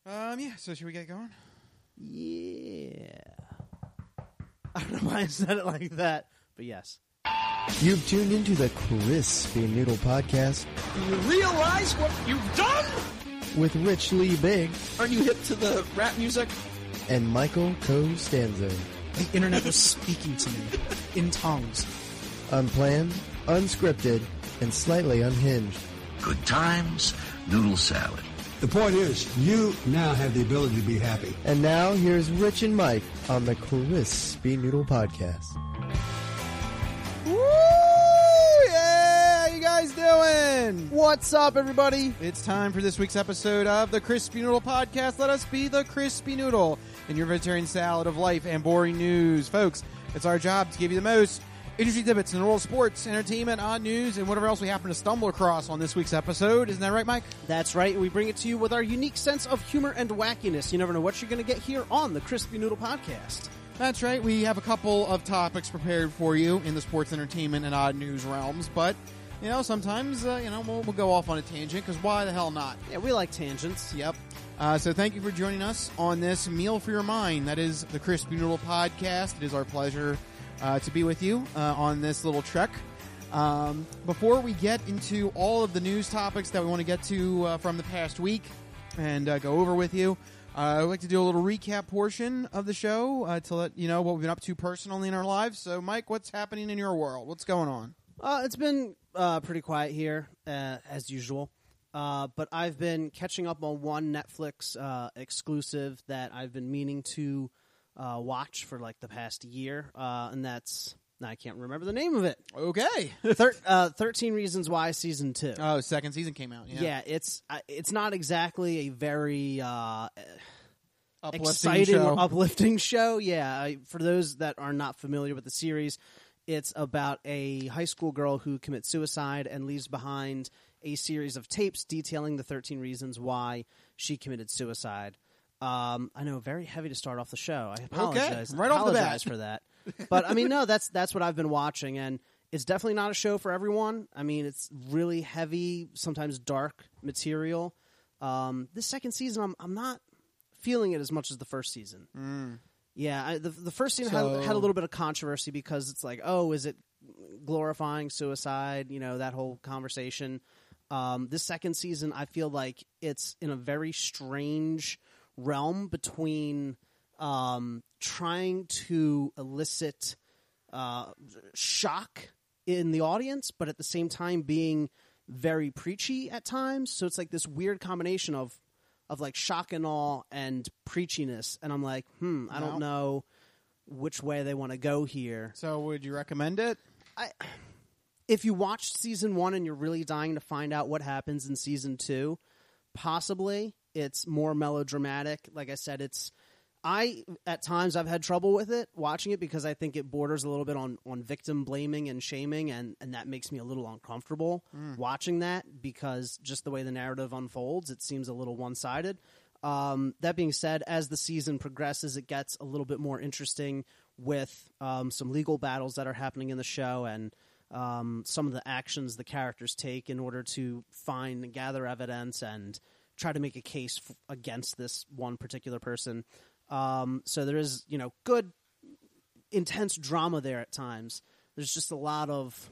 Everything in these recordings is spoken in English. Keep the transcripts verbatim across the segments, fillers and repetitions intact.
Um, yeah, so should we get going? Yeah. I don't know why I said it like that, but yes. You've tuned into the Crispy Noodle Podcast. Do you realize what you've done? With Rich Lee Big. Aren't you hip to the rap music? And Michael Costanzo. The internet was speaking to me in tongues. Unplanned, unscripted, and slightly unhinged. Good times, noodle salad. The point is, you now have the ability to be happy. And now, here's Rich and Mike on the Crispy Noodle Podcast. Woo! Yeah! How you guys doing? What's up, everybody? It's time for this week's episode of the Crispy Noodle Podcast. Let us be the Crispy Noodle in your vegetarian salad of life and boring news. Folks, it's our job to give you the most industry tidbits in the world of sports, entertainment, odd news, and whatever else we happen to stumble across on this week's episode. Isn't that right, Mike? That's right. We bring it to you with our unique sense of humor and wackiness. You never know what you're going to get here on the Crispy Noodle Podcast. That's right. We have a couple of topics prepared for you in the sports, entertainment, and odd news realms, but, you know, sometimes, uh, you know, we'll, we'll go off on a tangent, because why the hell not? Yeah, we like tangents. Yep. Uh, so thank you for joining us on this meal for your mind. That is the Crispy Noodle Podcast. It is our pleasure uh, to be with you uh, on this little trek. Um, before we get into all of the news topics that we want to get to uh, from the past week and uh, go over with you, uh, I'd like to do a little recap portion of the show uh, to let you know what we've been up to personally in our lives. So, Mike, what's happening in your world? What's going on? Uh, it's been uh, pretty quiet here, uh, as usual. Uh, but I've been catching up on one Netflix uh, exclusive that I've been meaning to uh, watch for like the past year, uh, and that's I can't remember the name of it. Okay, Thir- uh, Thirteen Reasons Why season two. Oh, second season came out. Yeah, yeah it's uh, it's not exactly a very uh, uplifting exciting show. or uplifting show. Yeah, I, for those that are not familiar with the series, it's about a high school girl who commits suicide and leaves behind a series of tapes detailing the thirteen reasons why she committed suicide. Um, I know, very heavy to start off the show. I apologize. Okay, right off the bat. apologize for that. But I mean, no, that's that's what I've been watching, and it's definitely not a show for everyone. I mean, it's really heavy, sometimes dark material. Um, this second season, I'm I'm not feeling it as much as the first season. Mm. Yeah, I, the the first season So- had, had a little bit of controversy because it's like, oh, is it glorifying suicide? You know, that whole conversation. Um, this second season, I feel like it's in a very strange realm between um, trying to elicit uh, shock in the audience, but at the same time being very preachy at times. So it's like this weird combination of of like shock and awe and preachiness, and I'm like, hmm, I No. don't know which way they want to go here. So, would you recommend it? I, if you watched season one and you're really dying to find out what happens in season two, possibly it's more melodramatic. Like I said, it's I at times I've had trouble with it watching it because I think it borders a little bit on, on victim blaming and shaming, and, and that makes me a little uncomfortable Mm. watching that because just the way the narrative unfolds, it seems a little one-sided. Um, that being said, as the season progresses, it gets a little bit more interesting with um, some legal battles that are happening in the show and um, some of the actions the characters take in order to find and gather evidence and try to make a case f- against this one particular person. Um, so there is, you know, good, intense drama there at times. There's just a lot of,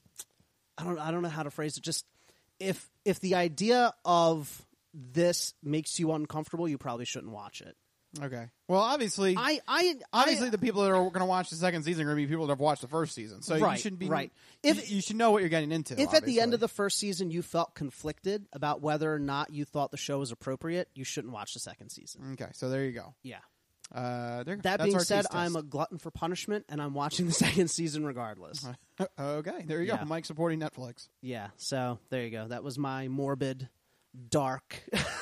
I don't, I don't know how to phrase it. Just if if the idea of this makes you uncomfortable, you probably shouldn't watch it. Okay. Well, obviously, I, I, obviously, I, the people that are going to watch the second season are going to be people that have watched the first season. So you Right, should be right. If If- you should know what you're getting into. if at the end obviously. of the first season you felt conflicted about whether or not you thought the show was appropriate, you shouldn't watch the second season. Okay, so there you go. Yeah. Uh, there, That that's being our said, taste I'm a test. glutton for punishment, and I'm watching the second season regardless. Okay, there you Yeah. go. Mike supporting Netflix. Yeah, so there you go. That was my morbid, dark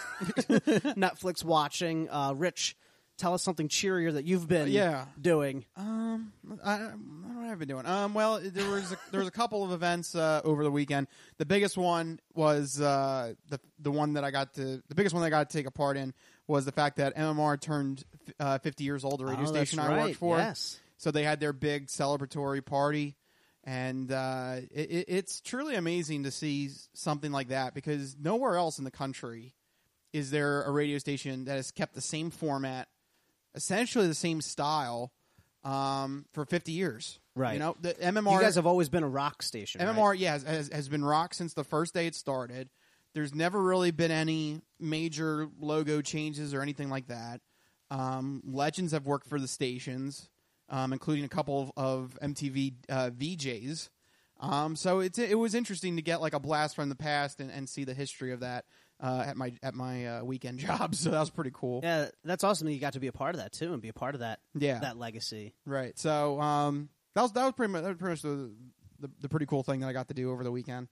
Netflix watching. Uh, Rich, tell us something cheerier that you've been Yeah. doing. Um, I, I don't know what I've been doing. Um, well, there was a, there was a couple of events uh, over the weekend. The biggest one was uh, the the one that I got to the biggest one that I got to take a part in was the fact that M M R turned uh, fifty years old. The radio Oh, that's station I right. worked for. Yes. So they had their big celebratory party, and uh, it, it, it's truly amazing to see something like that because nowhere else in the country is there a radio station that has kept the same format, essentially the same style, um, for fifty years. Right. You know, the M M R. You guys have always been a rock station. M M R, right? yeah, has, has, has been rock since the first day it started. There's never really been any major logo changes or anything like that. Um, legends have worked for the stations, um, including a couple of, of M T V uh, V Js. Um, so it's it was interesting to get like a blast from the past and, and see the history of that uh, at my at my uh, weekend job. So that was pretty cool. Yeah, that's awesome that you got to be a part of that too and be a part of that Yeah. that legacy. Right. So um, that was that was pretty much, that was pretty much the, the the pretty cool thing that I got to do over the weekend.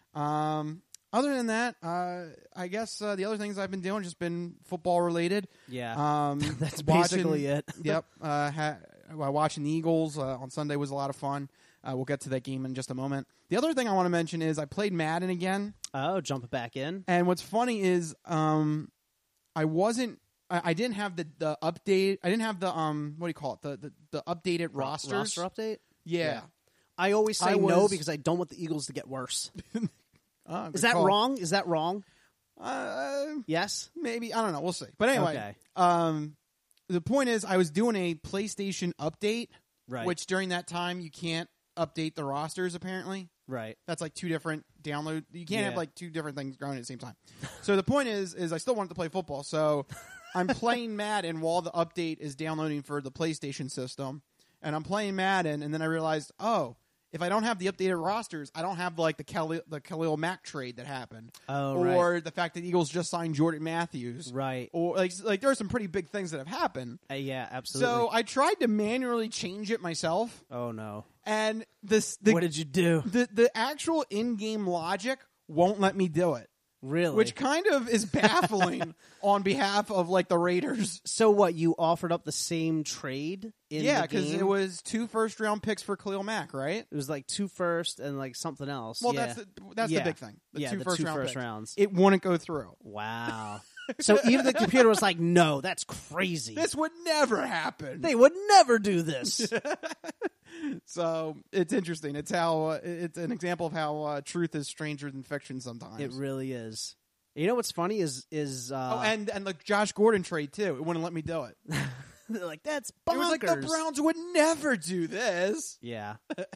Um, other than that, uh, I guess uh, the other things I've been doing just been football related. Yeah. Um, That's watching- basically it. Yep. Uh, ha- watching the Eagles uh, on Sunday was a lot of fun. Uh, we'll get to that game in just a moment. The other thing I want to mention is I played Madden again. Oh, jump it back in. And what's funny is um, I wasn't. I, I didn't have the, the update. I didn't have the um. What do you call it? The the, the updated rosters. Roster update? Yeah. I always say I no was- because I don't want the Eagles to get worse. Uh, Is good that call. wrong? Is that wrong? Uh, Yes? maybe I don't know. We'll see. But anyway, Okay. um, the point is, I was doing a PlayStation update, Right. which during that time you can't update the rosters. Apparently, Right. that's like two different download. You can't Yeah. have like two different things going at the same time. So the point is, is I still wanted to play football. So I'm playing Madden while the update is downloading for the PlayStation system, and I'm playing Madden, and then I realized, oh. If I don't have the updated rosters, I don't have like the Khalil, the Khalil Mack trade that happened, Oh, or right. the fact that the Eagles just signed Jordan Matthews, Right. Or like like there are some pretty big things that have happened. Uh, yeah, absolutely. So I tried to manually change it myself, oh, no. and this the, What did you do? the the actual in-game logic won't let me do it, Really? which kind of is baffling on behalf of like the Raiders. So what, you offered up the same trade in Yeah, the because game? it was two first-round picks for Khalil Mack, right? It was like two first and like something else. Well, yeah. that's the, that's Yeah. the big thing. The Yeah, two the first two round first picks. rounds. It wouldn't go through. Wow. So even the computer was like, no, that's crazy. This would never happen. They would never do this. So it's interesting. It's how uh, it's an example of how uh, truth is stranger than fiction sometimes. It really is. You know what's funny is is uh, oh, and and the Josh Gordon trade too. It wouldn't let me do it. they're like that's It was like the bonkers. Browns would never do this. Yeah,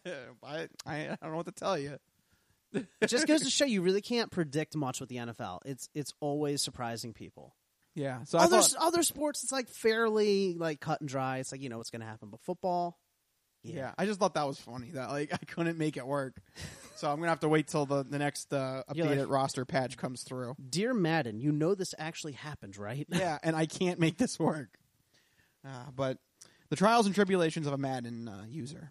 I I don't know what to tell you. it just goes to show you really can't predict much with the N F L. It's it's always surprising people. Yeah. So I Other thought, other sports, it's like fairly like cut and dry. It's like you know what's going to happen. But football, yeah, I just thought that was funny that like I couldn't make it work. So I'm gonna have to wait till the the next uh, You're updated like- roster patch comes through. Dear Madden, you know this actually happened, right? Yeah, and I can't make this work. Uh, but the trials and tribulations of a Madden uh, user.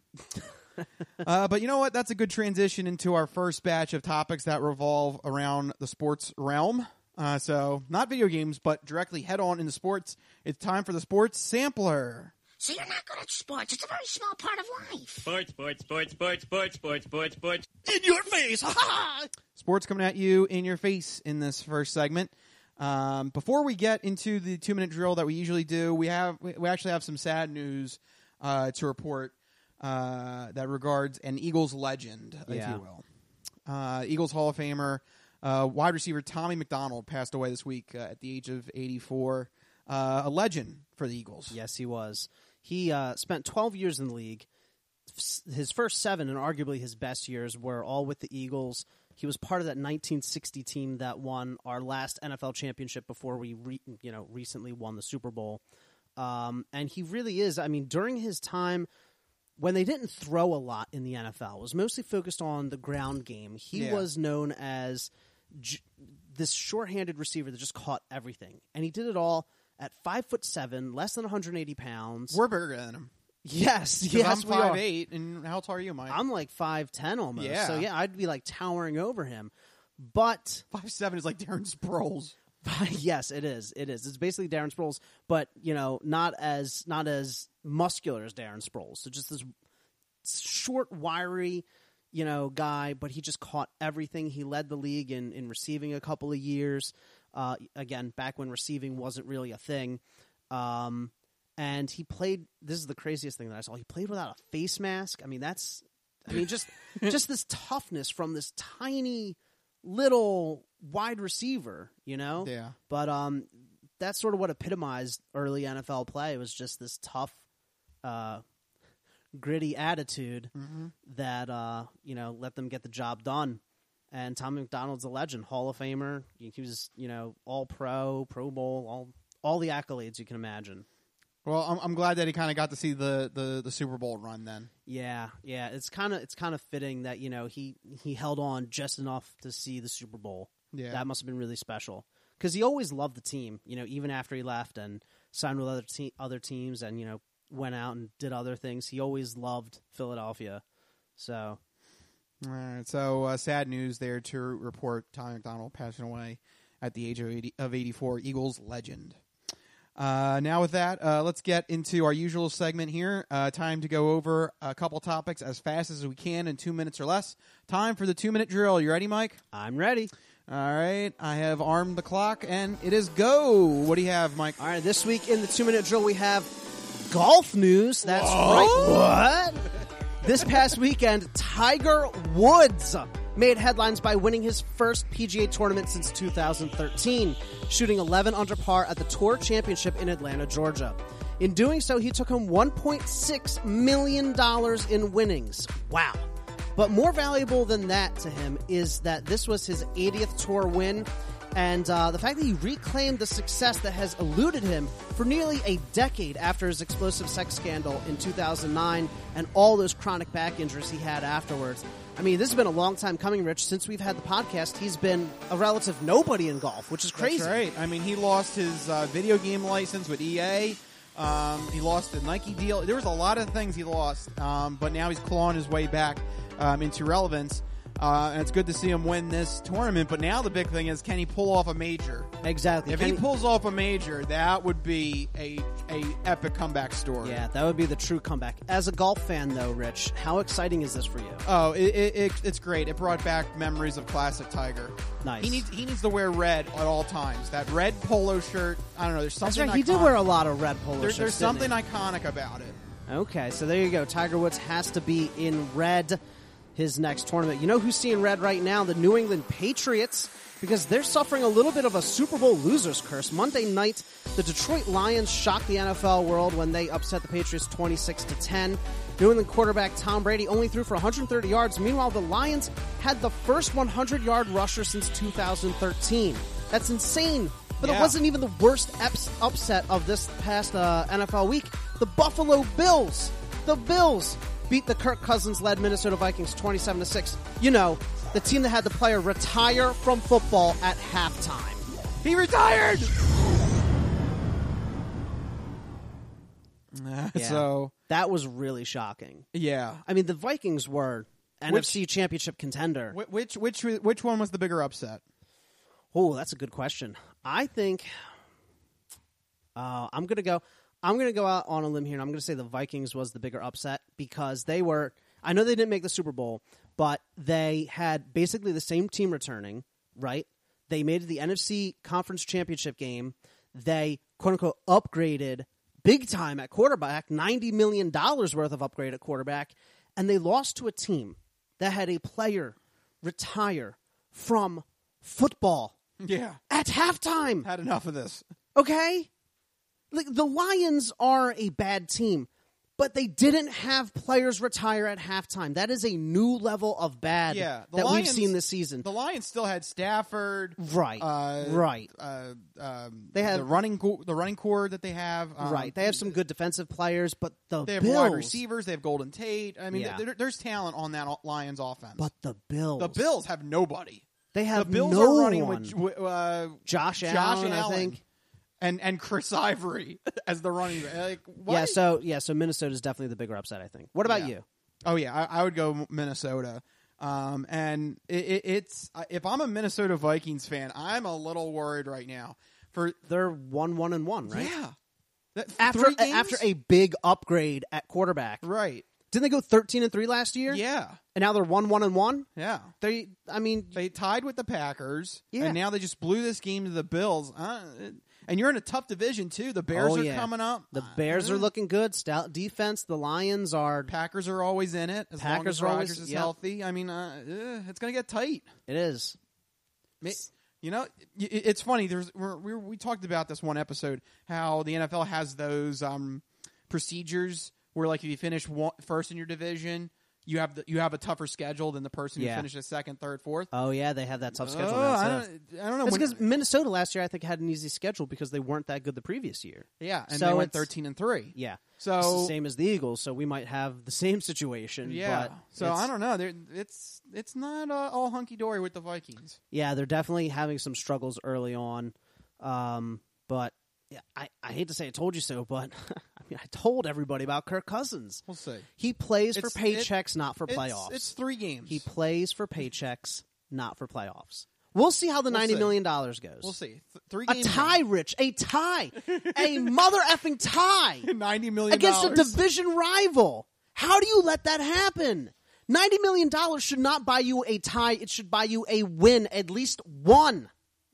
uh, but you know what? That's a good transition into our first batch of topics that revolve around the sports realm. Uh, so, not video games, but directly head on into sports. It's time for the Sports Sampler. So you're not good at sports. It's a very small part of life. Sports, sports, sports, sports, sports, sports, sports, sports. In your face! Ha ha! Sports coming at you in your face in this first segment. Um, before we get into the two-minute drill that we usually do, we have we we actually have some sad news uh, to report uh, that regards an Eagles legend, if Yeah. you will. Uh, Eagles Hall of Famer, uh, wide receiver Tommy McDonald passed away this week uh, at the age of eighty-four. Uh, a legend for the Eagles. Yes, he was. He uh, spent twelve years in the league. F- His first seven, and arguably his best years, were all with the Eagles. He was part of that nineteen sixty team that won our last N F L championship before we, re- you know, recently won the Super Bowl. Um, and he really is. I mean, during his time, when they didn't throw a lot in the N F L, it was mostly focused on the ground game. He Yeah. was known as j- this short-handed receiver that just caught everything, and he did it all at five foot seven, less than one hundred eighty pounds. We're bigger than him. Yes, 'Cause yes, I'm we are. five eight, and how tall are you, Mike? I'm like five ten almost. Yeah. So yeah, I'd be like towering over him. But five seven is like Darren Sproles. yes, it is. It is. It's basically Darren Sproles, but you know, not as not as muscular as Darren Sproles. So just this short, wiry, you know, guy. But he just caught everything. He led the league in in receiving a couple of years. Uh, again, back when receiving wasn't really a thing. Um, and he played. This is the craziest thing that I saw. He played without a face mask. I mean, that's. I mean, just just this toughness from this tiny little wide receiver, you know? Yeah. But um, that's sort of what epitomized early N F L play. It was just this tough, uh, gritty attitude Mm-hmm. that, uh, you know, let them get the job done. And Tom McDonald's a legend, Hall of Famer. He was, you know, all pro, Pro Bowl, all all the accolades you can imagine. Well, I'm, I'm glad that he kind of got to see the, the, the Super Bowl run then. Yeah, yeah. It's kind of it's kind of fitting that, you know, he, he held on just enough to see the Super Bowl. Yeah. That must have been really special. Because he always loved the team, you know, even after he left and signed with other te- other teams and, you know, went out and did other things. He always loved Philadelphia. So, all right. So uh, sad news there to report Tom McDonald passing away at the age of eighty, of eighty-four. Eagles legend. Uh, now with that, uh, let's get into our usual segment here. Uh, time to go over a couple topics as fast as we can in two minutes or less. Time for the two-minute drill. You ready, Mike? I'm ready. All right. I have armed the clock, and it is go. What do you have, Mike? All right, this week in the two-minute drill, we have golf news. That's Whoa. right. What? This past weekend, Tiger Woods made headlines by winning his first P G A tournament since two thousand thirteen, shooting eleven under par at the Tour Championship in Atlanta, Georgia. In doing so, he took home one point six million dollars in winnings. Wow. But more valuable than that to him is that this was his eightieth Tour win, and uh, the fact that he reclaimed the success that has eluded him for nearly a decade after his explosive sex scandal in two thousand nine and all those chronic back injuries he had afterwards. I mean, this has been a long time coming, Rich. Since we've had the podcast, he's been a relative nobody in golf, which is crazy. That's right. I mean, he lost his uh, video game license with E A. Um, he lost the Nike deal. There was a lot of things he lost, um, but now he's clawing his way back um, into relevance. Uh, and it's good to see him win this tournament. But now the big thing is, can he pull off a major? Exactly. If Can he he- pulls off a major, that would be a a epic comeback story. Yeah, that would be the true comeback. As a golf fan, though, Rich, how exciting is this for you? Oh, it, it, it, it's great. It brought back memories of classic Tiger. Nice. He needs he needs to wear red at all times. That red polo shirt. I don't know. There's That's something. right. He did iconic. wear a lot of red polo There, shirts. there's didn't he? something iconic about it. Okay, so there you go. Tiger Woods has to be in red his next tournament. You know who's seeing red right now? The New England Patriots, because they're suffering a little bit of a Super Bowl loser's curse. Monday night, the Detroit Lions shocked the N F L world when they upset the Patriots twenty-six to ten. New England quarterback Tom Brady only threw for one hundred thirty yards. Meanwhile, the Lions had the first hundred-yard rusher since two thousand thirteen. That's insane. But Yeah. it wasn't even the worst ups- upset of this past uh, N F L week. The Buffalo Bills. The Bills beat the Kirk Cousins-led Minnesota Vikings twenty-seven to six. You know, the team that had the player retire from football at halftime. He retired. Yeah. So That was really shocking. yeah, I mean, the Vikings were N F C championship contender. Wh- which which which one was the bigger upset? Oh, that's a good question. I think uh, I'm gonna go. I'm gonna go out on a limb here, and I'm gonna say the Vikings was the bigger upset because they were. I know they didn't make the Super Bowl, but they had basically the same team returning. Right? They made it the N F C Conference Championship game. They quote unquote upgraded big time at quarterback, ninety million dollars worth of upgrade at quarterback, and they lost to a team that had a player retire from football Yeah, at halftime. had enough of this. Okay? Like the Lions are a bad team, but they didn't have players retire at halftime. That is a new level of bad Yeah, the that Lions, we've seen this season. The Lions still had Stafford, Right. Uh, Right. Uh, um, They had- the running co- the running core that they have. Um, Right. They have some good defensive players, but the They have Bills, wide receivers. They have Golden Tate. I mean, Yeah. there, there's talent on that Lions offense. but the Bills. the Bills have nobody. They have the Bills no are running one. with, with uh, Josh Josh Allen, I Allen, think. and and Chris Ivory as the running back. Like, what? Yeah, so yeah, so Minnesota is definitely the bigger upset, I think. What about Yeah. you? Oh yeah, I, I would go Minnesota. Um, and it, it, it's if I'm a Minnesota Vikings fan, I'm a little worried right now. For They're one, one, and one, right? yeah, That- After three games? after a big upgrade at quarterback, right, didn't they go thirteen and three last year? yeah, and now they're one, one, and one. yeah. They, I mean, They tied with the Packers, Yeah. and now they just blew this game to the Bills. Uh, and you're in a tough division too. The Bears Oh, are yeah. coming up. the Uh, Bears are eh. looking good. Stout defense. The Lions are. Packers are always in it as long Packers as are always- Rodgers is yep. healthy. I mean, uh, eh, it's going to get tight. It is. Ma- You know, it, it's funny. There's we're, we're, we talked about this one episode how the N F L has those um, procedures where, like, if you finish one, first in your division, you have the, you have a tougher schedule than the person Yeah. who finishes second, third, fourth. Oh yeah, they have that tough schedule. Oh, now, I too. don't, I don't know. That's When- because Minnesota last year, I think, had an easy schedule because they weren't that good the previous year. yeah, and so they went it's- thirteen and three. Yeah, So it's the same as the Eagles, so we might have the same situation. yeah. but So it's- I don't know. There, it's it's not uh, all hunky dory with the Vikings. Yeah, they're definitely having some struggles early on. Um, but yeah, I, I hate to say I told you so, but I mean I told everybody about Kirk Cousins. We'll see. He plays It's- for paychecks, not for It's, playoffs. it's three games. He plays for paychecks, not for playoffs. We'll see how the We'll ninety see. million dollars goes. We'll see. Th- three A games. tie, Rich. A tie. A mother effing tie ninety million against a dollars. division rival. How do you let that happen? ninety million dollars should not buy you a tie. It should buy you a win, at least one.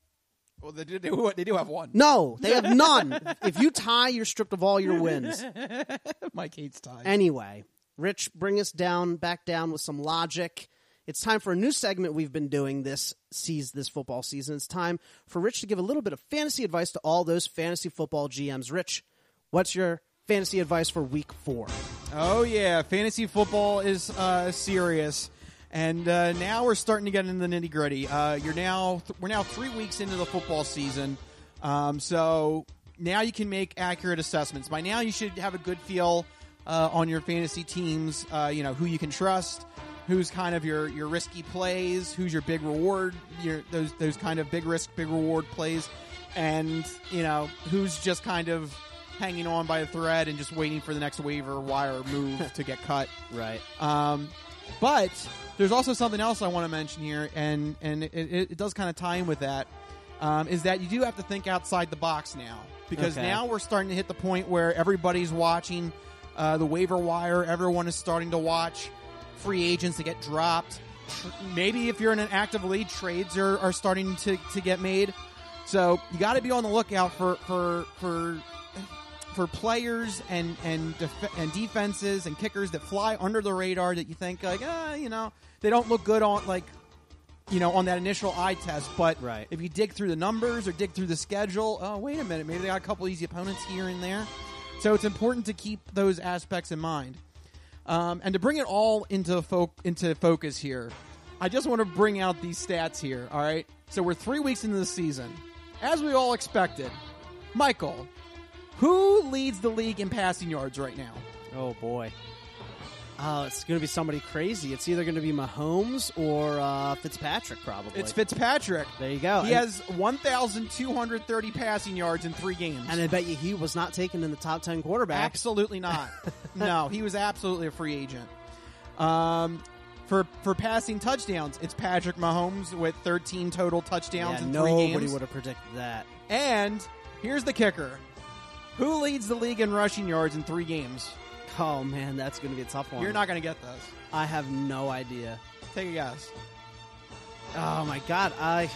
Well, they do. They do, they do have one. No, they have none. If you tie, you're stripped of all your wins. Mike hates ties. Anyway, Rich, bring us down, back down with some logic. It's time for a new segment we've been doing this season, this football season. It's time for Rich to give a little bit of fantasy advice to all those fantasy football G Ms. Rich, what's your fantasy advice for week four? Oh yeah, fantasy football is uh, serious, and uh, now we're starting to get into the nitty gritty. Uh, you're now th- we're now three weeks into the football season, um, so now you can make accurate assessments. By now, you should have a good feel uh, on your fantasy teams. Uh, you know who you can trust, who's kind of your, your risky plays, who's your big reward, your those those kind of big risk, big reward plays, and you know who's just kind of hanging on by a thread and just waiting for the next waiver wire move to get cut. Right. Um, but there's also something else I want to mention here, and and it, it, it does kind of tie in with that. Um, is that you do have to think outside the box now, because Okay. now we're starting to hit the point where everybody's watching uh, the waiver wire. Everyone is starting to watch free agents that get dropped. Tr- Maybe if you're in an active league, trades are, are starting to, to get made. So you got to be on the lookout for for for for players and and def- and defenses and kickers that fly under the radar that you think like ah you know they don't look good on like you know on that initial eye test, but Right. if you dig through the numbers or dig through the schedule, oh wait a minute, maybe they got a couple easy opponents here and there. So it's important to keep those aspects in mind. Um, and to bring it all into fo- into focus here, I just want to bring out these stats here. All right, so we're three weeks into the season, as we all expected. Michael, who leads the league in passing yards right now? Oh, boy. Oh, it's going to be somebody crazy. It's either going to be Mahomes or uh, Fitzpatrick, probably. It's Fitzpatrick. There you go. He And- has one thousand two hundred thirty passing yards in three games. And I bet you he was not taken in the top ten quarterbacks. Absolutely not. No, he was absolutely a free agent. Um, for for passing touchdowns, it's Patrick Mahomes with thirteen total touchdowns Yeah, in three nobody games. would have predicted that. And here's the kicker: who leads the league in rushing yards in three games? Oh, man, that's going to be a tough one. You're not going to get this. I have no idea. Take a guess. Oh, my God. I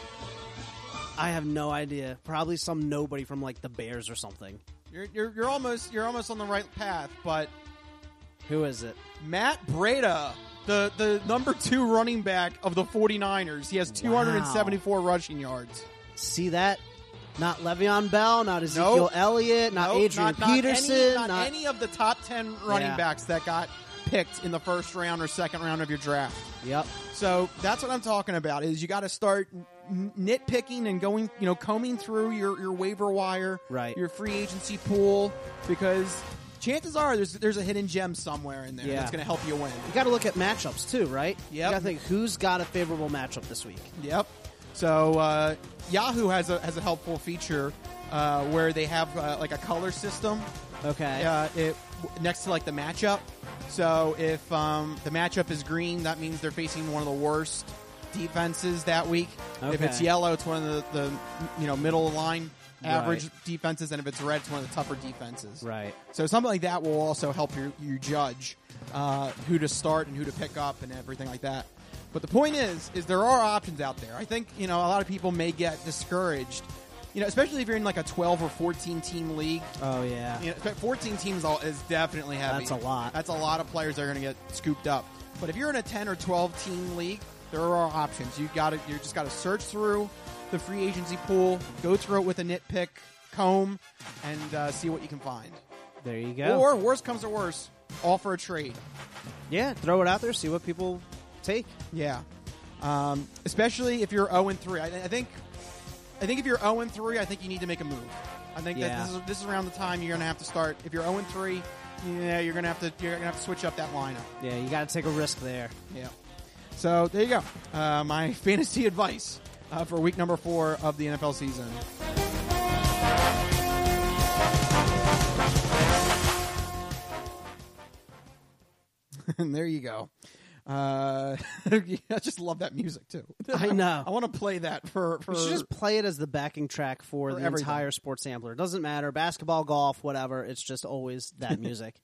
I have no idea. Probably some nobody from, like, the Bears or something. You're you're, you're almost you're almost on the right path, but Who is it? Matt Breida, the the number two running back of the 49ers, he has two hundred seventy-four rushing yards. See that? Not Le'Veon Bell, not Ezekiel Nope. Elliott, not Nope, Adrian not, not Peterson. any, not, not- any of the top ten running Yeah. backs that got picked in the first round or second round of your draft. Yep. So that's what I'm talking about. Is you got to start n- nitpicking and going, you know, combing through your, your waiver wire, Right. your free agency pool, because chances are there's there's a hidden gem somewhere in there Yeah. that's going to help you win. You got to look at matchups, too, right? Yep. You got to think who's got a favorable matchup this week. Yep. So uh, Yahoo has a has a helpful feature uh, where they have uh, like a color system. Okay. Uh, it next to like the matchup. So if um, the matchup is green, that means they're facing one of the worst defenses that week. If Okay. it's yellow, it's one of the, the you know middle of the line average Right. defenses, and if it's red, it's one of the tougher defenses. Right. So something like that will also help you you judge uh, who to start and who to pick up and everything like that. But the point is, is there are options out there. I think you know a lot of people may get discouraged, you know, especially if you're in like a twelve or fourteen team league. Oh, yeah. You know, fourteen teams all- is definitely heavy. That's a lot. That's a lot of players that are going to get scooped up. But if you're in a ten or twelve team league, there are options. You got to you just got to search through the free agency pool, go through it with a nitpick comb, and uh, see what you can find. There you go. Or, worst comes to worst, offer a trade. Yeah, throw it out there, see what people take. Yeah. Um, especially if you're oh and three. I, I think I think if you're oh and three, I think you need to make a move. I think Yeah. that this is, this is around the time you're going to have to start. If you're oh and three, yeah, you're going to have to you're going to have to switch up that lineup. Yeah, you got to take a risk there. Yeah. So there you go. Uh, my fantasy advice uh, for week number four of the N F L season. And there you go. Uh, I just love that music too. I know. I want to play that for. for We should just play it as the backing track for, For the everything. entire sports sampler. It doesn't matter. Basketball, golf, whatever. It's just always that music.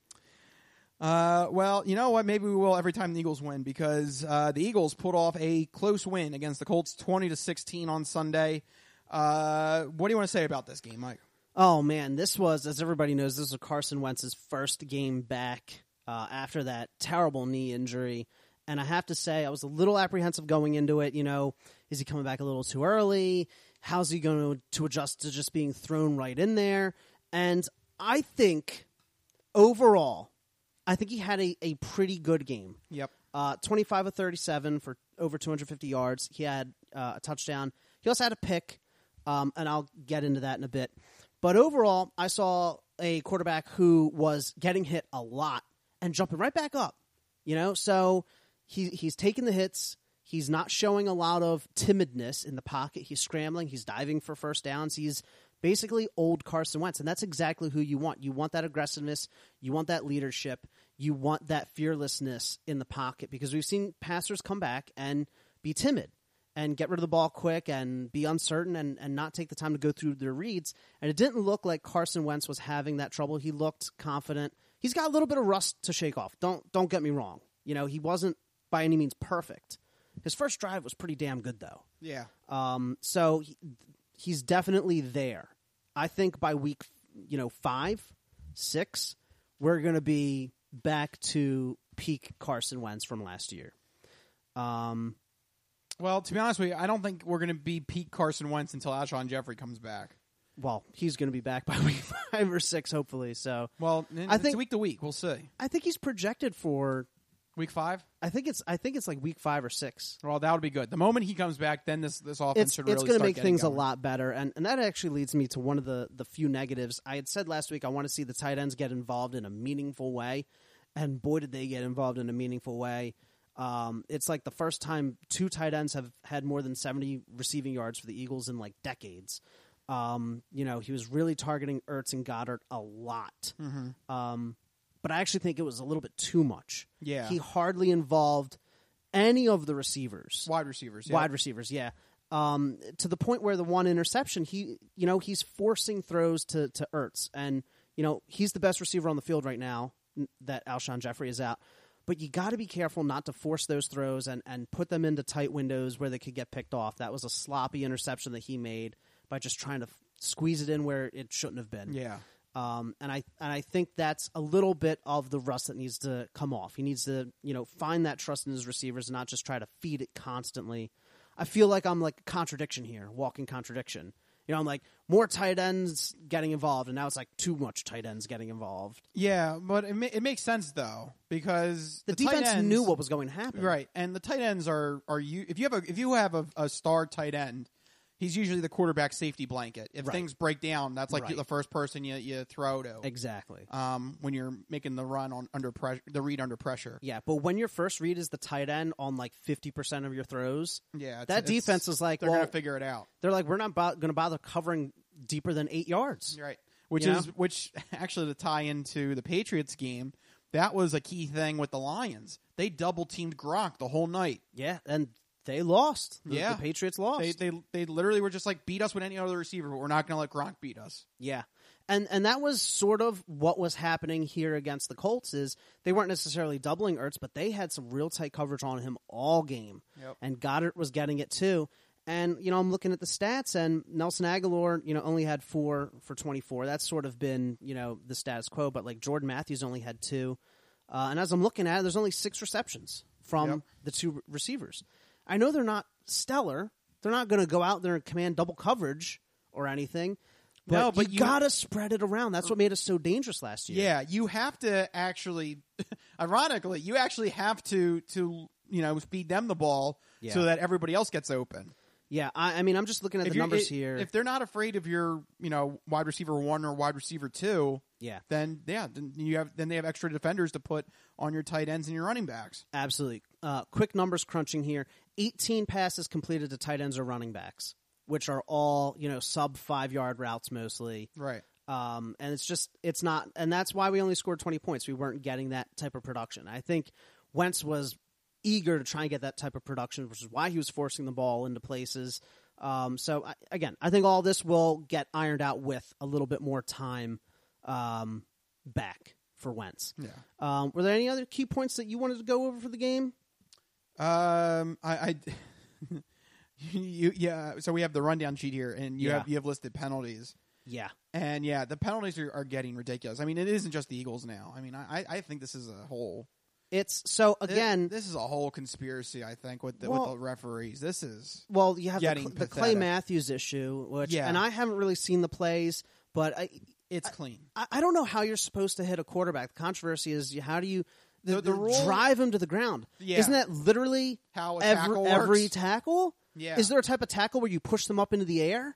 Uh, well, you know what? Maybe we will every time the Eagles win because uh, the Eagles pulled off a close win against the Colts, twenty to sixteen on Sunday. Uh, what do you want to say about this game, Mike? Oh, man. This was, as everybody knows, this was Carson Wentz's first game back uh, after that terrible knee injury. And I have to say, I was a little apprehensive going into it. You know, is he coming back a little too early? How's he going to, to adjust to just being thrown right in there? And I think, overall, I think he had a, a pretty good game. Yep. Uh, twenty-five of thirty-seven for over two hundred fifty yards. He had uh, a touchdown. He also had a pick, um, and I'll get into that in a bit. But overall, I saw a quarterback who was getting hit a lot and jumping right back up. You know, so he he's taking the hits. He's not showing a lot of timidness in the pocket. He's scrambling. He's diving for first downs. He's basically old Carson Wentz, and that's exactly who you want. You want that aggressiveness. You want that leadership. You want that fearlessness in the pocket because we've seen passers come back and be timid and get rid of the ball quick and be uncertain and, and not take the time to go through their reads. And it didn't look like Carson Wentz was having that trouble. He looked confident. He's got a little bit of rust to shake off. Don't don't get me wrong. You know, he wasn't by any means perfect. His first drive was pretty damn good, though. Yeah. Um, so he, he's definitely there. I think by week, you know, five, six, we're going to be back to peak Carson Wentz from last year. Um, Well, to be honest with you, I don't think we're going to be peak Carson Wentz until Alshon Jeffrey comes back. well, he's going to be back by week five or six, hopefully. So Well, I it's think- week to week. We'll see. I think he's projected for. Week five? I think it's. I think it's like week five or six. Well, that would be good. The moment he comes back, then this this offense It's should it's really going to start make getting things going. a lot better, and and that actually leads me to one of the the few negatives. I had said last week I want to see the tight ends get involved in a meaningful way, and boy did they get involved in a meaningful way. Um, it's like the first time two tight ends have had more than seventy receiving yards for the Eagles in like decades. Um, you know, he was really targeting Ertz and Goddard a lot. Mm-hmm. Um, but I actually think it was a little bit too much. Yeah. He hardly involved any of the receivers. Wide receivers. Yeah. Wide receivers, yeah. Um, to the point where the one interception, he, you know, he's forcing throws to, to Ertz. And, you know, he's the best receiver on the field right now n- that Alshon Jeffrey is out. But you got to be careful not to force those throws and, and put them into tight windows where they could get picked off. That was a sloppy interception that he made by just trying to f- squeeze it in where it shouldn't have been. Yeah. Um, and I and I think that's a little bit of the rust that needs to come off. He needs to, you know, find that trust in his receivers and not just try to feed it constantly. I feel like I'm like a contradiction here, walking contradiction. You know, I'm like more tight ends getting involved, and now it's like too much tight ends getting involved. Yeah, but it, ma- it makes sense though because The, the, tight defense ends, knew what was going to happen, right, and the tight ends are are you if you have a if you have a, a star tight end, he's usually the quarterback safety blanket. If Right. things break down, that's like Right. the first person you you throw to. Exactly. Um, when you're making the run on under pressure, the read under pressure. Yeah, but when your first read is the tight end on like fifty percent of your throws, Yeah, it's- that it's- defense is like, they're well, gonna figure it out. they're like, we're not bo- going to bother covering deeper than eight yards. Right. Which You is know? which actually to tie into the Patriots game, that was a key thing with the Lions. They double teamed Gronk the whole night. Yeah, and they lost. The, Yeah. the Patriots lost. They they they literally were just like beat us with any other receiver, but we're not going to let Gronk beat us. Yeah. And and that was sort of what was happening here against the Colts is they weren't necessarily doubling Ertz, but they had some real tight coverage on him all game. Yep. And Goddard was getting it too. And, you know, I'm looking at the stats, and Nelson Aguilar, you know, only had four for twenty-four. That's sort of been, you know, the status quo. But, like, Jordan Matthews only had two. Uh, and as I'm looking at it, there's only six receptions from Yep. the two receivers. I know they're not stellar, They're not going to go out there and command double coverage or anything. But No, but you, you- gotta spread it around. That's what made us so dangerous last year. Yeah, you have to actually, ironically, you actually have to to you know feed them the ball Yeah. so that everybody else gets open. Yeah, I, I mean, I'm just looking at If the you're- numbers i- here. If they're not afraid of your you know wide receiver one or wide receiver two, yeah, then yeah, then you have then they have extra defenders to put on your tight ends and your running backs. absolutely. Uh, quick numbers crunching here: eighteen passes completed to tight ends or running backs, which are all you know sub five yard routes mostly. Right. Um, and it's just it's not, and that's why we only scored twenty points. We weren't getting that type of production. I think Wentz was eager to try and get that type of production, which is why he was forcing the ball into places. Um, so I, again, I think all this will get ironed out with a little bit more time um, back for Wentz. Yeah. Um, were there any other key points that you wanted to go over for the game? Um, I, I you yeah. So we have the rundown sheet here, and you Yeah. have you have listed penalties. Yeah, And yeah, the penalties are, are getting ridiculous. I mean, it isn't just the Eagles now. I mean, I, I think this is a whole it's so again. this is a whole conspiracy. I think with the, Well- with the referees, this is Well, you have the, getting Cl- the Clay pathetic. Matthews issue, which, Yeah. and I haven't really seen the plays, but I, it's clean. I, I don't know how you're supposed to hit a quarterback. The controversy is how do you the, The- the the rule- drive him to the ground? Yeah. Isn't that literally How a every, tackle every works? tackle? Yeah. Is there a type of tackle where you push them up into the air?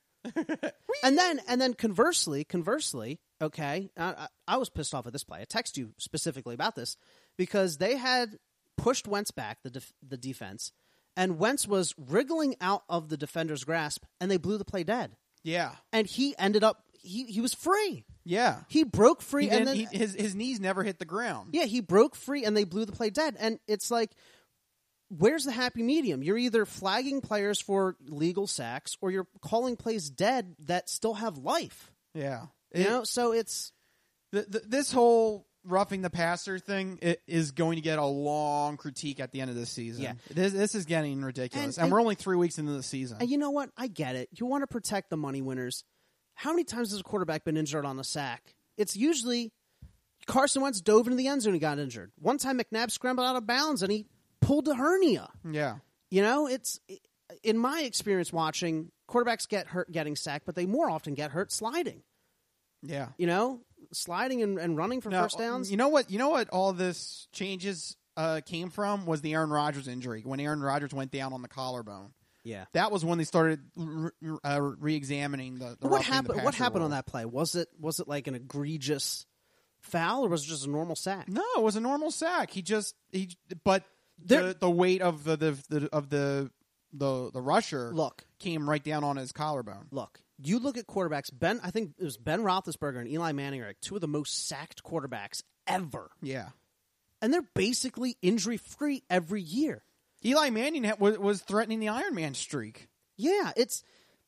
and then, and then conversely, conversely, okay, I, I, I was pissed off at this play. I text you specifically about this because they had pushed Wentz back, the def, the defense, and Wentz was wriggling out of the defender's grasp, and they blew the play dead. Yeah, And he ended up he he was free. yeah. He broke free, He and didn't- then he- his his knees never hit the ground. yeah, he broke free, and they blew the play dead. And it's like, where's the happy medium? You're either flagging players for legal sacks, or you're calling plays dead that still have life. Yeah, You It- know, so it's the, the, this whole roughing the passer thing i- is going to get a long critique at the end of this season. Yeah. this this is getting ridiculous, And- and, and- we're only three weeks into the season. and you know what? I get it. You want to protect the money winners. How many times has a quarterback been injured on a sack? It's usually Carson Wentz dove into the end zone and got injured. One time McNabb scrambled out of bounds and he pulled a hernia. yeah, You know, it's in my experience watching, quarterbacks get hurt getting sacked, but they more often get hurt sliding. yeah. You know, sliding and, and running for Now, first downs. You know what? You know what? All this changes uh, came from was the Aaron Rodgers injury when Aaron Rodgers went down on the collarbone. yeah. That was when they started re- uh, re-examining the. the What roughing the happened? What passer happened on rule. that play? Was it was it like an egregious foul, or was it just a normal sack? No, it was a normal sack. He just he, but There- the the weight of the the, the of the the the rusher Look, came right down on his collarbone. look. You look at quarterbacks. Ben, I think it was Ben Roethlisberger and Eli Manning are like two of the most sacked quarterbacks ever, Yeah, and they're basically injury free every year. Eli Manning ha- was, was threatening the Iron Man streak. Yeah, it's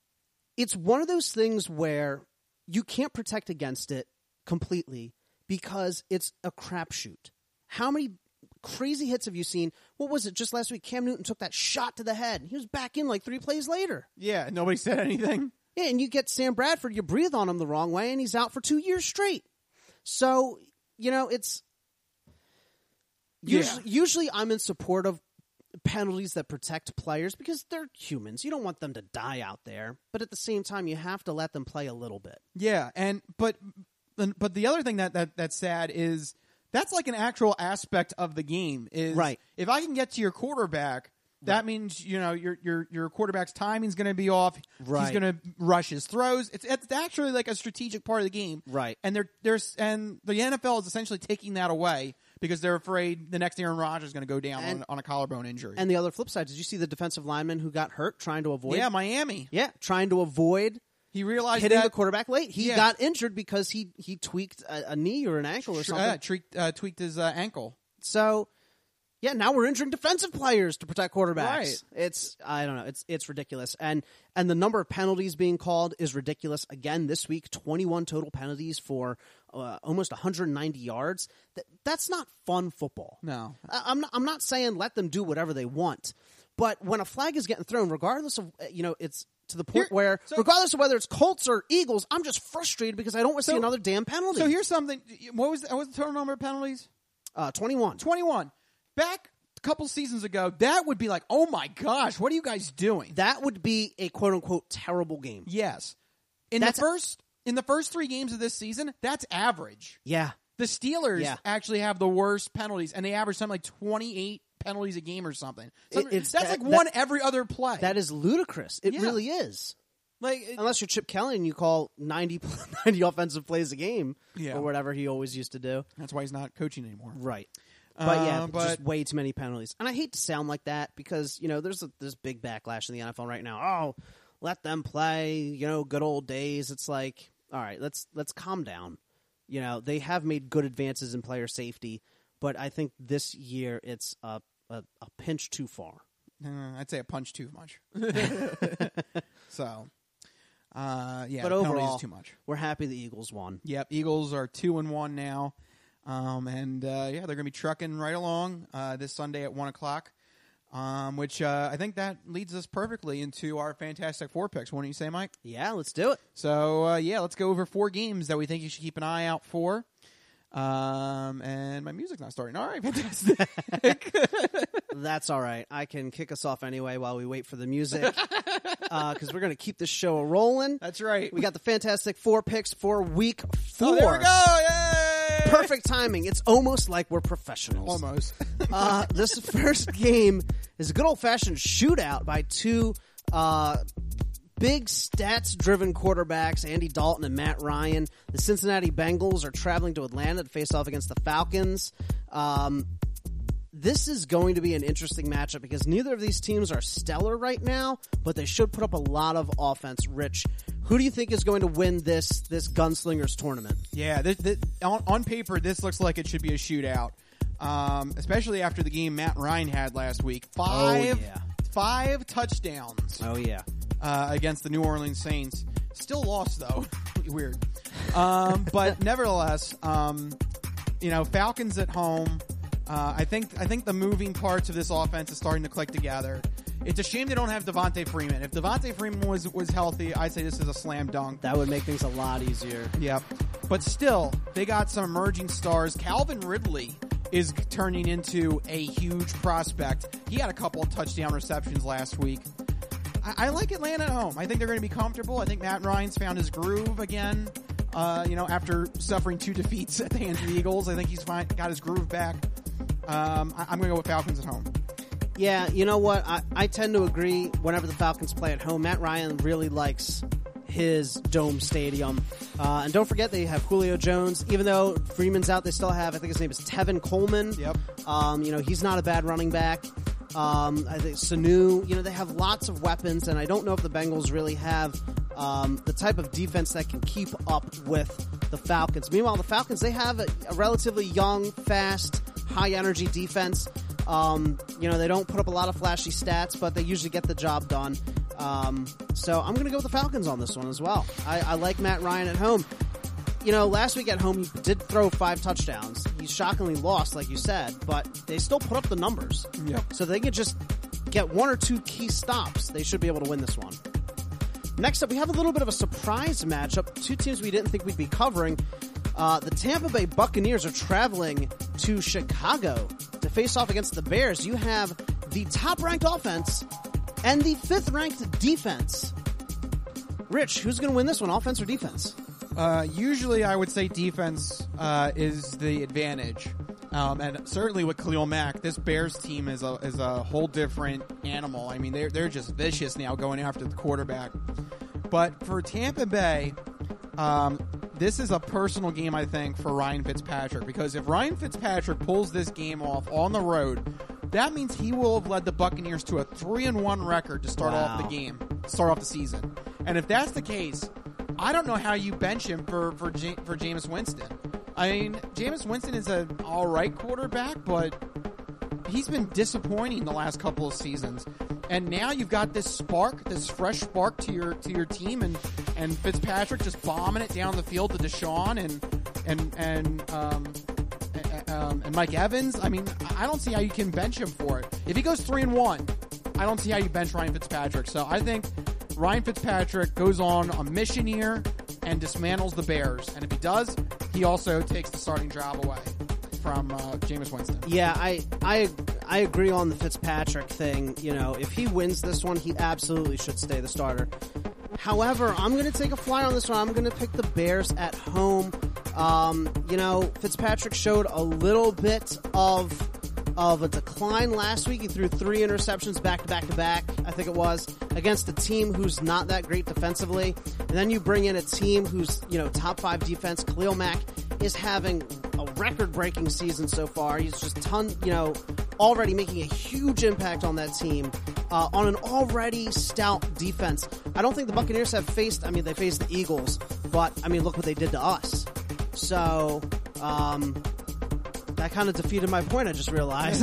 it's one of those things where you can't protect against it completely because it's a crapshoot. How many crazy hits have you seen? What was it just last week? Cam Newton took that shot to the head. He was back in like three plays later. Yeah, nobody said anything. Yeah, and you get Sam Bradford, you breathe on him the wrong way, and he's out for two years straight. So, you know, it's usually, Yeah. usually I'm in support of penalties that protect players because they're humans. You don't want them to die out there, but at the same time, you have to let them play a little bit. Yeah, and but but the other thing that, that that's sad is that's like an actual aspect of the game. Is Right. If I can get to your quarterback, that means you know your your your quarterback's timing's going to be off. He's Right. going to rush his throws. It's it's actually like a strategic part of the game. Right. And they're there's and the N F L is essentially taking that away because they're afraid the next Aaron Rodgers is going to go down And- on, on a collarbone injury. And the other flip side, did you see the defensive lineman who got hurt trying to avoid? yeah, Miami. Yeah, trying to avoid He realized hitting that the quarterback late. He Yeah. got injured because he, he tweaked a, a knee or an ankle or tr- something. uh, tweaked, uh, tweaked his uh, ankle. So, yeah, now we're injuring defensive players to protect quarterbacks. Right. It's I don't know. It's it's ridiculous, and and the number of penalties being called is ridiculous. Again, this week, twenty-one total penalties for uh, almost one hundred ninety yards. That that's not fun football. No. I, I'm not. I'm not saying let them do whatever they want, but when a flag is getting thrown, regardless of you know, it's to the point Here- where so- regardless of whether it's Colts or Eagles, I'm just frustrated because I don't want to see So- another damn penalty. So here's something. What was the, what was the total number of penalties? uh, twenty-one. twenty-one. Back couple seasons ago, that would be like, oh my gosh, what are you guys doing? That would be a quote unquote terrible game. Yes. In That's the first in the first three games of this season, that's average. Yeah. The Steelers Yeah. actually have the worst penalties, and they average something like twenty-eight penalties a game or something. So It- it's that's that- like one that- every other play. That is ludicrous. It Yeah. really is. like it- Unless you're Chip Kelly and you call ninety, ninety offensive plays a game Yeah. or whatever he always used to do. that's why he's not coaching anymore. Right. But yeah, Uh, but- just way too many penalties. And I hate to sound like that because, you know, there's a, there's big backlash in the N F L right now. Oh, let them play, you know, good old days. It's like, all right, let's let's calm down. You know, they have made good advances in player safety, but I think this year it's a a, a pinch too far. Uh, I'd say a punch too much. so, uh, yeah, But penalties overall, is too much. we're happy the Eagles won. Yep, Eagles are two and one now, um, and uh, yeah, they're going to be trucking right along uh, this Sunday at one o'clock. Um, which uh, I think that leads us perfectly into our Fantastic Four picks. Wouldn't you say, Mike? Yeah, let's do it. So uh, yeah, let's go over four games that we think you should keep an eye out for. Um, and my music's not starting. All right, fantastic. That's all right. I can kick us off anyway while we wait for the music because we're going to keep this show rolling. That's right. We got the Fantastic Four picks for week four. Oh, there we go! Yay! Perfect timing. It's almost like we're professionals. Almost. uh, this first game is a good old-fashioned shootout by two uh, big stats-driven quarterbacks, Andy Dalton and Matt Ryan. The Cincinnati Bengals are traveling to Atlanta to face off against the Falcons. Um, this is going to be an interesting matchup because neither of these teams are stellar right now, but they should put up a lot of offense. Rich, who do you think is going to win this this Gunslingers tournament? Yeah, this, this, on, on paper, this looks like it should be a shootout, um, especially after the game Matt Ryan had last week. Five, Oh, yeah. five touchdowns Oh, yeah. uh, against the New Orleans Saints. Still lost, though. Weird. Um, but nevertheless, um, you know, Falcons at home. Uh, I think I think the moving parts of this offense is starting to click together. It's a shame they don't have Devontae Freeman. If Devontae Freeman was was healthy, I'd say this is a slam dunk. That would make things a lot easier. Yep. But still, they got some emerging stars. Calvin Ridley is turning into a huge prospect. He had a couple of touchdown receptions last week. I, I like Atlanta at home. I think they're going to be comfortable. I think Matt Ryan's found his groove again. Uh, you know, after suffering two defeats at the hands of the Eagles, I think he's fine, got his groove back. Um, I, I'm going to go with Falcons at home. Yeah, you know what? I, I tend to agree whenever the Falcons play at home. Matt Ryan really likes his dome stadium. Uh, and don't forget they have Julio Jones. Even though Freeman's out, they still have, I think his name is Tevin Coleman. Yep. Um, you know, he's not a bad running back. Um, I think Sanu, you know, they have lots of weapons, and I don't know if the Bengals really have um, the type of defense that can keep up with the Falcons. Meanwhile, the Falcons, they have a, a relatively young, fast, high-energy defense. Um, you know, they don't put up a lot of flashy stats, but they usually get the job done. Um, so I'm going to go with the Falcons on this one as well. I, I like Matt Ryan at home. You know, last week at home, he did throw five touchdowns. He shockingly lost, like you said, but they still put up the numbers. Yep. So they could just get one or two key stops. They should be able to win this one. Next up, we have a little bit of a surprise matchup. Two teams we didn't think we'd be covering. Uh, the Tampa Bay Buccaneers are traveling to Chicago to face off against the Bears. You have the top-ranked offense and the fifth-ranked defense. Rich, who's going to win this one, offense or defense? Uh, usually, I would say defense uh, is the advantage, um, and certainly with Khalil Mack, this Bears team is a is a whole different animal. I mean, they're they're just vicious now, going after the quarterback. But for Tampa Bay, um, this is a personal game, I think, for Ryan Fitzpatrick, because if Ryan Fitzpatrick pulls this game off on the road, that means he will have led the Buccaneers to a three and one record to start Wow. off the game, start off the season. And if that's the case, I don't know how you bench him for for J- for Jameis Winston. I mean, Jameis Winston is an all right quarterback, but he's been disappointing the last couple of seasons. And now you've got this spark, this fresh spark to your to your team, and, and Fitzpatrick just bombing it down the field to Deshaun and and and um, and, um, and Mike Evans. I mean, I don't see how you can bench him for it. If he goes three and one, I don't see how you bench Ryan Fitzpatrick. So I think Ryan Fitzpatrick goes on a mission here and dismantles the Bears. And if he does, he also takes the starting job away from uh, Jameis Winston. Yeah, I, I, I agree on the Fitzpatrick thing. You know, if he wins this one, he absolutely should stay the starter. However, I'm going to take a flyer on this one. I'm going to pick the Bears at home. Um, you know, Fitzpatrick showed a little bit of of a decline last week. He threw three interceptions back to back to back, I think it was, against a team who's not that great defensively. And then you bring in a team who's, you know, top five defense. Khalil Mack is having a record-breaking season so far. He's just ton, you know, already making a huge impact on that team, uh, on an already stout defense. I don't think the Buccaneers have faced, I mean, they faced the Eagles, but, I mean, look what they did to us. So, um, that kind of defeated my point, I just realized.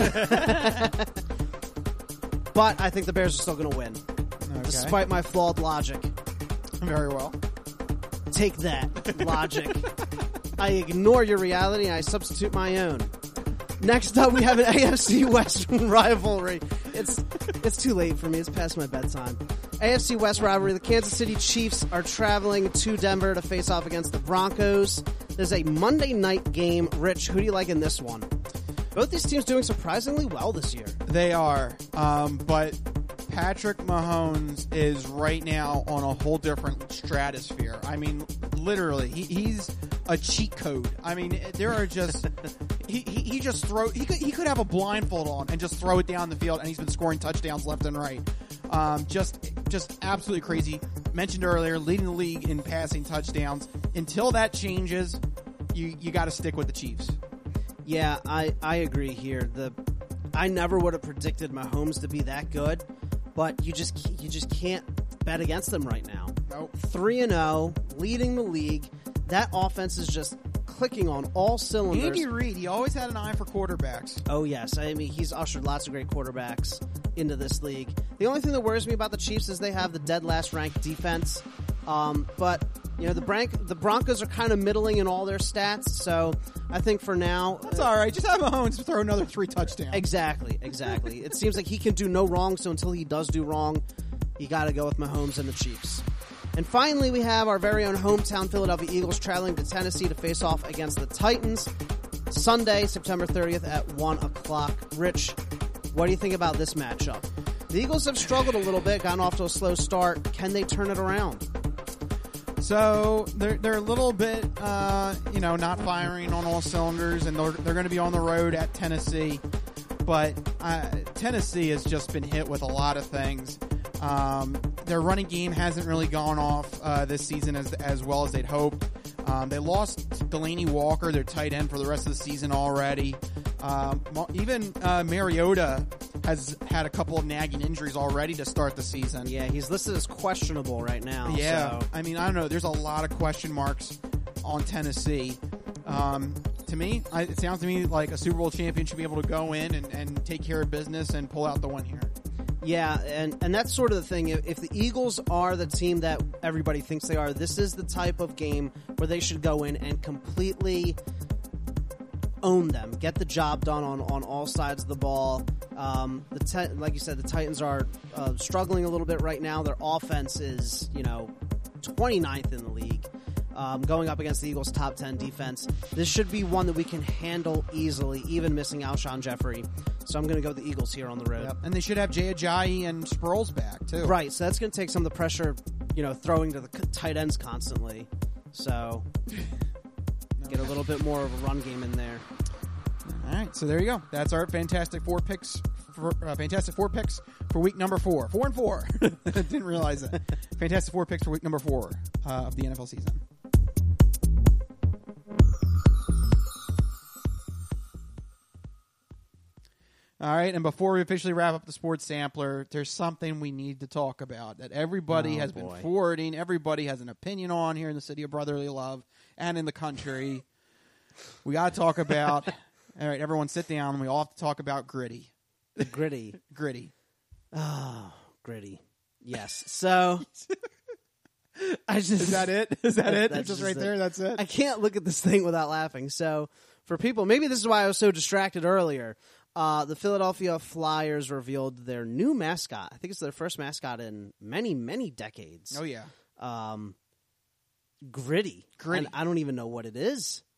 But I think the Bears are still going to win, Okay. despite my flawed logic. Very well. Take that, logic. I ignore your reality and I substitute my own. Next up, we have an A F C West rivalry. It's it's too late for me. It's past my bedtime. A F C West rivalry. The Kansas City Chiefs are traveling to Denver to face off against the Broncos. There's a Monday night game. Rich, who do you like in this one? Both these teams doing surprisingly well this year. They are, um, but Patrick Mahomes is right now on a whole different stratosphere. I mean, literally, he, he's a cheat code. I mean, there are just he, he he just throw he could he could have a blindfold on and just throw it down the field, and he's been scoring touchdowns left and right. Um, just just absolutely crazy. Mentioned earlier, leading the league in passing touchdowns. Until that changes, you you got to stick with the Chiefs. Yeah, I, I agree here. The I never would have predicted Mahomes to be that good, but you just you just can't bet against them right now. Nope. three and oh, leading the league. That offense is just clicking on all cylinders. Andy Reid, he always had an eye for quarterbacks. Oh, yes. I mean, he's ushered lots of great quarterbacks into this league. The only thing that worries me about the Chiefs is they have the dead last ranked defense. Um, but, you know, the, Bron- the Broncos are kind of middling in all their stats, so I think for now... It's all right. Just have Mahomes throw another three touchdowns. Exactly, exactly. It seems like he can do no wrong, so until he does do wrong, you got to go with Mahomes and the Chiefs. And finally, we have our very own hometown Philadelphia Eagles traveling to Tennessee to face off against the Titans Sunday, September thirtieth at one o'clock. Rich, what do you think about this matchup? The Eagles have struggled a little bit, gotten off to a slow start. Can they turn it around? So they're they're a little bit, uh, you know, not firing on all cylinders, and they're they're going to be on the road at Tennessee. But uh, Tennessee has just been hit with a lot of things. Um, their running game hasn't really gone off uh, this season as as well as they'd hoped. Um, they lost Delaney Walker, their tight end, for the rest of the season already. Um, even uh, Mariota has had a couple of nagging injuries already to start the season. Yeah, he's listed as questionable right now. Yeah, so. I mean, I don't know. There's a lot of question marks on Tennessee. Um, to me, I, it sounds to me like a Super Bowl champion should be able to go in and, and take care of business and pull out the win here. Yeah, and, and that's sort of the thing. If, if the Eagles are the team that everybody thinks they are, this is the type of game where they should go in and completely own them, get the job done on, on all sides of the ball. Um, the te- like you said, the Titans are uh, struggling a little bit right now. Their offense is, you know, twenty-ninth in the league. Um, going up against the Eagles' top ten defense. This should be one that we can handle easily, even missing Alshon Jeffrey. So I'm going to go with the Eagles here on the road. Yep. And they should have Jay Ajayi and Sproles back, too. Right, so that's going to take some of the pressure, you know, throwing to the tight ends constantly. So get a little bit more of a run game in there. All right, so there you go. That's our Fantastic Four picks. For, uh, Fantastic Four picks for week number four. Four and four. Didn't realize that. Fantastic Four picks for week number four uh, of the N F L season. All right, and before we officially wrap up the Sports Sampler, there's something we need to talk about that everybody oh, has boy. been forwarding. Everybody has an opinion on here in the city of brotherly love and in the country. We got to talk about. All right, everyone, sit down. We all have to talk about Gritty. Gritty, Gritty. Oh, Gritty. Yes. So I just is that it? Is that it? That's just, just right it. there. That's it. I can't look at this thing without laughing. So for people, maybe this is why I was so distracted earlier. Uh, the Philadelphia Flyers revealed their new mascot. I think it's their first mascot in many, many decades. Oh, yeah. Um, Gritty. Gritty. And I don't even know what it is.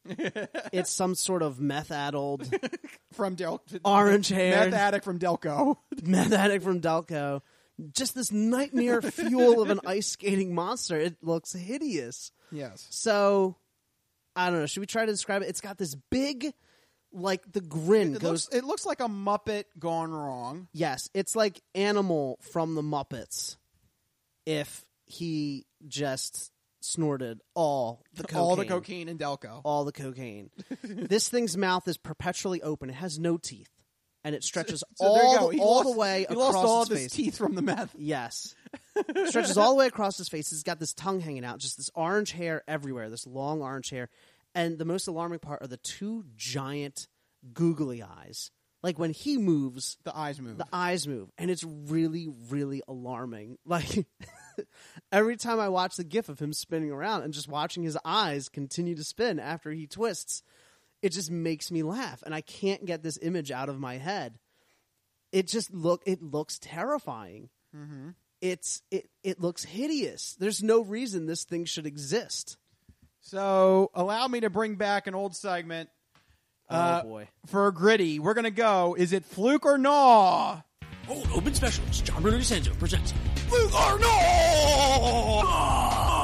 It's some sort of meth-addled, From Del orange hair. Meth addict from Delco. meth addict from Delco. Just this nightmare fuel of an ice skating monster. It looks hideous. Yes. So, I don't know. Should we try to describe it? It's got this big, like the grin It goes. looks, it looks like a Muppet gone wrong. Yes, it's like Animal from the Muppets. If he just snorted all the cocaine. All the cocaine in Delco. All the cocaine. This thing's mouth is perpetually open. It has no teeth. And it stretches So there you all, go. the, He all lost- the way he across lost all his of his face. teeth from the meth. Yes. Stretches all the way across his face. He's got this tongue hanging out, just this orange hair everywhere, this long orange hair. And the most alarming part are the two giant googly eyes. Like when he moves, The eyes move. the eyes move. And it's really, really alarming. Like every time I watch the gif of him spinning around and just watching his eyes continue to spin after he twists, it just makes me laugh. And I can't get this image out of my head. It just look it looks terrifying. Mm-hmm. It's it it looks hideous. There's no reason this thing should exist. So allow me to bring back an old segment. Uh, oh boy. For Gritty, we're going to go. Is it fluke or gnaw? Old Open Specials, John Bruno DeCenzo presents Fluke or Gnaw!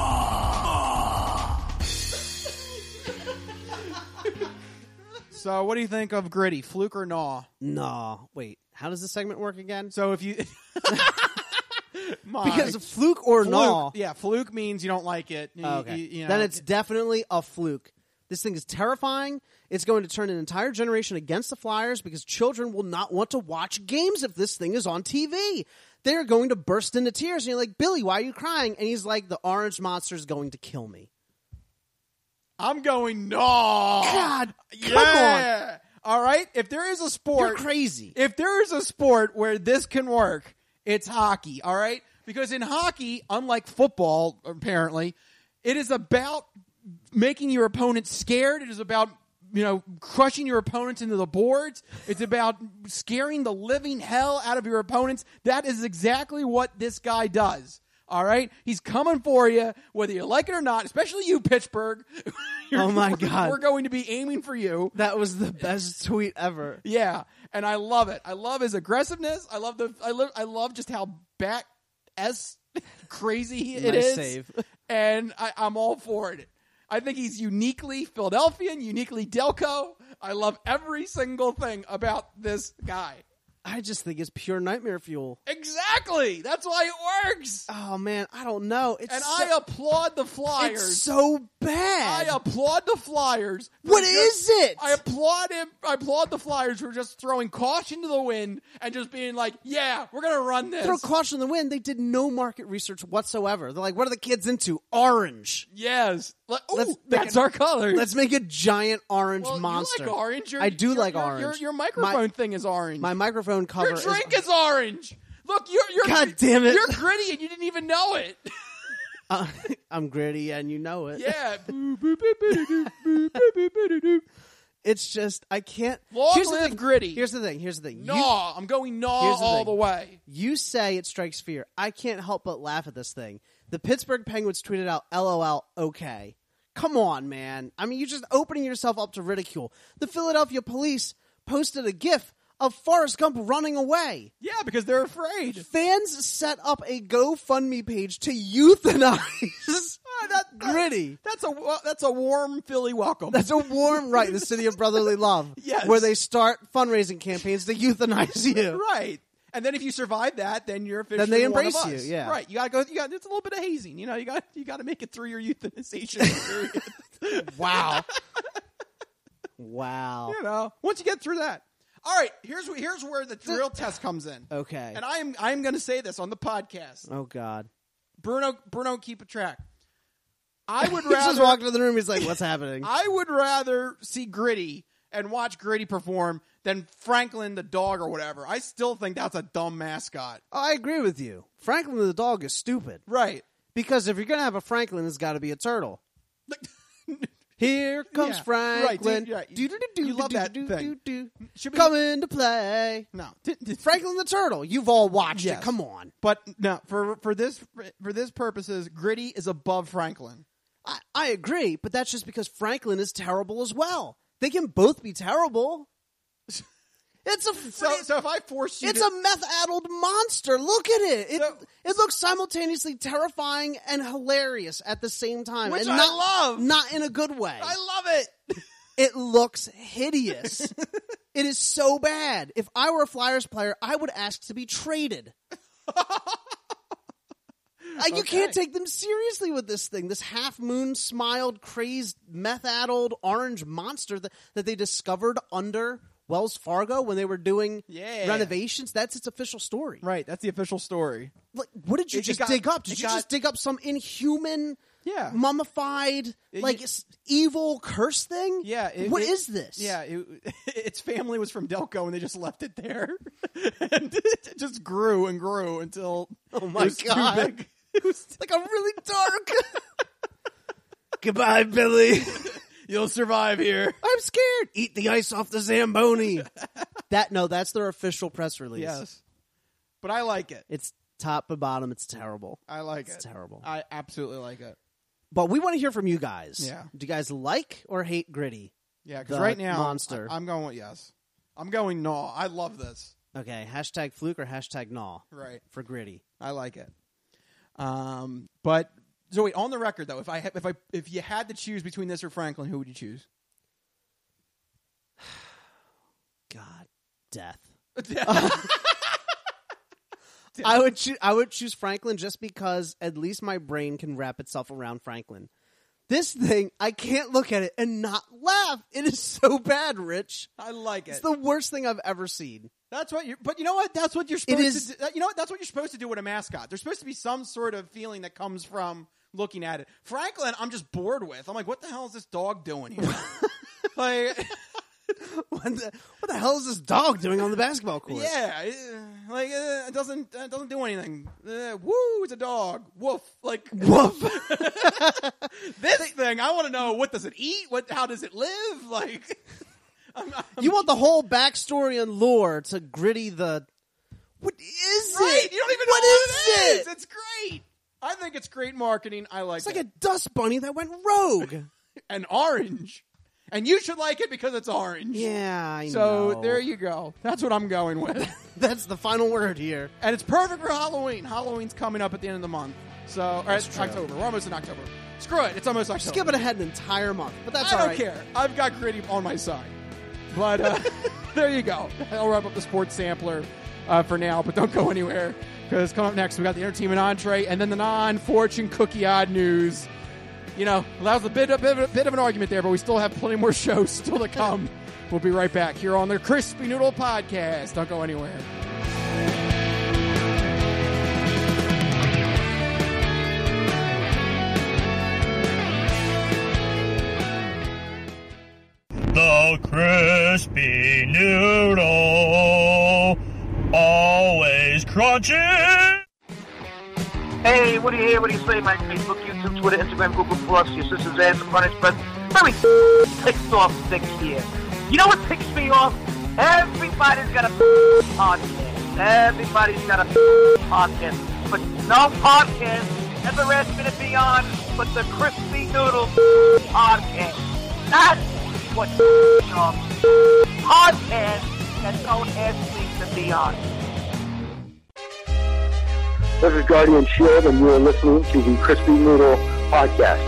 So what do you think of Gritty? Fluke or gnaw? No. Wait. How does this segment work again? So if you... My- Because fluke or fluke, gnaw. Yeah, fluke means you don't like it. You- Oh, okay. you- you know, Then it's definitely a fluke. This thing is terrifying. It's going to turn an entire generation against the Flyers because children will not want to watch games if this thing is on T V. They're going to burst into tears. And you're like, Billy, why are you crying? And he's like, the orange monster is going to kill me. I'm going gnaw. God, come Yeah. All right. If there is a sport, You're crazy. If there is a sport where this can work, it's hockey. All right, because in hockey, unlike football, apparently, it is about making your opponent scared. It is about, you know, crushing your opponents into the boards. It's about scaring the living hell out of your opponents. That is exactly what this guy does. All right? He's coming for you, whether you like it or not, especially you, Pittsburgh. Oh, my We're- God. We're going to be aiming for you. That was the best tweet ever. Yeah, and I love it. I love his aggressiveness. I love the. I love. I love just how bat s crazy it Nice is. save. And I, I'm all for it. I think he's uniquely Philadelphian, uniquely Delco. I love every single thing about this guy. I just think it's pure nightmare fuel. Exactly. That's why it works. Oh, man, I don't know. It's And so, I applaud the Flyers. It's so bad. I applaud the Flyers. for What just- is it? I applaud him. I applaud the Flyers for just throwing caution to the wind and just being like, "Yeah, we're gonna run this." Throw caution in the wind. They did no market research whatsoever. They're like, what are the kids into? Orange. Yes, Like, ooh, Let's- that's our color. Let's make a giant orange well, monster. You like orange? Your- I do your- like your, orange. Your, your microphone My- thing is orange. My microphone cover your drink is, is orange. Look, you're you're God damn it. You're gritty and you didn't even know it. uh, I'm gritty and you know it. Yeah. Boo, boo, boo, boo, doo, boo, boo, boo, boo, doo, doo. It's just I can't. Long here's the live thing. gritty. Here's the thing. Here's the thing. Gnaw. I'm going gnaw Here's the all thing. the way. You, you say it strikes fear. I can't help but laugh at this thing. The Pittsburgh Penguins tweeted out, "LOL, okay." Come on, man. I mean, you're just opening yourself up to ridicule. The Philadelphia police posted a GIF of Forrest Gump running away. Yeah, because they're afraid. Fans set up a GoFundMe page to euthanize Ah, that- that- Gritty. That's a wa- that's a warm Philly welcome. That's a warm right, the city of brotherly love. Yes. Where they start fundraising campaigns to euthanize you. right. And then if you survive that, then you're officially Then they one of embrace us. you, yeah. Right. You gotta go. You got. It's a little bit of hazing. You know. You got. You got to make it through your euthanization period. Wow. Wow. You know. Once you get through that. All right. Here's wh- here's where the drill test comes in. Okay. And I am I am going to say this on the podcast. Oh, God. Bruno Bruno, keep a track. I would He just rather walked into the room. He's like, what's happening? I would rather see Gritty and watch Gritty perform than Franklin the dog or whatever. I still think that's a dumb mascot. Oh, I agree with you. Franklin the dog is stupid. Right. Because if you're going to have a Franklin, it's got to be a turtle. Here comes Yeah, Franklin. right, dude, right. Do, do, do, do, You love do, that do, thing. do, do. Should be- Come into play. No. Franklin the turtle. You've all watched Yes. it. Come on. But no, for for this for this purposes, Gritty is above Franklin. I, I agree, but that's just because Franklin is terrible as well. They can both be terrible. It's a So, so if I force you it's to... a meth-addled monster. Look at it. It So- it looks simultaneously terrifying and hilarious at the same time. Which and I not, love. Not in a good way. I love it. It looks hideous. It is so bad. If I were a Flyers player, I would ask to be traded. Uh, you Okay. can't take them seriously with this thing. This half-moon, smiled, crazed, meth-addled orange monster that, that they discovered under Wells Fargo when they were doing Yeah. renovations. That's its official story. Right, that's the official story. Like, what did you It- it just got- dig up? Did it you got- just dig up some inhuman, Yeah. mummified, It- like you- s- evil curse thing? Yeah. It, What it- is this? Yeah, it, its family was from Delco, and they just left it there. And it just grew and grew until Oh my it was God. too big. It was Like a really dark. Goodbye, Billy. You'll survive here. I'm scared. Eat the ice off the Zamboni. that no, that's their official press release. Yes. But I like it. It's top to bottom. It's terrible. I like It's it. terrible. I absolutely like it. But we want to hear from you guys. Yeah. Do you guys like or hate Gritty? Yeah, because The right now, monster. I, I'm going with yes. I'm going no. I love this. Okay. Hashtag fluke or hashtag gnaw Right. for Gritty. I like it. Um, but so wait, on the record though, if I ha- if I if you had to choose between this or Franklin, who would you choose? God, death. I would choo- I would choose Franklin just because at least my brain can wrap itself around Franklin. This thing, I can't look at it and not laugh. It is so bad, Rich. I like it. It's the worst thing I've ever seen. That's what you. But you know what? That's what you're supposed is- to. Do. You know what? That's what you're supposed to do with a mascot. There's supposed to be some sort of feeling that comes from looking at it. Franklin, I'm just bored with. I'm like, what the hell is this dog doing here? like, What the, what the hell is this dog doing on the basketball court? yeah, it, like uh, it doesn't it doesn't do anything. Uh, woo, it's a dog. Woof. Like Woof. this thing. I want to know, what does it eat? What? How does it live? Like. I'm, I'm, You want the whole backstory and lore to Gritty the... What is right? it? You don't even What know what is it is. it? It's great. I think it's great marketing. I like It's like it. a dust bunny that went rogue. And orange. And you should like it because it's orange. Yeah, I So know. there you go. That's what I'm going with. That's the final word here. And it's perfect for Halloween. Halloween's coming up at the end of the month. So, or it's true. October. We're almost in October. Screw it. It's almost October. Skipping ahead an entire month, but that's I all don't right. care. I've got Gritty on my side. But uh, there you go. I'll wrap up the sports sampler uh, for now, but don't go anywhere because coming up next, we got the entertainment entree and then the non-fortune cookie odd news. You know, that was a bit, a bit, a bit of an argument there, but we still have plenty more shows still to come. We'll be right back here on the Crispy Noodle Podcast. Don't go anywhere. The crispy noodle, always crunchy. Hey, what do you hear? What do you say? My Facebook, YouTube, Twitter, Instagram, Google Plus, your sister's ass and punished, but very pissed off sick here. You know what ticks me off? Everybody's got a podcast. Everybody's got a podcast. But no podcast ever asked me to be on but the Crispy Noodle podcast. That's what off. Podcast that don't ask me to be on. This is Guardian Shield, and you are listening to the Crispy Noodle Podcast.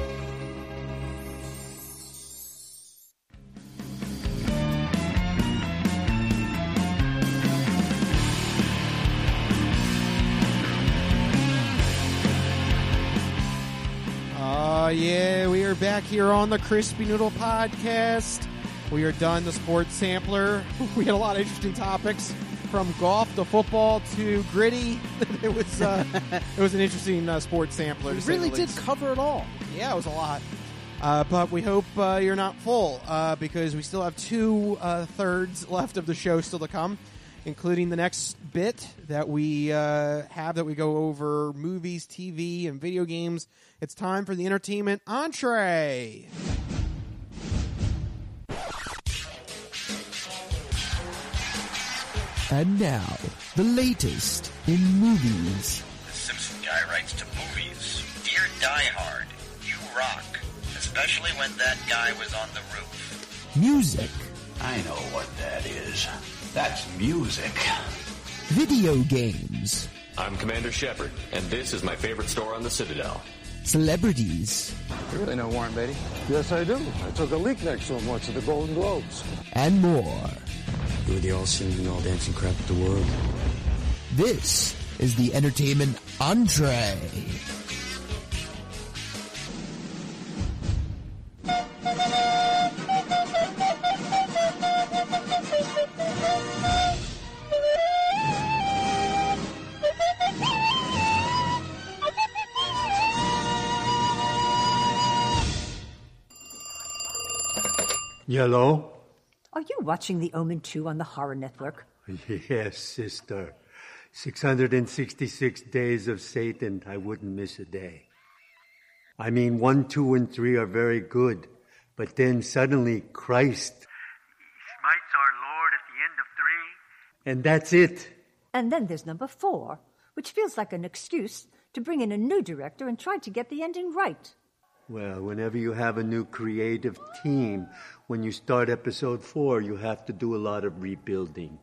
Oh, yeah, we are back here on the Crispy Noodle Podcast. We are done the sports sampler. We had a lot of interesting topics, from golf to football to Gritty. It was uh, it was an interesting uh, sports sampler. We to say really the did least. cover it all. Yeah, it was a lot. Uh, but we hope uh, you're not full uh, because we still have two uh, thirds left of the show still to come, including the next bit that we uh, have that we go over movies, T V, and video games. It's time for the entertainment entree. And now, the latest in movies. The Simpson guy writes to movies. Dear Die Hard, you rock. especially when that guy was on the roof. Music. I know what that is. That's music. Video games. I'm Commander Shepard, and this is my favorite store on the Citadel. Celebrities. You really know Warren Beatty? Yes, I do. I took a leak next to him once at the Golden Globes. And more. You were the all-singing, all-dancing crap of the world. This is the entertainment entree. Hello? Are you watching The Omen two on the Horror Network? Yes, sister. six hundred sixty-six days of Satan. I wouldn't miss a day. I mean, one, two, and three are very good. But then suddenly Christ. He smites our Lord at the end of three. And that's it. And then there's number four, which feels like an excuse to bring in a new director and try to get the ending right. Well, whenever you have a new creative team, when you start episode four, you have to do a lot of rebuilding.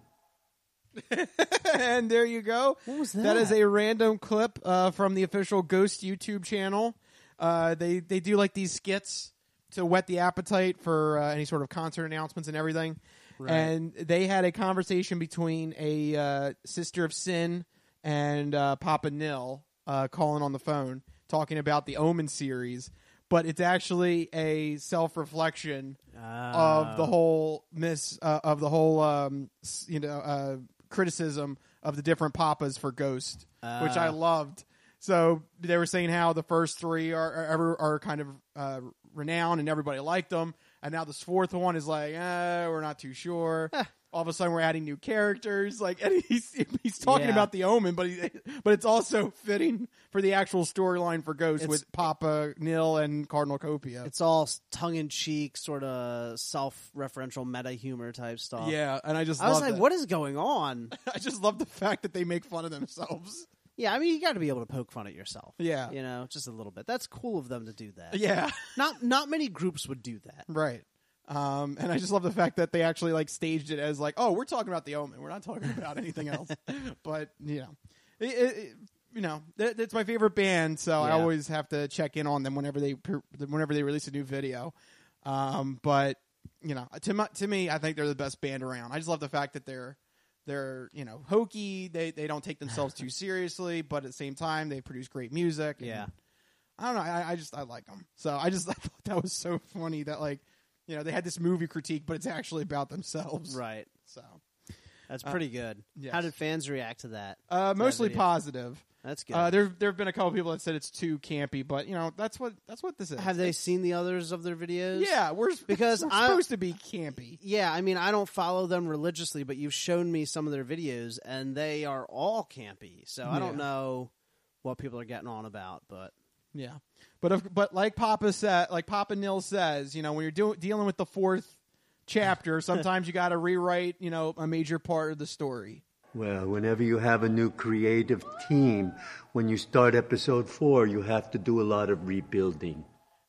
And there you go. What was that? That is a random clip uh, from the official Ghost YouTube channel. Uh, they they do like these skits to whet the appetite for uh, any sort of concert announcements and everything. Right. And they had a conversation between a uh, Sister of Sin and uh, Papa Nil uh, calling on the phone, talking about the Omen series. But it's actually a self-reflection uh. of the whole miss uh, of the whole um, you know uh, criticism of the different papas for Ghost, uh. which I loved. So they were saying how the first three are are, are kind of uh, renowned and everybody liked them, and now this fourth one is like, eh, we're not too sure. All of a sudden, we're adding new characters. Like, and he's he's talking Yeah. about the Omen, but he, but it's also fitting for the actual storyline for Ghost It's- with Papa Nil and Cardinal Copia. It's all tongue-in-cheek, sort of self-referential meta humor type stuff. Yeah, and I just I was love like, that. what is going on? I just love the fact that they make fun of themselves. Yeah, I mean, you got to be able to poke fun at yourself. Yeah. You know, just a little bit. That's cool of them to do that. Yeah. Not not many groups would do that. Right. Um, and I just love the fact that they actually like staged it as like, oh, we're talking about the Omen. We're not talking about anything else. But you know, it, it, it, you know, it, it's my favorite band, so I Yeah. always have to check in on them whenever they whenever they release a new video. Um, but you know, to my, to me, I think they're the best band around. I just love the fact that they're they're you know hokey. They they don't take themselves too seriously, but at the same time, they produce great music. And Yeah. I don't know. I, I just I like them. So I just I thought that was so funny that like. You know, they had this movie critique, but it's actually about themselves. Right. So That's uh, pretty good. yes. How did fans react to that? Uh, To mostly that video? positive. That's good. Uh, there there have been a couple people that said it's too campy, but you know that's what that's what this is. Have they seen the others of their videos? Yeah, we're because we're I'm supposed to be campy. Yeah, I mean, I don't follow them religiously, but you've shown me some of their videos, and they are all campy. So I don't Yeah. know what people are getting on about, but Yeah, but if, but like Papa said, like Papa Nil says, you know, when you're do, dealing with the fourth chapter, sometimes you got to rewrite, you know, a major part of the story. Well, whenever you have a new creative team, when you start episode four, you have to do a lot of rebuilding.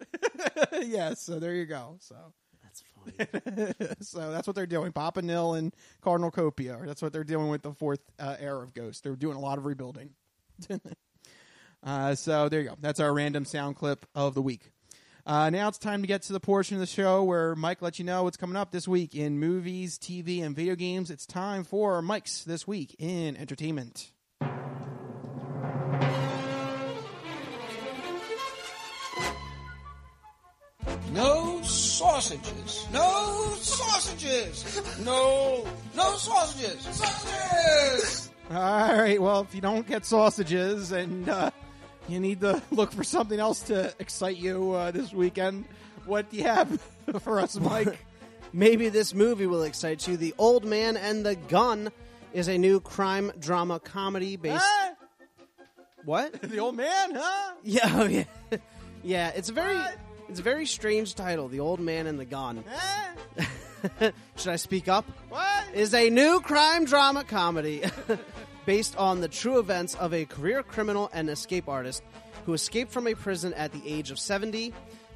Yeah, so there you go. So that's funny. So that's what they're doing. Papa Nil and Cardinal Copia. Or that's what they're doing with the fourth uh, era of Ghost. They're doing a lot of rebuilding. uh, so there you go. That's our random sound clip of the week. Uh, now it's time to get to the portion of the show where Mike lets you know what's coming up this week in movies, T V, and video games. It's time for Mike's This Week in Entertainment. No sausages. No sausages. No, no sausages. Sausages! All right. Well, if you don't get sausages and uh, you need to look for something else to excite you uh, this weekend, what do you have for us, Mike? Maybe this movie will excite you. The Old Man and the Gun is a new crime drama comedy based. Ah! What? The Old Man, huh? Yeah, oh, yeah, yeah. It's a very, it's a very strange title. The Old Man and the Gun. Ah! Should I speak up? What? Is a new crime drama comedy based on the true events of a career criminal and escape artist who escaped from a prison at the age of seventy.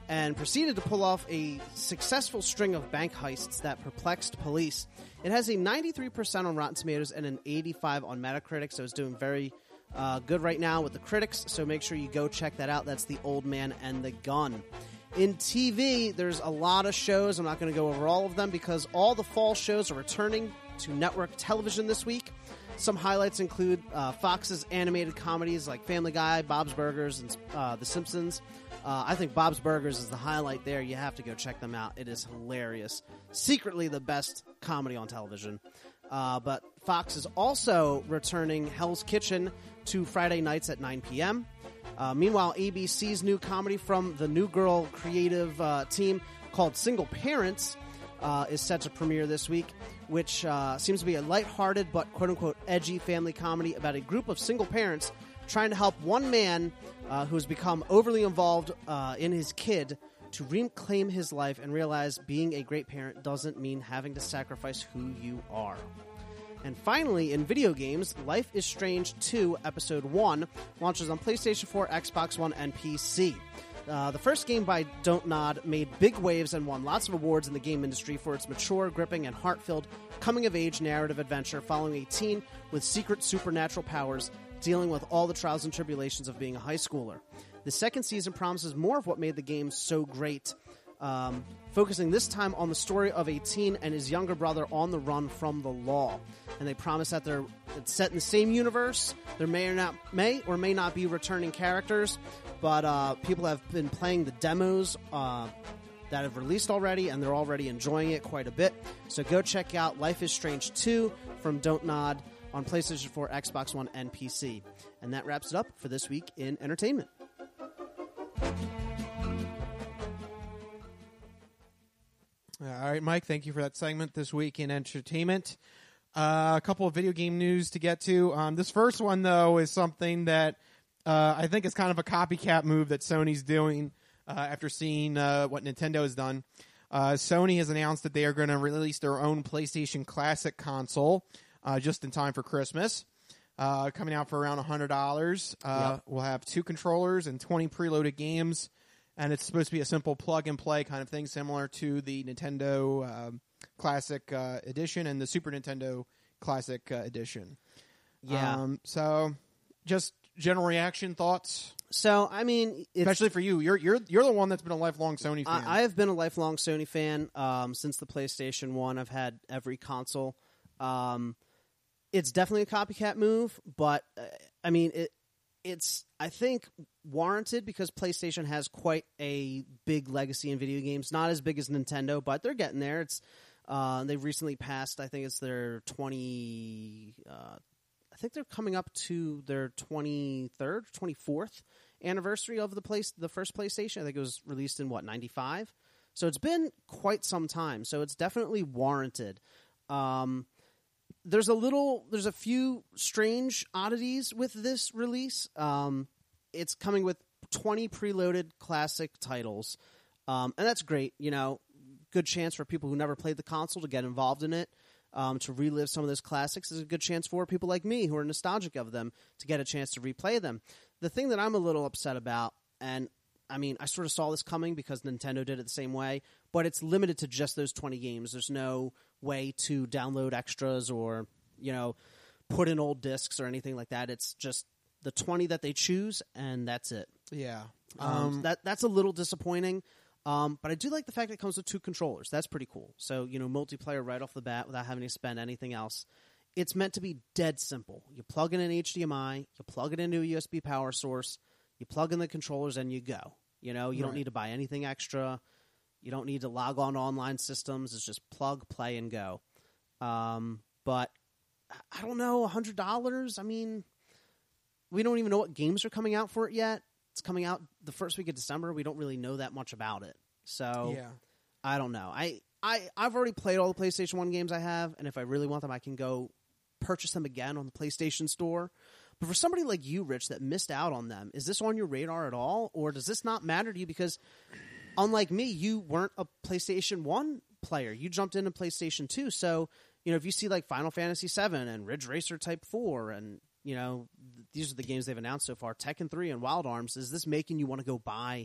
and proceeded to pull off a successful string of bank heists that perplexed police. It has a ninety-three percent on Rotten Tomatoes and an eighty-five on Metacritic, so it's doing very uh, good right now with the critics, so make sure you go check that out. That's The Old Man and the Gun. In T V, there's a lot of shows. I'm not going to go over all of them because all the fall shows are returning to network television this week. Some highlights include uh, Fox's animated comedies like Family Guy, Bob's Burgers, and uh, The Simpsons. Uh, I think Bob's Burgers is the highlight there. You have to go check them out. It is hilarious. Secretly the best comedy on television. Uh, but Fox is also returning Hell's Kitchen to Friday nights at nine p.m. Uh, meanwhile, A B C's new comedy from the New Girl creative uh, team called Single Parents uh, is set to premiere this week, which uh, seems to be a lighthearted but quote-unquote edgy family comedy about a group of single parents trying to help one man uh, who's become overly involved uh, in his kid to reclaim his life and realize being a great parent doesn't mean having to sacrifice who you are. And finally, in video games, Life is Strange two Episode one launches on PlayStation four, Xbox One, and P C. Uh, the first game by Don't Nod made big waves and won lots of awards in the game industry for its mature, gripping, and heart-filled coming-of-age narrative adventure following a teen with secret supernatural powers dealing with all the trials and tribulations of being a high schooler. The second season promises more of what made the game so great, um, focusing this time on the story of a teen and his younger brother on the run from the law. And they promise that they're it's set in the same universe. There may or not may or may not be returning characters, but uh, people have been playing the demos uh, that have released already, and they're already enjoying it quite a bit. So go check out Life is Strange two from Don't Nod on PlayStation four, Xbox One, and P C. And that wraps it up for this week in entertainment. All right, Mike, thank you for that segment this week in entertainment. Uh, a couple of video game news to get to. Um, this first one, though, is something that uh, I think is kind of a copycat move that Sony's doing uh, after seeing uh, what Nintendo has done. Uh, Sony has announced that they are going to release their own PlayStation Classic console uh, just in time for Christmas, uh, coming out for around one hundred dollars. Uh, yep. We'll have two controllers and twenty preloaded games, and it's supposed to be a simple plug-and-play kind of thing, similar to the Nintendo uh, Classic uh, Edition and the Super Nintendo Classic uh, Edition. Yeah. Um, so, just general reaction, thoughts? So, I mean, it's, especially for you, you're you're you're the one that's been a lifelong Sony fan. I, I have been a lifelong Sony fan um, since the PlayStation one. I've had every console. Um, it's definitely a copycat move, but uh, I mean, it it's I think warranted because PlayStation has quite a big legacy in video games. Not as big as Nintendo, but they're getting there. It's uh, they've recently passed. I think it's their twenty. Uh, I think they're coming up to their twenty-third, twenty-fourth anniversary of the place, the first PlayStation. I think it was released in, what, ninety-five? So it's been quite some time. So it's definitely warranted. Um, there's a little, there's a few strange oddities with this release. Um, it's coming with twenty preloaded classic titles. Um, and that's great. You know, good chance for people who never played the console to get involved in it. Um, to relive some of those classics is a good chance for people like me who are nostalgic of them to get a chance to replay them. The thing that I'm a little upset about, and I mean, I sort of saw this coming because Nintendo did it the same way, but it's limited to just those twenty games. There's no way to download extras or, you know, put in old discs or anything like that. It's just the twenty that they choose, and that's it. Yeah. Um, Um, that That's a little disappointing. Um, but I do like the fact that it comes with two controllers. That's pretty cool. So, you know, multiplayer right off the bat without having to spend anything else. It's meant to be dead simple. You plug in an H D M I, you plug it into a U S B power source, you plug in the controllers, and you go. You know, you Right. don't need to buy anything extra. You don't need to log on to online systems. It's just plug, play, and go. Um, but I don't know, one hundred dollars? I mean, we don't even know what games are coming out for it yet. It's coming out the first week of December. We don't really know that much about it. So, Yeah. I don't know. I, I, I've already played all the PlayStation one games I have, and if I really want them, I can go purchase them again on the PlayStation Store. But for somebody like you, Rich, that missed out on them, is this on your radar at all? Or does this not matter to you? Because unlike me, you weren't a PlayStation one player. You jumped into PlayStation two. So, you know, if you see like Final Fantasy seven and Ridge Racer Type four and, you know, these are the games they've announced so far, Tekken three and Wild Arms, is this making you want to go buy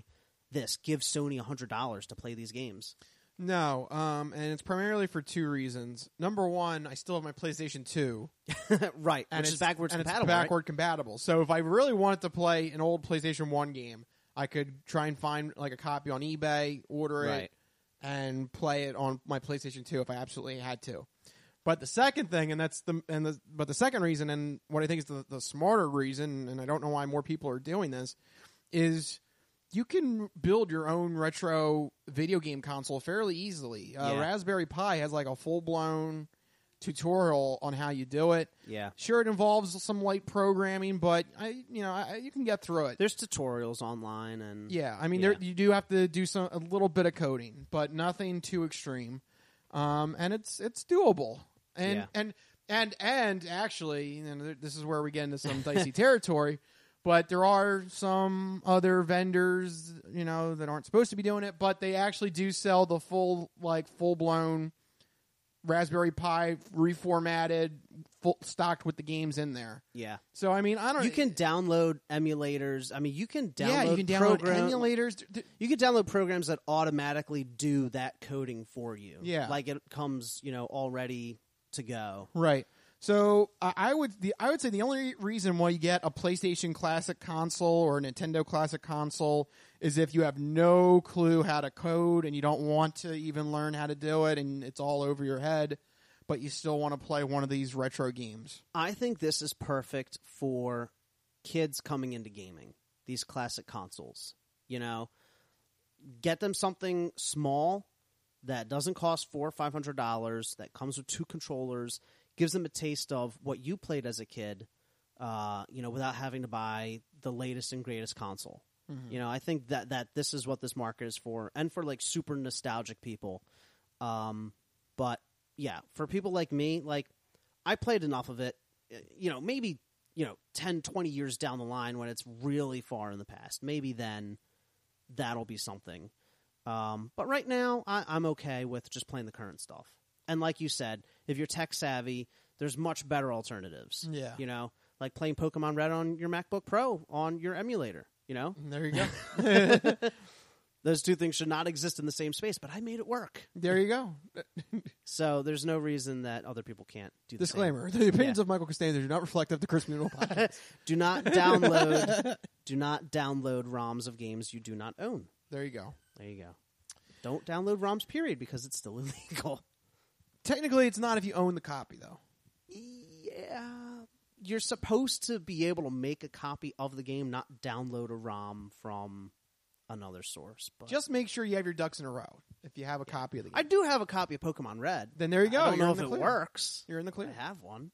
this. Give Sony one hundred dollars to play these games. No, um, and it's primarily for two reasons. Number one, I still have my PlayStation two. Right, and which is backwards and compatible, it's backward right? compatible. So if I really wanted to play an old PlayStation one game, I could try and find like a copy on eBay, order Right. it, and play it on my PlayStation two if I absolutely had to. But the second thing, and that's the and the but the second reason, and what I think is the, the smarter reason, and I don't know why more people are doing this, is you can build your own retro video game console fairly easily. Uh, Yeah. Raspberry Pi has like a full blown tutorial on how you do it. Yeah. Sure, it involves some light programming, but I, you know, I, you can get through it. There's tutorials online, and Yeah, I mean, Yeah. There, you do have to do some a little bit of coding, but nothing too extreme, um, and it's it's doable. And Yeah. and and and actually, and this is where we get into some dicey territory. But there are some other vendors, you know, that aren't supposed to be doing it, but they actually do sell the full, like, full blown Raspberry Pi reformatted, full, stocked with the games in there. Yeah. So I mean, I don't. You can download emulators. I mean, you can download. Yeah, you can download program- emulators. You can download programs that automatically do that coding for you. Yeah. like it comes, you know, already to go. Right. So uh, I would the I would say the only reason why you get a PlayStation Classic console or a Nintendo Classic console is if you have no clue how to code and you don't want to even learn how to do it and it's all over your head, but you still want to play one of these retro games. I think this is perfect for kids coming into gaming. These classic consoles, you know, get them something small that doesn't cost four or five hundred dollars, that comes with two controllers. Gives them a taste of what you played as a kid, uh, you know, without having to buy the latest and greatest console. Mhm. You know, I think that, that this is what this market is for, and for like super nostalgic people. Um, but yeah, for people like me, like I played enough of it, you know, maybe, you know, ten, twenty years down the line when it's really far in the past. Maybe then that'll be something. Um, but right now, I, I'm okay with just playing the current stuff. And like you said, if you're tech savvy, there's much better alternatives. Yeah. You know, like playing Pokemon Red on your MacBook Pro on your emulator, you know? There you go. Those two things should not exist in the same space, but I made it work. There you go. So there's no reason that other people can't do the Disclaimer: same. the opinions Yeah. of Michael Costanza do not reflect of the Chris Noodle podcast. Do not download do not download ROMs of games you do not own. There you go. There you go. Don't download ROMs, period, because it's still illegal. Technically, it's not if you own the copy, though. Yeah. You're supposed to be able to make a copy of the game, not download a ROM from another source. But Just make sure you have your ducks in a row if you have a copy of the game. I do have a copy of Pokemon Red. Then there you go. I don't You're know in if the it clear. works. You're in the clear. I have one.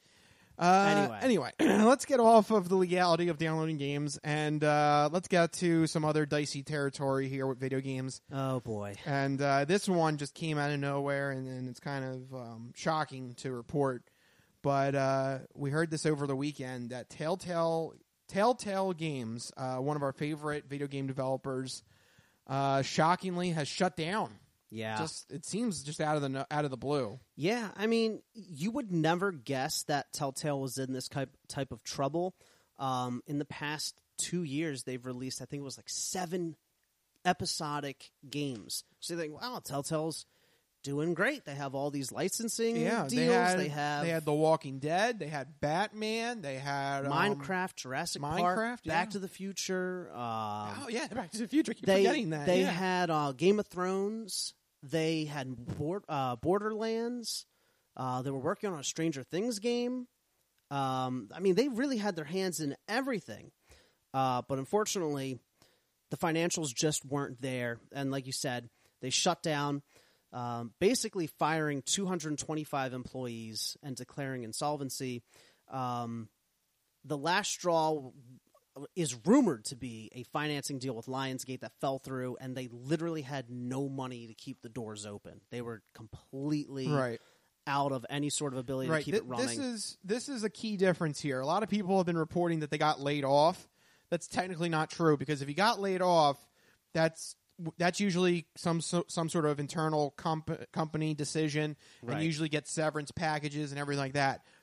Uh, Anyway. anyway, let's get off of the legality of downloading games and uh, let's get to some other dicey territory here with video games. Oh, boy. And uh, this one just came out of nowhere, and, and it's kind of um, shocking to report. But uh, we heard this over the weekend that Telltale Telltale Games, uh, one of our favorite video game developers, uh, shockingly has shut down. Yeah. Just it seems just out of the no- out of the blue. Yeah, I mean, you would never guess that Telltale was in this type type of trouble. Um, in the past two years, they've released, I think it was like seven episodic games. So you think, wow, Telltale's doing great. They have all these licensing Yeah, deals. they had they have they had The Walking Dead. They had Batman. They had um, Minecraft, Jurassic Minecraft, Park, yeah. Back to the Future. Um, Oh yeah, Back to the Future. I keep they forgetting that. they yeah. had uh, Game of Thrones. They had board, uh, Borderlands. Uh, they were working on a Stranger Things game. Um, I mean, they really had their hands in everything. Uh, but unfortunately, the financials just weren't there. And like you said, they shut down, um, basically firing two hundred twenty-five employees and declaring insolvency. Um, the last straw is rumored to be a financing deal with Lionsgate that fell through, and they literally had no money to keep the doors open. They were completely Right. out of any sort of ability right. to keep Th- it running. This is this is a key difference here. A lot of people have been reporting that they got laid off. That's technically not true, because if you got laid off, that's that's usually some so, some sort of internal comp- company decision, Right. and usually get severance packages and everything like that.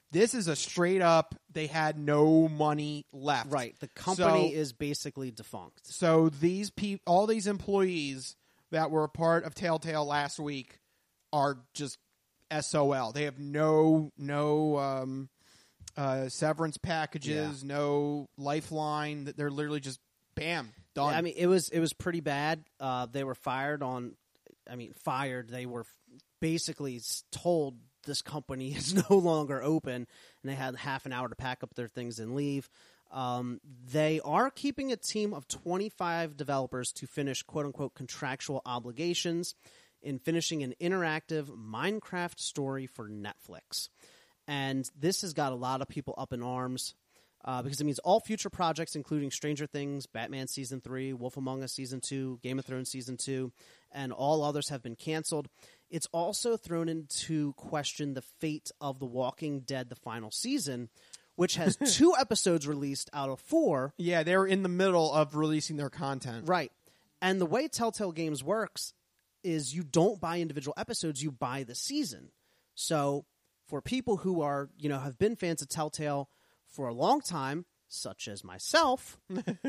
This is a straight up, they had no money left. Right. The company so, is basically defunct. So these pe- all these employees that were a part of Telltale last week are just S O L. They have no no um, uh, severance packages, yeah. no lifeline. They're literally just bam, done. Yeah, I mean, it was it was pretty bad. Uh, they were fired on. I mean, fired. They were basically told this company is no longer open, and they had half an hour to pack up their things and leave. Um, they are keeping a team of twenty-five developers to finish quote-unquote contractual obligations in finishing an interactive Minecraft story for Netflix. And this has got a lot of people up in arms uh, because it means all future projects, including Stranger Things, Batman Season three, Wolf Among Us Season two, Game of Thrones Season two, and all others have been canceled. It's also thrown into question the fate of The Walking Dead, the final season, which has two episodes released out of four. Yeah, they were in the middle of releasing their content. Right. And the way Telltale Games works is you don't buy individual episodes, you buy the season. So for people who are, you know, have been fans of Telltale for a long time, such as myself,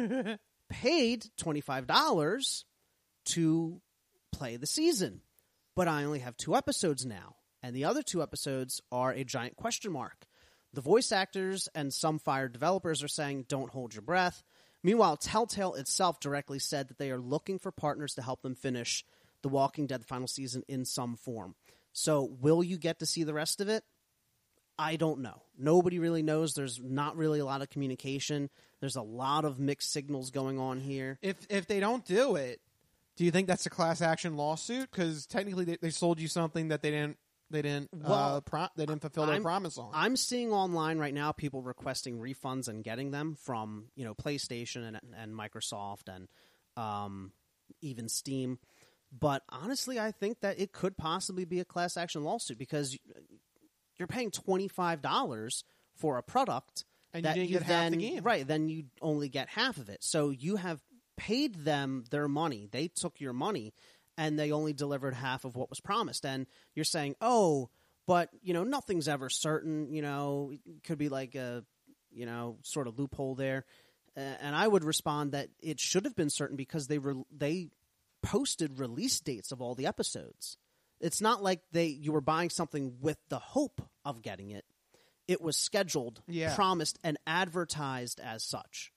paid twenty-five dollars to play the season. But I only have two episodes now, and the other two episodes are a giant question mark. The voice actors and some fired developers are saying, don't hold your breath. Meanwhile, Telltale itself directly said that they are looking for partners to help them finish The Walking Dead final season in some form. So will you get to see the rest of it? I don't know. Nobody really knows. There's not really a lot of communication. There's a lot of mixed signals going on here. If if they don't do it, do you think that's a class action lawsuit? Because technically, they, they sold you something that they didn't. They didn't. Well, uh, pro- they didn't fulfill their I'm, promise on. I'm seeing online right now people requesting refunds and getting them from you know PlayStation and and Microsoft and um, even Steam. But honestly, I think that it could possibly be a class action lawsuit because you're paying twenty-five dollars for a product and that you didn't you get then, half the game. Right? Then you only get half of it. So you have paid them their money. They took your money, and they only delivered half of what was promised. And you're saying, oh, but, you know, nothing's ever certain. You know, it could be like a, you know, sort of loophole there. Uh, and I would respond that it should have been certain because they re- they posted release dates of all the episodes. It's not like they you were buying something with the hope of getting it. It was scheduled, yeah. promised, and advertised as such.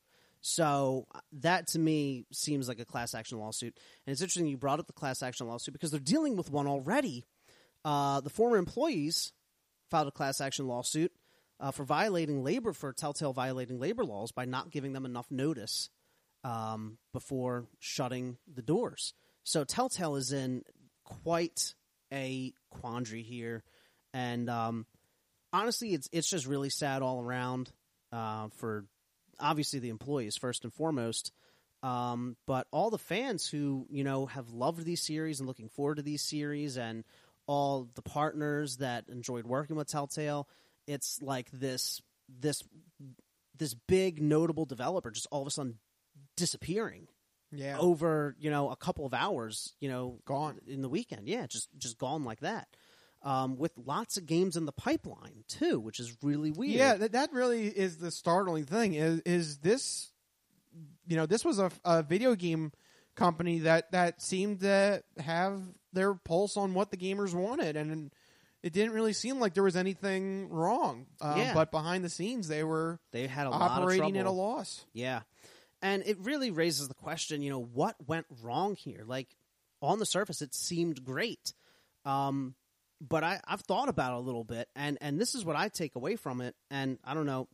So that, to me, seems like a class action lawsuit. And it's interesting you brought up the class action lawsuit because they're dealing with one already. Uh, the former employees filed a class action lawsuit uh, for violating labor, for Telltale violating labor laws by not giving them enough notice um, before shutting the doors. So Telltale is in quite a quandary here. And um, honestly, it's it's just really sad all around uh, for obviously the employees first and foremost, um, but all the fans who, you know, have loved these series and looking forward to these series and all the partners that enjoyed working with Telltale. It's like this, this, this big notable developer just all of a sudden disappearing yeah. over, you know, a couple of hours, you know, gone in the weekend. Yeah. Just, just gone like that. Um, with lots of games in the pipeline too, which is really weird. Yeah, that, that really is the startling thing. Is is this, you know, this was a, a video game company that, that seemed to have their pulse on what the gamers wanted, and it didn't really seem like there was anything wrong. Um, yeah. But behind the scenes, they were they had a operating lot of trouble. at a loss. Yeah, and it really raises the question, you know, what went wrong here? Like on the surface, it seemed great. Um, But I, I've thought about it a little bit, and, and this is what I take away from it, and I don't know,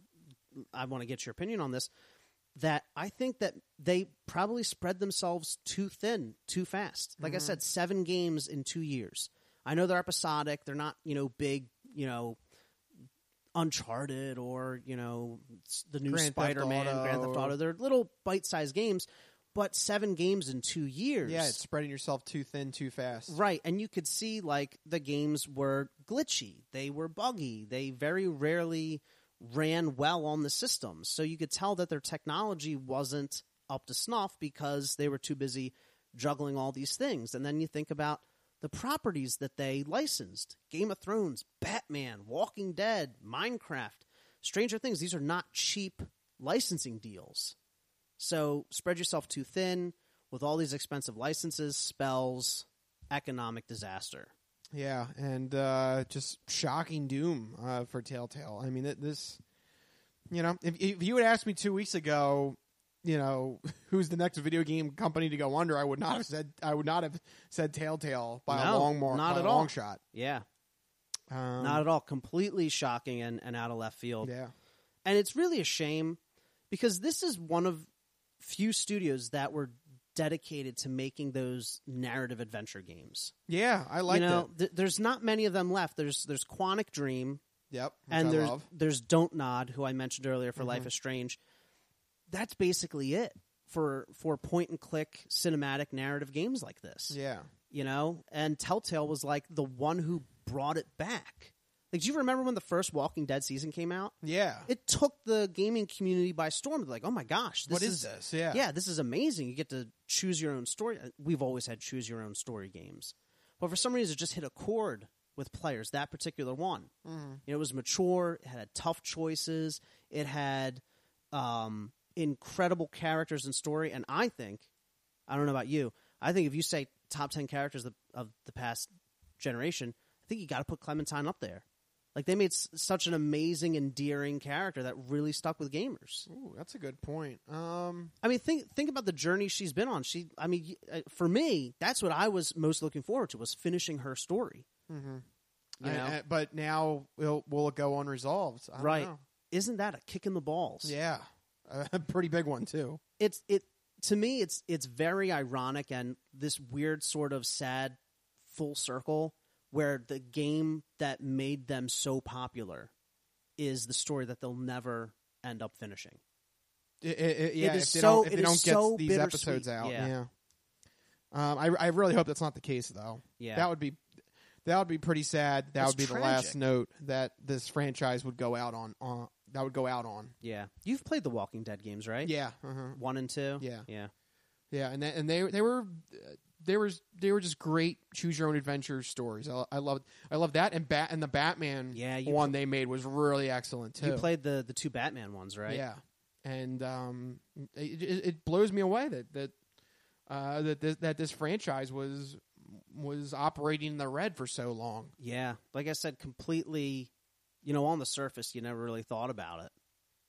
I want to get your opinion on this, that I think that they probably spread themselves too thin, too fast. Like mm-hmm. I said, seven games in two years. I know they're episodic, they're not, you know, big, you know, Uncharted or, you know, the new Grand Spider-Man, Theft Grand Theft Auto. They're little bite-sized games. But seven games in two years. Yeah, it's spreading yourself too thin too fast. Right, and you could see, like, the games were glitchy. They were buggy. They very rarely ran well on the systems. So you could tell that their technology wasn't up to snuff because they were too busy juggling all these things. And then you think about the properties that they licensed. Game of Thrones, Batman, Walking Dead, Minecraft, Stranger Things. These are not cheap licensing deals. So spread yourself too thin with all these expensive licenses spells economic disaster. Yeah, and uh, just shocking doom uh, for Telltale. I mean, th- this, you know, if, if you had asked me two weeks ago, you know, who's the next video game company to go under, I would not have said I would not have said Telltale by no, a long mark, not by at a all. long shot. Yeah, um, not at all. Completely shocking and, and out of left field. Yeah, and it's really a shame because this is one of few studios that were dedicated to making those narrative adventure games. Yeah, I like you know, that. Th- there's not many of them left. There's there's Quantic Dream. Yep, and I there's love. there's Don't Nod, who I mentioned earlier for Mm-hmm. Life is Strange. That's basically it for for point and click cinematic narrative games like this. Yeah, you know, and Telltale was like the one who brought it back. Like, do you remember when the first Walking Dead season came out? Yeah, it took the gaming community by storm. They're like, oh my gosh, this what is, is this? Yeah, yeah, this is amazing. You get to choose your own story. We've always had choose your own story games, but for some reason, it just hit a chord with players. That particular one, mm-hmm. you know, it was mature. It had tough choices. It had um, incredible characters and story. And I think, I don't know about you, I think if you say top ten characters of, of the past generation, I think you got to put Clementine up there. Like, they made s- such an amazing, endearing character that really stuck with gamers. Ooh, that's a good point. Um, I mean, think think about the journey she's been on. She, I mean, y- uh, for me, that's what I was most looking forward to, was finishing her story. mm-hmm. You know? I- I- but now will will it go unresolved? I don't Right? know. Isn't that a kick in the balls? Yeah, a pretty big one too. It's it to me. It's it's very ironic and this weird sort of sad full circle where the game that made them so popular is the story that they'll never end up finishing. It, it, it, yeah, it is if they so, don't, if it they don't is get so these bittersweet. episodes out, yeah. yeah. Um, I I really hope that's not the case though. Yeah. that would be that would be pretty sad. That It's would be tragic. the last note that this franchise would go out on. on that would go out on. Yeah, you've played the Walking Dead games, right? Yeah, uh-huh. one and two. Yeah, yeah, yeah, and they, and they they were they were they were just great choose your own adventure stories. I, I love I love that and bat and the Batman yeah, you one pl- they made was really excellent too. You played the the two Batman ones, right? Yeah, and um, it, it, it blows me away that that uh, that this, that this franchise was was operating in the red for so long. Yeah, like I said, completely. You know, on the surface, you never really thought about it,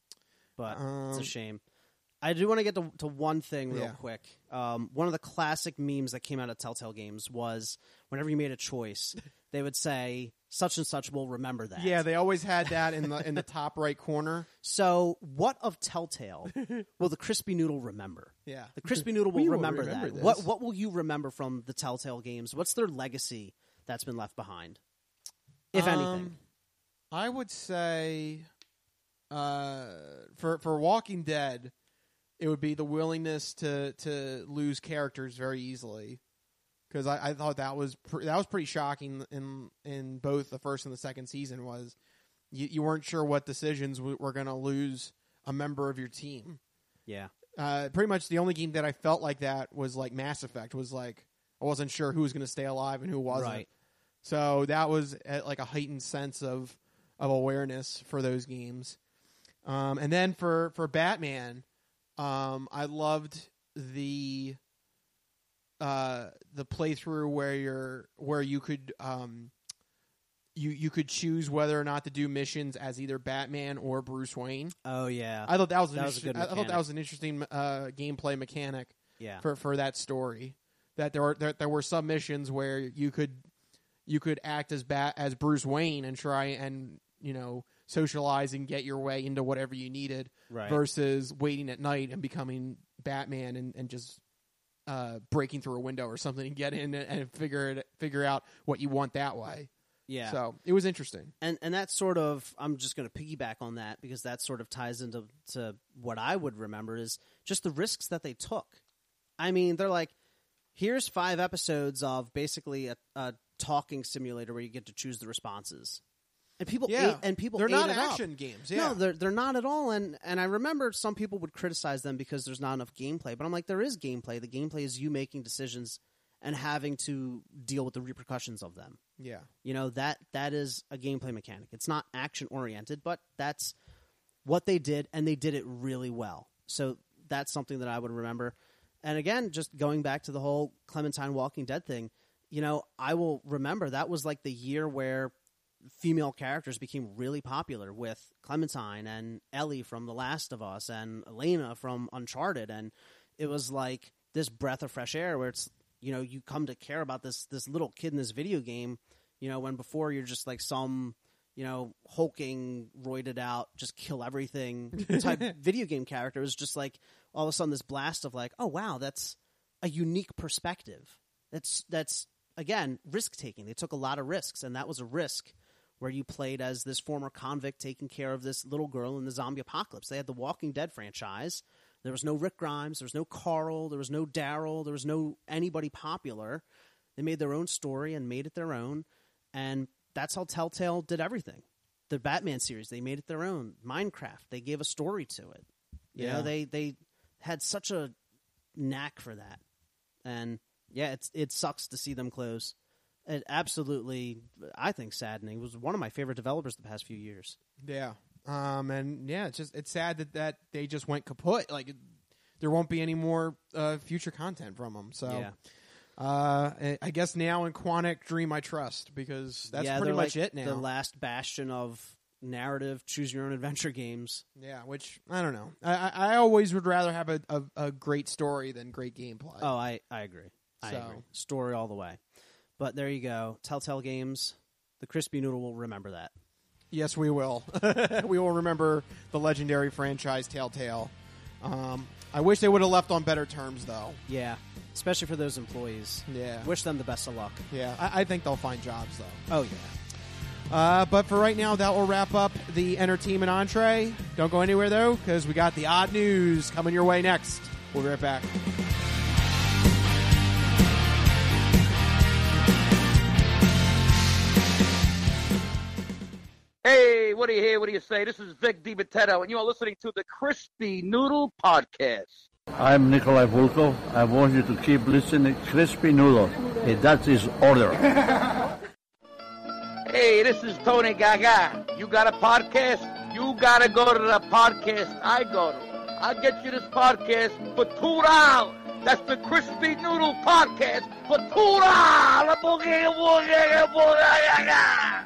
but um, it's a shame. I do want to get to, to one thing real Yeah. quick. Um, one of the classic memes that came out of Telltale Games was whenever you made a choice, they would say such and such will remember that. Yeah, they always had that in the in the top right corner. So, what of Telltale will the Crispy Noodle remember? Yeah, the Crispy Noodle will We will remember, remember that. this. What What will you remember from the Telltale Games? What's their legacy that's been left behind, if Um, anything? I would say, uh, for for Walking Dead, it would be the willingness to to lose characters very easily, because I, I thought that was pre- that was pretty shocking in in both the first and the second season. Was you, you weren't sure what decisions w- were going to lose a member of your team. Yeah, uh, pretty much the only game that I felt like that was like Mass Effect. Was like I wasn't sure who was going to stay alive and who wasn't. Right. So that was at like a heightened sense of. of awareness for those games. Um, and then for, for Batman, um, I loved the uh, the playthrough where you're where you could um, you you could choose whether or not to do missions as either Batman or Bruce Wayne. Oh yeah, I thought that was, an that was a good I thought that mechanic. was an interesting uh, gameplay mechanic. Yeah. for for that story. That there were there, there were some missions where you could you could act as Bat as Bruce Wayne and try and you know socialize and get your way into whatever you needed, Right. versus waiting at night and becoming Batman and, and just uh, breaking through a window or something and get in and, and figure it figure out what you want that way. Yeah. So it was interesting. And and that sort of, I'm just going to piggyback on that because that sort of ties into to what I would remember is just the risks that they took. I mean, they're like, here's five episodes of basically a, a talking simulator where you get to choose the responses. And people Yeah. ate, and people They're ate not it up. action games, yeah. No, they're they're not at all. And and I remember some people would criticize them because there's not enough gameplay. But I'm like, there is gameplay. The gameplay is you making decisions and having to deal with the repercussions of them. Yeah. You know, that that is a gameplay mechanic. It's not action-oriented, but that's what they did, and they did it really well. So that's something that I would remember. And again, just going back to the whole Clementine Walking Dead thing, you know, I will remember that was like the year where female characters became really popular with Clementine and Ellie from The Last of Us and Elena from Uncharted. And it was like this breath of fresh air where it's, you know, you come to care about this this little kid in this video game, you know, when before you're just like some, you know, hulking, roided out, just kill everything type video game character. It was just like all of a sudden this blast of like, oh, wow, that's a unique perspective. That's, that's again, risk-taking. They took a lot of risks, and that was a risk where you played as this former convict taking care of this little girl in the zombie apocalypse. They had the Walking Dead franchise. There was no Rick Grimes. There was no Carl. There was no Daryl. There was no anybody popular. They made their own story and made it their own, and that's how Telltale did everything. The Batman series, they made it their own. Minecraft, they gave a story to it. You Yeah. know, they they had such a knack for that. And yeah, it's it sucks to see them close. It absolutely, I think, saddening. It was one of my favorite developers the past few years. Yeah. Um, and yeah, it's just it's sad that, that they just went kaput. Like, it, there won't be any more uh, future content from them. So, Yeah. uh, I- I guess now in Quantic Dream I trust, because that's yeah, pretty they're much like it now. The last bastion of narrative, choose your own adventure games. Yeah, which I don't know. I, I, I always would rather have a, a, a great story than great gameplay. Oh, I, I agree. I So- agree. Story all the way. But there you go. Telltale Games. The Crispy Noodle will remember that. Yes, we will. We will remember the legendary franchise Telltale. Um, I wish they would have left on better terms, though. Yeah, especially for those employees. Yeah. Wish them the best of luck. Yeah, I, I think they'll find jobs, though. Oh, yeah. Uh, but for right now, that will wrap up the entertainment entree. Don't go anywhere, though, because we got the odd news coming your way next. We'll be right back. Hey, what do you hear? What do you say? This is Vic DiMatteo, and you are listening to the Crispy Noodle Podcast. I'm Nikolai Volkov. I want you to keep listening to Crispy Noodle. Hey, that's his order. Hey, this is Tony Gaga. You got a podcast? You got to go to the podcast I go to. I'll get you this podcast for two dollars. That's the Crispy Noodle Podcast for two dollars. Boogie, boogie, boogie.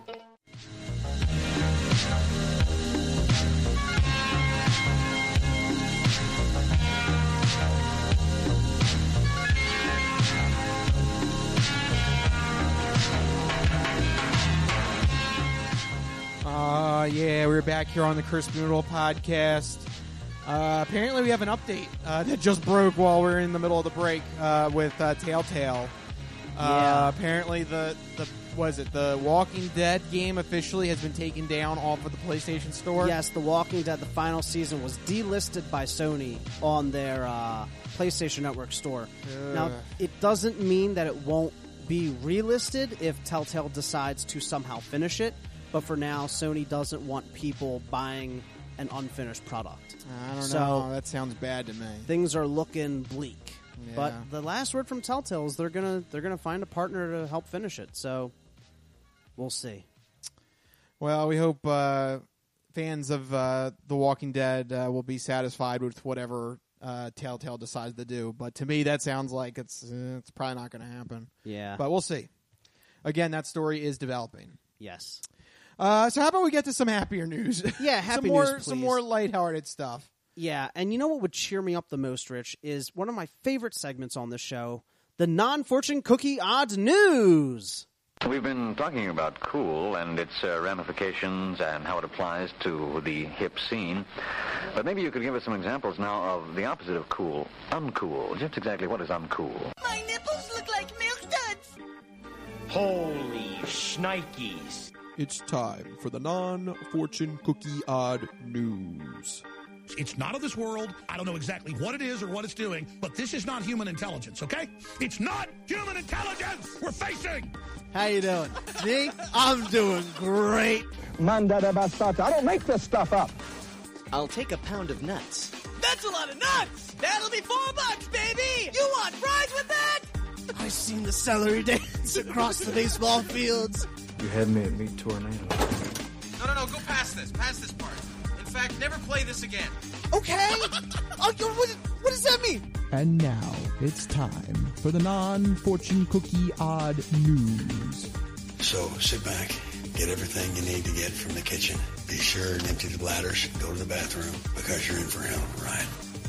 Uh, yeah, we're back here on the Crispy Noodle Podcast. Uh, apparently we have an update uh, that just broke while we are in the middle of the break uh, with uh, Telltale. Uh, Yeah. Apparently the, the, was it, the Walking Dead game officially has been taken down off of the PlayStation Store? Yes, The Walking Dead, the final season, was delisted by Sony on their uh, PlayStation Network store. Ugh. Now, it doesn't mean that it won't be relisted if Telltale decides to somehow finish it, but for now, Sony doesn't want people buying an unfinished product. I don't so, know. That sounds bad to me. Things are looking bleak. Yeah. But the last word from Telltale is they're gonna they're gonna find a partner to help finish it. So we'll see. Well, we hope uh, fans of uh, The Walking Dead uh, will be satisfied with whatever uh, Telltale decides to do. But to me, that sounds like it's uh, it's probably not going to happen. Yeah. But we'll see. Again, that story is developing. Yes. Uh, so how about we get to some happier news? Yeah, happy some more, news, please. Some more lighthearted stuff. Yeah, and you know what would cheer me up the most, Rich, is one of my favorite segments on this show, the Non-Fortune Cookie Odds News. We've been talking about cool and its uh, ramifications and how it applies to the hip scene. But maybe you could give us some examples now of the opposite of cool, uncool. Just exactly what is uncool? My nipples look like milk duds. Holy shnikes. It's time for the Non-Fortune Cookie Odd News. It's not of this world. I don't know exactly what it is or what it's doing, but this is not human intelligence, okay? It's not human intelligence we're facing! How you doing? Me? I'm doing great. Manda de bastata. I don't make this stuff up. I'll take a pound of nuts. That's a lot of nuts. That'll be four bucks, baby. You want fries with that? I seen the celery dance across the baseball fields. You had me at Meet Tornado. No, no, no, go past this. Past this part. In fact, never play this again. Okay. Oh, what, what does that mean? And now it's time for the non-fortune cookie odd news. So sit back, get everything you need to get from the kitchen. Be sure and empty the bladders. Go to the bathroom because you're in for hell, right?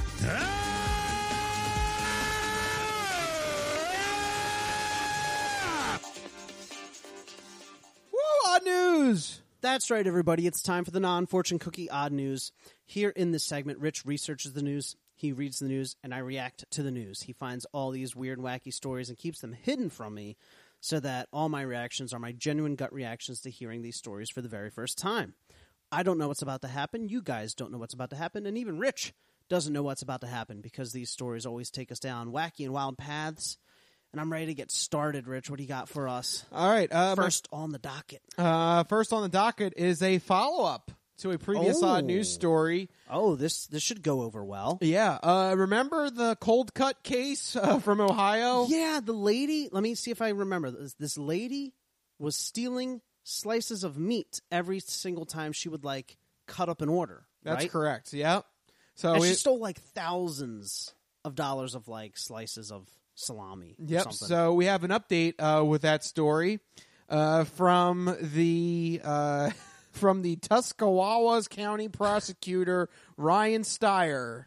Woo! Odd news. That's right, everybody. It's time for the non-fortune cookie odd news. Here in this segment, Rich researches the news, he reads the news, and I react to the news. He finds all these weird, wacky stories and keeps them hidden from me so that all my reactions are my genuine gut reactions to hearing these stories for the very first time. I don't know what's about to happen. You guys don't know what's about to happen. And even Rich doesn't know what's about to happen because these stories always take us down wacky and wild paths. And I'm ready to get started, Rich. What do you got for us? All right. Uh, first on the docket. Uh, first on the docket is a follow-up to a previous Oh. odd news story. Oh, this this should go over well. Yeah. Uh, remember the cold cut case uh, from Ohio? Yeah, the lady, let me see if I remember. This, this lady was stealing slices of meat every single time she would, like, cut up an order. That's right? correct. Yep. So And she it- stole, like, thousands of dollars of, like, slices of salami or Yep. something. So we have an update uh, with that story uh, from the uh, from the Tuscarawas County prosecutor Ryan Steyer.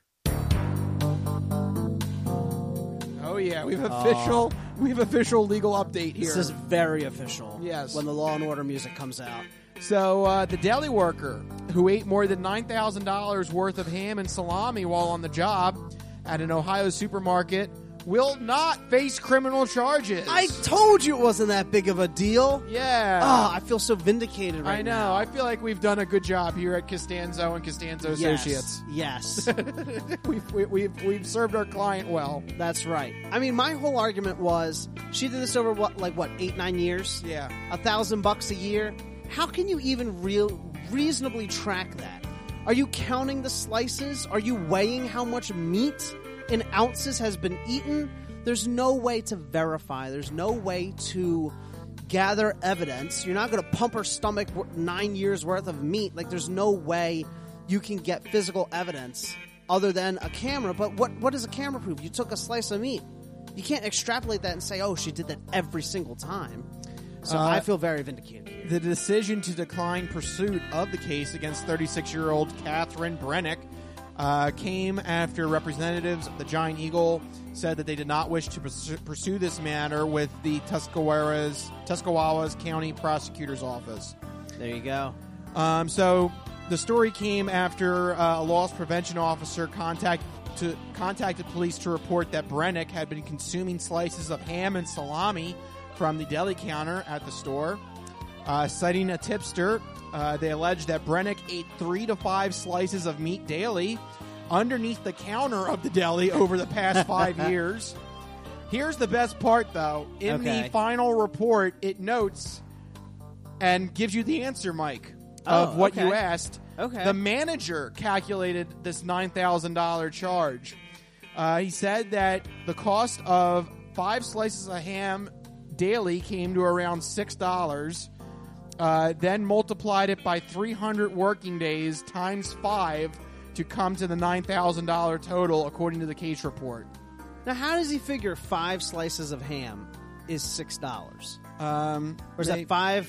Oh yeah, we have official we have official legal update here. This is very official. Yes. When the Law and Order music comes out. So uh, the deli worker who ate more than nine thousand dollars worth of ham and salami while on the job at an Ohio supermarket will not face criminal charges. I told you it wasn't that big of a deal. Yeah. Oh, I feel so vindicated right I know. now. I feel like we've done a good job here at Costanzo and Costanzo Associates. Yes. we've, we, we've we've served our client well. That's right. I mean, my whole argument was she did this over what, like what, eight, nine years? Yeah. A thousand bucks a year. How can you even real reasonably track that? Are you counting the slices? Are you weighing how much meat in ounces has been eaten? There's no way to verify. There's no way to gather evidence. You're not going to pump her stomach nine years worth of meat. Like, there's no way you can get physical evidence other than a camera. But what what does a camera prove? You took a slice of meat. You can't extrapolate that and say, oh, she did that every single time. So Uh, I feel very vindicated here. The decision to decline pursuit of the case against thirty-six-year-old Catherine Brennick uh, came after representatives of the Giant Eagle said that they did not wish to pursue, pursue this matter with the Tuscarawas, Tuscarawas County Prosecutor's Office. There you go. Um, so the story came after uh, a loss prevention officer contact to, contacted police to report that Brennick had been consuming slices of ham and salami from the deli counter at the store. Uh, citing a tipster, uh, they alleged that Brennick ate three to five slices of meat daily underneath the counter of the deli over the past five years. Here's the best part, though. In Okay. the final report, it notes and gives you the answer, Mike, Oh, of what okay. you asked. Okay. The manager calculated this nine thousand dollars charge. Uh, he said that the cost of five slices of ham daily came to around six dollars, uh, then multiplied it by three hundred working days times five to come to the nine thousand dollars total, according to the case report. Now, how does he figure five slices of ham is six dollars? Um, or is they- that five?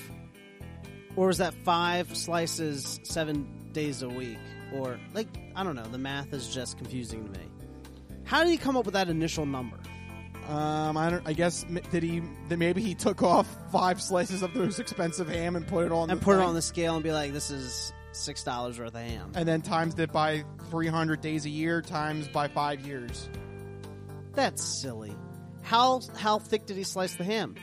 Or is that five slices seven days a week? Or, like, I don't know. The math is just confusing to me. How did he come up with that initial number? Um, I don't. I guess m- did he? That maybe he took off five slices of the most expensive ham and put it on And the put it thing, on the scale and be like, this is six dollars worth of ham. and then times it by three hundred days a year times by five years. That's silly. How how thick did he slice the ham?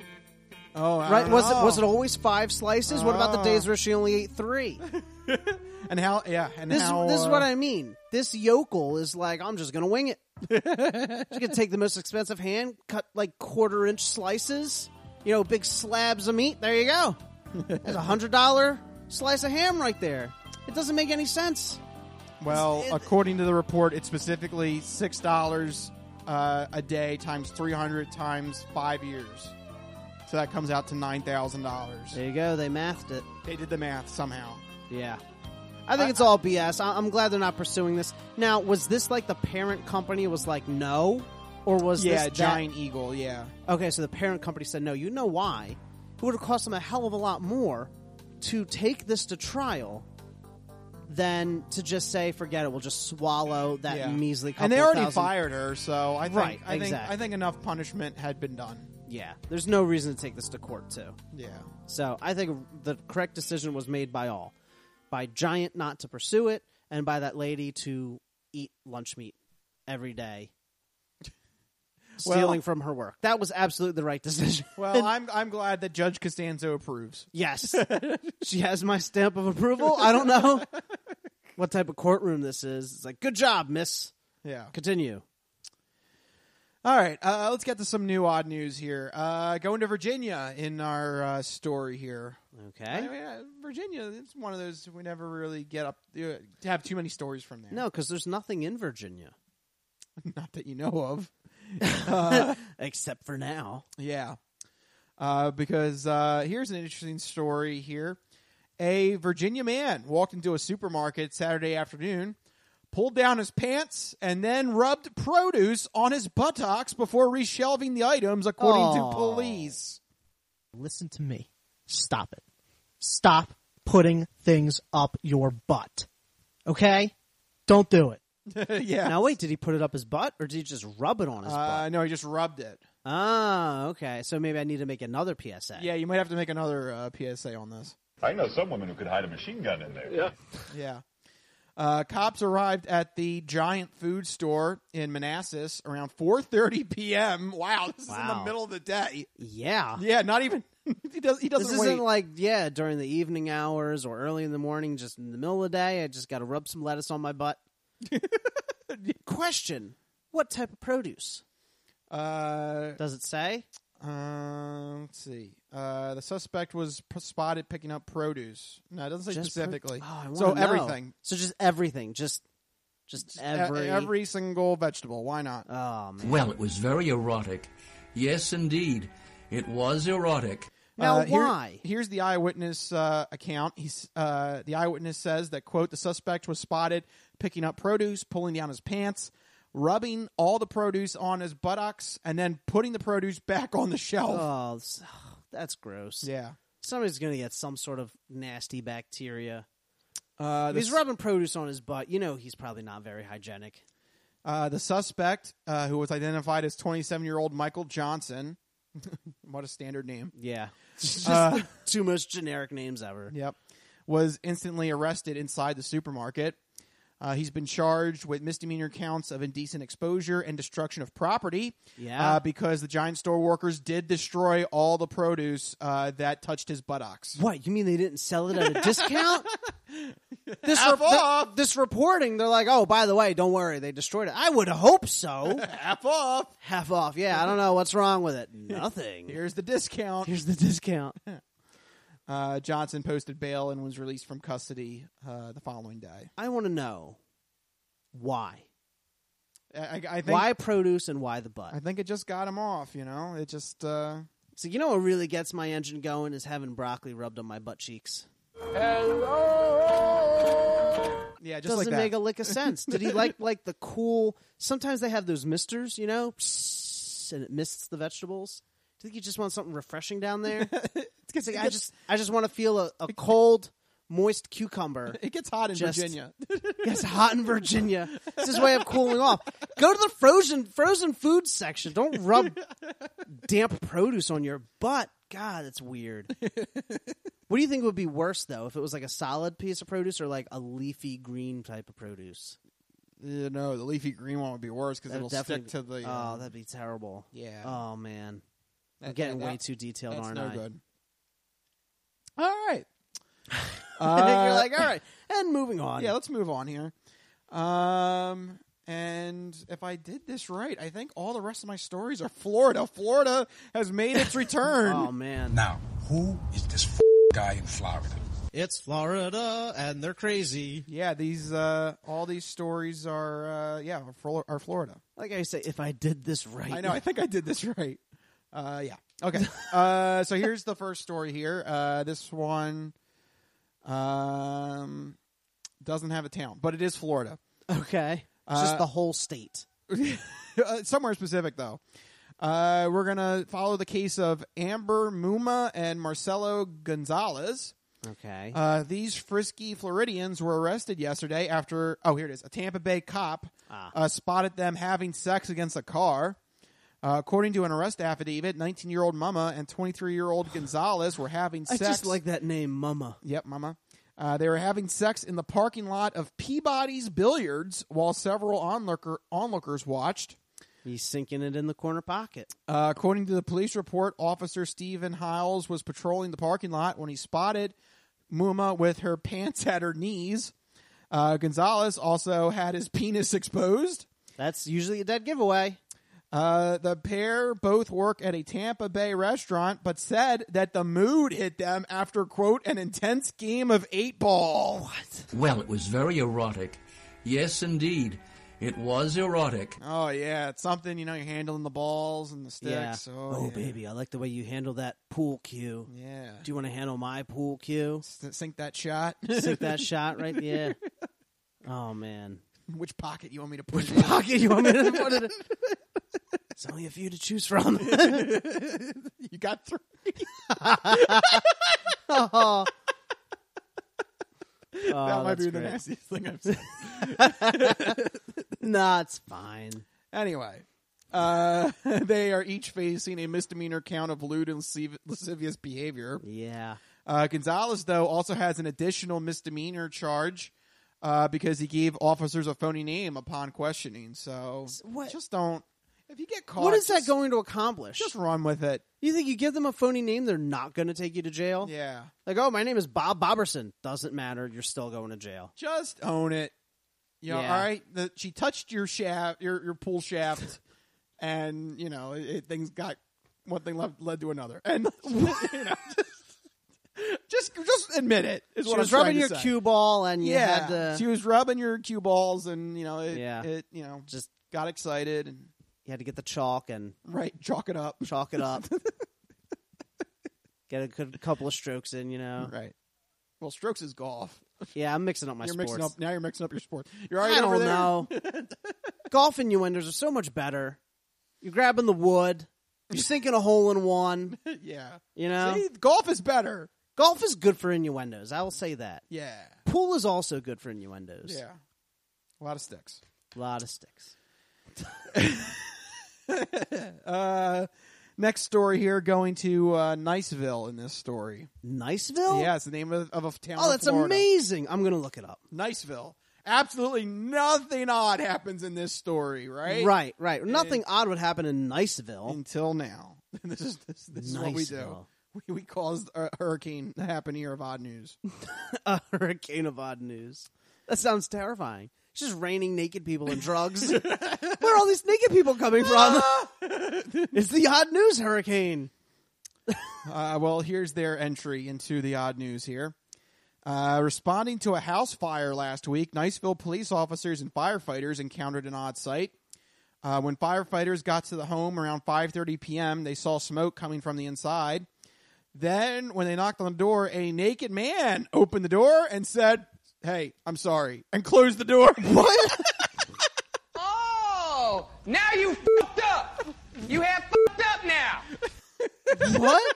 Oh, I Right? don't Was it know. was it always five slices? What about the Oh. days where she only ate three? And how? Yeah, and This, how? this is uh, what I mean. This yokel is like, I'm just going to wing it. She's going to take the most expensive ham, cut like quarter inch slices, you know, big slabs of meat. There you go. There's a hundred dollar slice of ham right there. It doesn't make any sense. Well, It- according to the report, it's specifically six dollars uh, a day times three hundred times five years. So that comes out to nine thousand dollars. There you go. They mathed it. They did the math somehow. Yeah. I think it's all B S. I- I'm glad they're not pursuing this. Now, was this like the parent company was like, no? Or was yeah, this Giant that... Eagle, yeah. Okay, so the parent company said no. You know why? It would have cost them a hell of a lot more to take this to trial than to just say, forget it, we'll just swallow that yeah. measly couple And they already thousand... fired her, so I think, right, I, think exactly. I think enough punishment had been done. Yeah, there's no reason to take this to court, too. Yeah. So I think the correct decision was made by all. By Giant not to pursue it, and by that lady to eat lunch meat every day, stealing well, from her work. That was absolutely the right decision. Well, I'm I'm glad that Judge Costanzo approves. Yes. She has my stamp of approval. I don't know what type of courtroom this is. It's like, good job, miss. Yeah. Continue. All right, uh, let's get to some new odd news here. Uh, going to Virginia in our uh, story here. Okay. I mean, uh, Virginia, it's one of those we never really get up uh, to have too many stories from there. No, because there's nothing in Virginia. Not that you know of. uh, Except for now. Yeah. Uh, because uh, here's an interesting story here. A Virginia man walked into a supermarket Saturday afternoon, pulled down his pants, and then rubbed produce on his buttocks before reshelving the items, according Oh. to police. Listen to me. Stop it. Stop putting things up your butt. Okay? Don't do it. Yeah. Now, wait, did he put it up his butt, or did he just rub it on his Uh, butt? no, he just rubbed it. Ah, okay. So maybe I need to make another P S A. Yeah, you might have to make another uh, P S A on this. I know some women who could hide a machine gun in there. Yeah. Yeah. Uh, cops arrived at the Giant food store in Manassas around four thirty p.m. Wow, this is in the Wow. middle of the day. Yeah. Yeah, not even... he, does, he doesn't This wait. isn't like, yeah, during the evening hours or early in the morning, just in the middle of the day, I just got to rub some lettuce on my butt. Question. What type of produce? Uh, Does it say? Uh, let's see. Uh, the suspect was p- spotted picking up produce. No, it doesn't say Just pro- specifically. Oh, I wanna so know. everything. So just everything. Just just E- every... every single vegetable. Why not? Oh, man. Well, it was very erotic. Yes, indeed. It was erotic. Now, Uh, here- why? here's the eyewitness uh, account. He's uh, the eyewitness says that, quote, the suspect was spotted picking up produce, pulling down his pants, rubbing all the produce on his buttocks, and then putting the produce back on the shelf. Oh, that's- that's gross. Yeah. Somebody's going to get some sort of nasty bacteria. Uh, If the he's s- rubbing produce on his butt, you know he's probably not very hygienic. Uh, the suspect, uh, who was identified as twenty-seven-year-old Michael Johnson. What a standard name. Yeah. Just Uh, the two most generic names ever. Yep. Was instantly arrested inside the supermarket. Uh, he's been charged with misdemeanor counts of indecent exposure and destruction of property. Yeah. Uh, because the Giant store workers did destroy all the produce uh, that touched his buttocks. What, you mean they didn't sell it at a discount? This, Half rep- off. th- this reporting, they're like, oh, by the way, don't worry, they destroyed it. I would hope so. Half off. Half off. Yeah, I don't know what's wrong with it. Nothing. Here's the discount. Here's the discount. Uh, Johnson posted bail and was released from custody uh, the following day. I want to know why. I, I, I think, Why produce and why the butt? I think it just got him off, you know? It just... Uh... So you know what really gets my engine going is having broccoli rubbed on my butt cheeks. Yeah, just Doesn't like that. make a lick of sense. Did he like like the cool... Sometimes they have those misters, you know? And it mists the vegetables. Do you think you just want something refreshing down there? It's like, I just I just want to feel a, a cold, moist cucumber. It gets hot in Just- Virginia. It's hot in Virginia. It's his way of cooling off. Go to the frozen frozen food section. Don't rub damp produce on your butt. God, that's weird. What do you think would be worse, though, if it was like a solid piece of produce or like a leafy green type of produce? You know, the leafy green one would be worse because That'd it'll stick definitely- to the... uh, Oh, that'd be terrible. Yeah. Oh, man. I'm That- getting that- way that- too detailed, that's aren't no I? good. All right. I think you're Uh, like, all right. And moving on. Yeah, let's move on here. Um, and if I did this right, I think all the rest of my stories are Florida. Florida has made its return. Oh, man. Now, who is this f- guy in Florida? It's Florida, and they're crazy. Yeah, these uh, all these stories are uh, yeah are, Flo- are Florida. Like I say, if I did this right, I know. I think I did this right. Uh, yeah. Okay. uh, so here's the first story here. Uh, this one um, doesn't have a town, but it is Florida. Okay. It's Uh, just the whole state. Uh, somewhere specific, though. Uh, we're going to follow the case of Amber Muma and Marcelo Gonzalez. Okay. Uh, these frisky Floridians were arrested yesterday after, oh, here it is. A Tampa Bay cop Ah. uh, spotted them having sex against a car. Uh, according to an arrest affidavit, nineteen-year-old Mama and twenty-three-year-old Gonzalez were having I sex. just like that name, Mama. Yep, Mama. Uh, they were having sex in the parking lot of Peabody's Billiards while several onlooker, onlookers watched. He's sinking it in the corner pocket. Uh, according to the police report, Officer Stephen Hiles was patrolling the parking lot when he spotted Muma with her pants at her knees. Uh, Gonzalez also had his penis exposed. That's usually a dead giveaway. Uh, the pair both work at a Tampa Bay restaurant, but said that the mood hit them after, quote, an intense game of eight ball. What? Well, it was very erotic. Yes, indeed. It was erotic. Oh, yeah. It's something, you know, you're handling the balls and the sticks. Yeah. Oh, Oh, yeah. baby, I like the way you handle that pool cue. Yeah. Do you want to handle my pool cue? S- Sink that shot. Sink that shot, right? Yeah. Oh, man. Which pocket you want me to put Which it in? pocket you want me to put it in? It's only a few to choose from. You got three. Oh. That Oh, might be that's the great. nastiest thing I've said. Nah, it's fine. Anyway, uh, they are each facing a misdemeanor count of lewd and lasciv- lascivious behavior. Yeah. Uh, Gonzalez, though, also has an additional misdemeanor charge uh, because he gave officers a phony name upon questioning. So What? just don't. If you get caught, What is that just- going to accomplish? Just run with it. You think you give them a phony name, they're not going to take you to jail? Yeah. Like, oh, my name is Bob Boberson. Doesn't matter. You're still going to jail. Just own it. You know, Yeah. all right. The, she touched your shaft, your your pool shaft, and you know it, it, things got one thing led, led to another, and you know, just just admit it. Is She what was I'm rubbing trying your to say. cue ball, and you yeah, had to... she was rubbing your cue balls, and you know it. Yeah. It you know Just got excited and You had to get the chalk and right chalk it up, chalk it up. Get a good couple of strokes in, you know. right. Well, strokes is golf. Yeah, I'm mixing up my you're sports. mixing up now. You're mixing up your sport. You're already I over don't there? know. Golf innuendos are so much better. You're grabbing the wood. You're sinking a hole in one. Yeah. You know? See, golf is better. Golf is good for innuendos. I will say that. Yeah. Pool is also good for innuendos. Yeah. A lot of sticks. A lot of sticks. uh, next story here, going to uh, Niceville in this story. Niceville? Yeah, it's the name of, of a town. Oh, in that's Florida. amazing. I'm going to look it up. Niceville. Absolutely nothing odd happens in this story, right? Right, right. Nothing odd would happen in Niceville. Until now. this is this, this is what we do. Niceville. We, we caused a hurricane to happen here of odd news. A hurricane of odd news. That sounds terrifying. It's just raining naked people and drugs. Where are all these naked people coming from? It's the odd news hurricane. uh, well, here's their entry into the odd news here. Uh, responding to a house fire last week, Niceville police officers and firefighters encountered an odd sight. Uh, when firefighters got to the home around five thirty p.m., they saw smoke coming from the inside. Then, when they knocked on the door, a naked man opened the door and said, "Hey, I'm sorry," and closed the door. What? Oh, now you fucked up. You have fucked up now. What?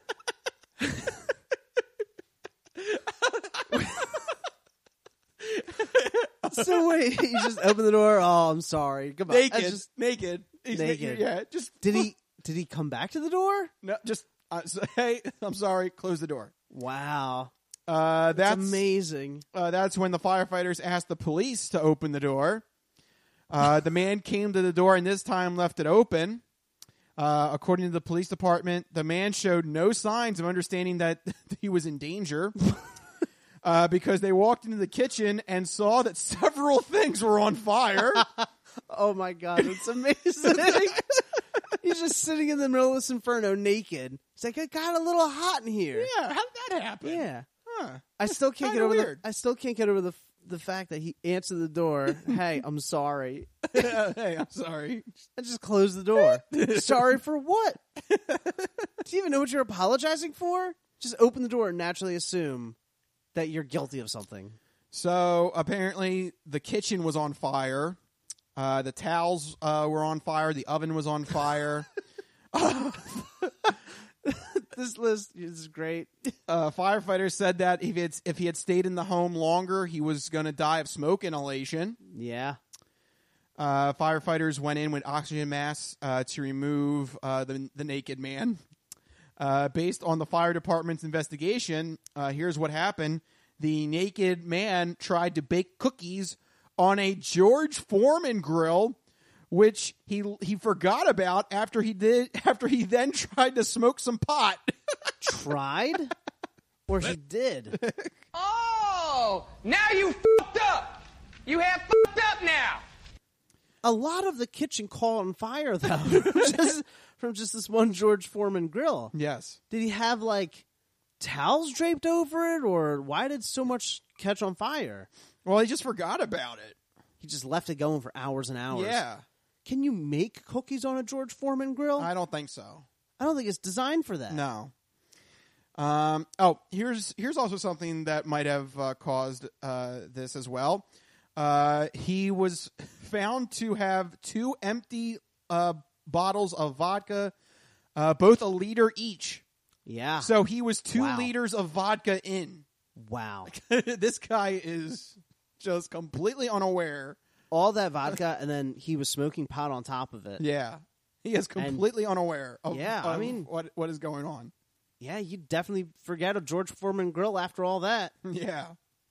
So wait, he just opened the door. Oh, I'm sorry. Goodbye. Naked, That's just naked, He's naked. Yeah, just Did he? Did he come back to the door? no, just uh, so, hey, I'm sorry. Close the door. Wow, Uh, that's that's amazing. Uh, that's when the firefighters asked the police to open the door. Uh, the man came to the door and this time left it open. Uh, according to the police department, the man showed no signs of understanding that he was in danger uh, because they walked into the kitchen and saw that several things were on fire. Oh my god, it's amazing. He's just sitting in the middle of this inferno naked. He's like, it got a little hot in here. Yeah, how did that happen? Yeah. Huh. I still can't get Kinda over weird. the. I still can't get over the the fact that he answered the door. Hey, I'm sorry. Hey, I'm sorry. And just closed the door. Sorry for what? Do you even know what you're apologizing for? Just open the door and naturally assume that you're guilty of something. So apparently the kitchen was on fire. Uh, the towels uh, were on fire. The oven was on fire. This list is great. Uh, firefighters said that if, it's, if he had stayed in the home longer, he was going to die of smoke inhalation. Yeah. Uh, firefighters went in with oxygen masks uh, to remove uh, the, the naked man. Uh, based on the fire department's investigation, uh, here's what happened. The naked man tried to bake cookies on a George Foreman grill, which he he forgot about after he did after he then tried to smoke some pot. Tried? Or he did? Oh, now you fucked up. You have fucked up now. A lot of the kitchen caught on fire, though, just from just this one George Foreman grill. Yes. Did he have, like, towels draped over it, or why did so much catch on fire? Well, he just forgot about it. He just left it going for hours and hours. Yeah. Can you make cookies on a George Foreman grill? I don't think so. I don't think it's designed for that. No. Um, oh, here's here's also something that might have uh, caused uh, this as well. Uh, he was found to have two empty uh, bottles of vodka, uh, both a liter each. Yeah. So he was two Wow. liters of vodka in. Wow. This guy is just completely unaware. All that vodka, and then he was smoking pot on top of it. Yeah. He is completely And- unaware of, Yeah, I of mean- what what is going on. Yeah, you definitely forget a George Foreman grill after all that. Yeah.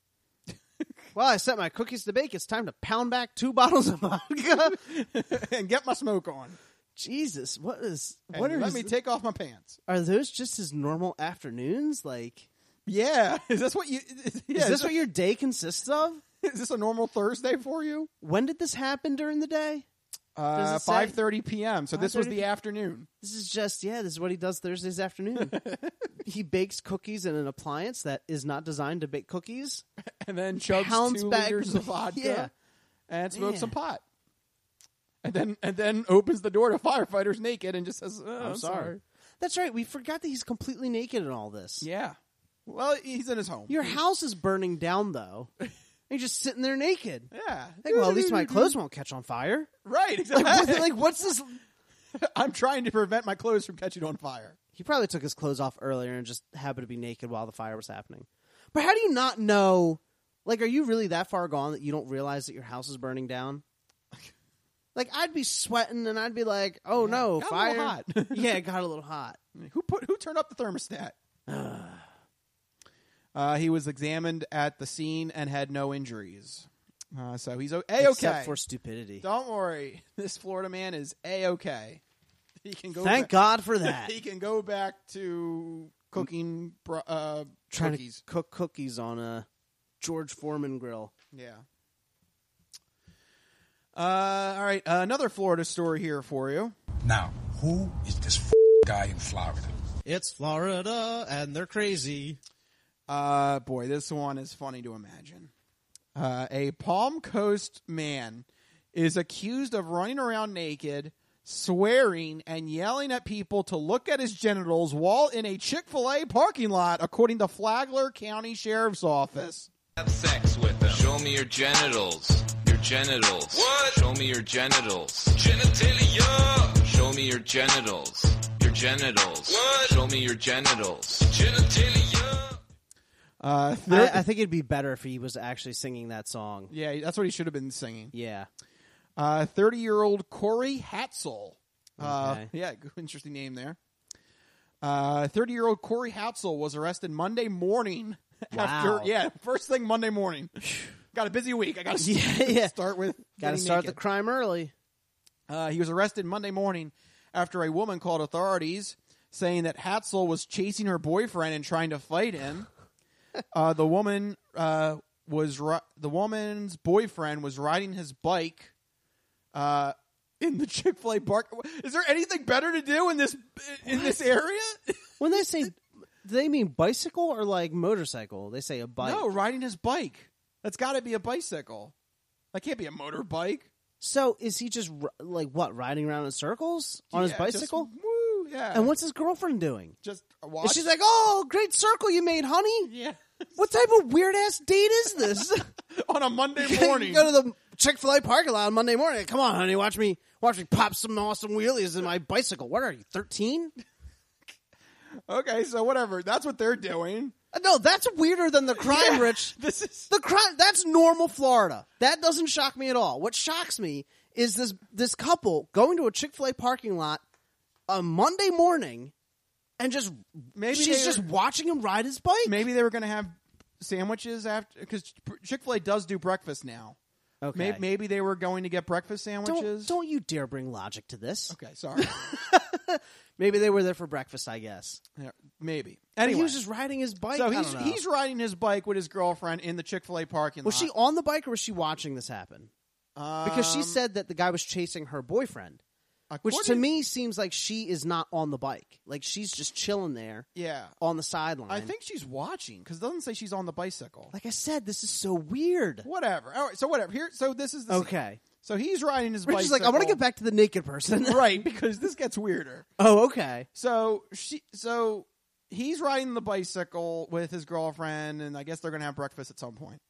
Well, I set my cookies to bake. It's time to pound back two bottles of vodka and get my smoke on. Jesus, what is And what are let his, me take off my pants. Are those just his normal afternoons? Like, yeah, is this what you? Yeah, is this what your day consists of? Is this a normal Thursday for you? When did this happen during the day? Does Uh, it say? five thirty p.m. So this was five thirty the afternoon. This is just yeah. This is what he does Thursdays afternoon. He bakes cookies in an appliance that is not designed to bake cookies, and then chugs Pounds two back- liters of vodka Yeah. and smokes Man. some pot. And then and then opens the door to firefighters naked and just says, oh, I'm I'm sorry. sorry. That's right. We forgot that he's completely naked in all this. Yeah. Well, he's in his home. Your house is burning down, though. You're just sitting there naked. Yeah. Like, well, at least my clothes won't catch on fire. Right. Like, Exactly. what, like, what's this? I'm trying to prevent my clothes from catching on fire. He probably took his clothes off earlier and just happened to be naked while the fire was happening. But how do you not know? Like, are you really that far gone that you don't realize that your house is burning down? Like, I'd be sweating and I'd be like, "Oh Yeah, no, got a fire!" little hot. Yeah, it got a little hot. Who put who turned up the thermostat? uh, he was examined at the scene and had no injuries. Uh, so he's a okay. Except for stupidity. Don't worry, this Florida man is a okay. He can go. Thank back, God for that. He can go back to cooking bro- uh, Trying cookies. to cook cookies on a George Foreman grill. Yeah. Uh, all right, uh, another Florida story here for you. Now, who is this f- guy in Florida? It's Florida, and they're crazy. Uh, boy, this one is funny to imagine. Uh, a Palm Coast man is accused of running around naked, swearing, and yelling at people to look at his genitals while in a Chick-fil-A parking lot, according to Flagler County Sheriff's Office. Have sex with them. Show me your genitals. Your genitals. What? Show me your genitals. Genitalia. Show me your genitals. Your genitals. What? Show me your genitals. Genitalia. Uh, I, I think it'd be better if he was actually singing that song. Yeah, that's what he should have been singing. Yeah. Uh, thirty-year-old Corey Hatzel. Uh, Okay. Yeah, good- interesting name there. Uh, thirty-year-old Corey Hatzel was arrested Monday morning. After, Wow. yeah, first thing Monday morning. Got a busy week. I got to Yeah, yeah. start with Got to getting start naked. the crime early. Uh, he was arrested Monday morning after a woman called authorities saying that Hatzel was chasing her boyfriend and trying to fight him. uh, the woman uh, was ri- the woman's boyfriend was riding his bike uh, in the Chick-fil-A park. Is there anything better to do in this in this area? When they say Do they mean bicycle or like motorcycle? They say a bike. No, riding his bike. That's got to be a bicycle. That can't be a motorbike. So is he just like what riding around in circles on his Yeah, bicycle? just, woo, yeah. And what's his girlfriend doing? Just And watch. she's like, "Oh, great circle you made, honey." Yeah. What type of weird ass date is this? On a Monday morning. You go to the Chick-fil-A parking lot on Monday morning. Come on, honey, watch me watch me pop some awesome wheelies in my bicycle. What are you, thirteen? Okay, so whatever. That's what they're doing. No, that's weirder than the crime, Yeah, Rich. This is The crime, that's normal Florida. That doesn't shock me at all. What shocks me is this this couple going to a Chick-fil-A parking lot a Monday morning and just Maybe she's they just were- watching him ride his bike. maybe they were going to have sandwiches after, because Chick-fil-A does do breakfast now. Okay. Maybe, maybe they were going to get breakfast sandwiches. Don't, don't you dare bring logic to this. Okay, sorry. Maybe they were there for breakfast, I guess. Yeah, maybe. But Anyway, he was just riding his bike. so I he's don't know. he's riding his bike with his girlfriend in the Chick-fil-A parking Was lot. she on the bike or was she watching this happen? Because she Um, said that the guy was chasing her boyfriend, which to according- me seems like she is not on the bike. Like she's just chilling there Yeah. on the sideline. I think she's watching because it doesn't say she's on the bicycle. Like I said, this is so weird. Whatever. All right, so whatever. Here, so this is the Okay. So he's riding his Rich bicycle. is like, I want to get back to the naked person. right, because this gets weirder. Oh, okay. So she, so he's riding the bicycle with his girlfriend, and I guess they're gonna have breakfast at some point.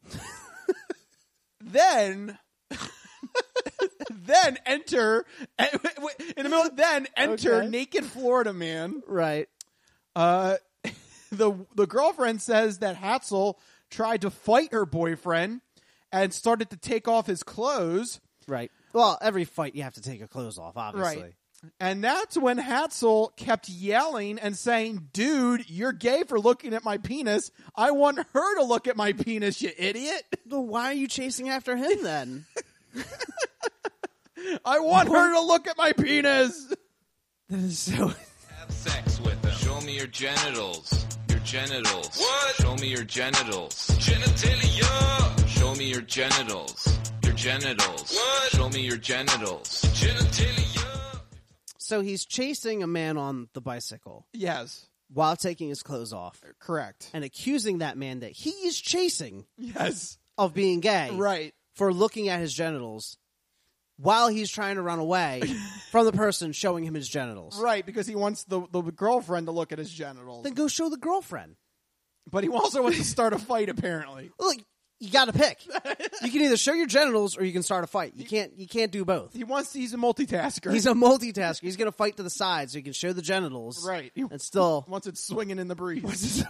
then, then enter in the middle. Then enter Okay. naked Florida man. Right. Uh, the the girlfriend says that Hatzel tried to fight her boyfriend and started to take off his clothes. Right. Well, every fight you have to take your clothes off, obviously. Right. And that's when Hatzel kept yelling and saying, "Dude, you're gay for looking at my penis. I want her to look at my penis, you idiot." Well, why are you chasing after him then? I want her to look at my penis. That is so. Have sex with them. Show me your genitals. Your genitals. What? Show me your genitals. Genitalia. Show me your genitals. Your genitals. What? Show me your genitals. Genitalia. So he's chasing a man on the bicycle Yes, while taking his clothes off correct. and accusing that man that he is chasing Yes, of being gay right. for looking at his genitals while he's trying to run away from the person showing him his genitals. Right, because he wants the, the girlfriend to look at his genitals. Then go show the girlfriend. But he also wants to start a fight, apparently. Look, you got to pick. You can either show your genitals or you can start a fight. You can't. You can't do both. He wants. He's a multitasker. He's a multitasker. He's going to fight to the side so he can show the genitals. right. He And still, wants it swinging in the breeze.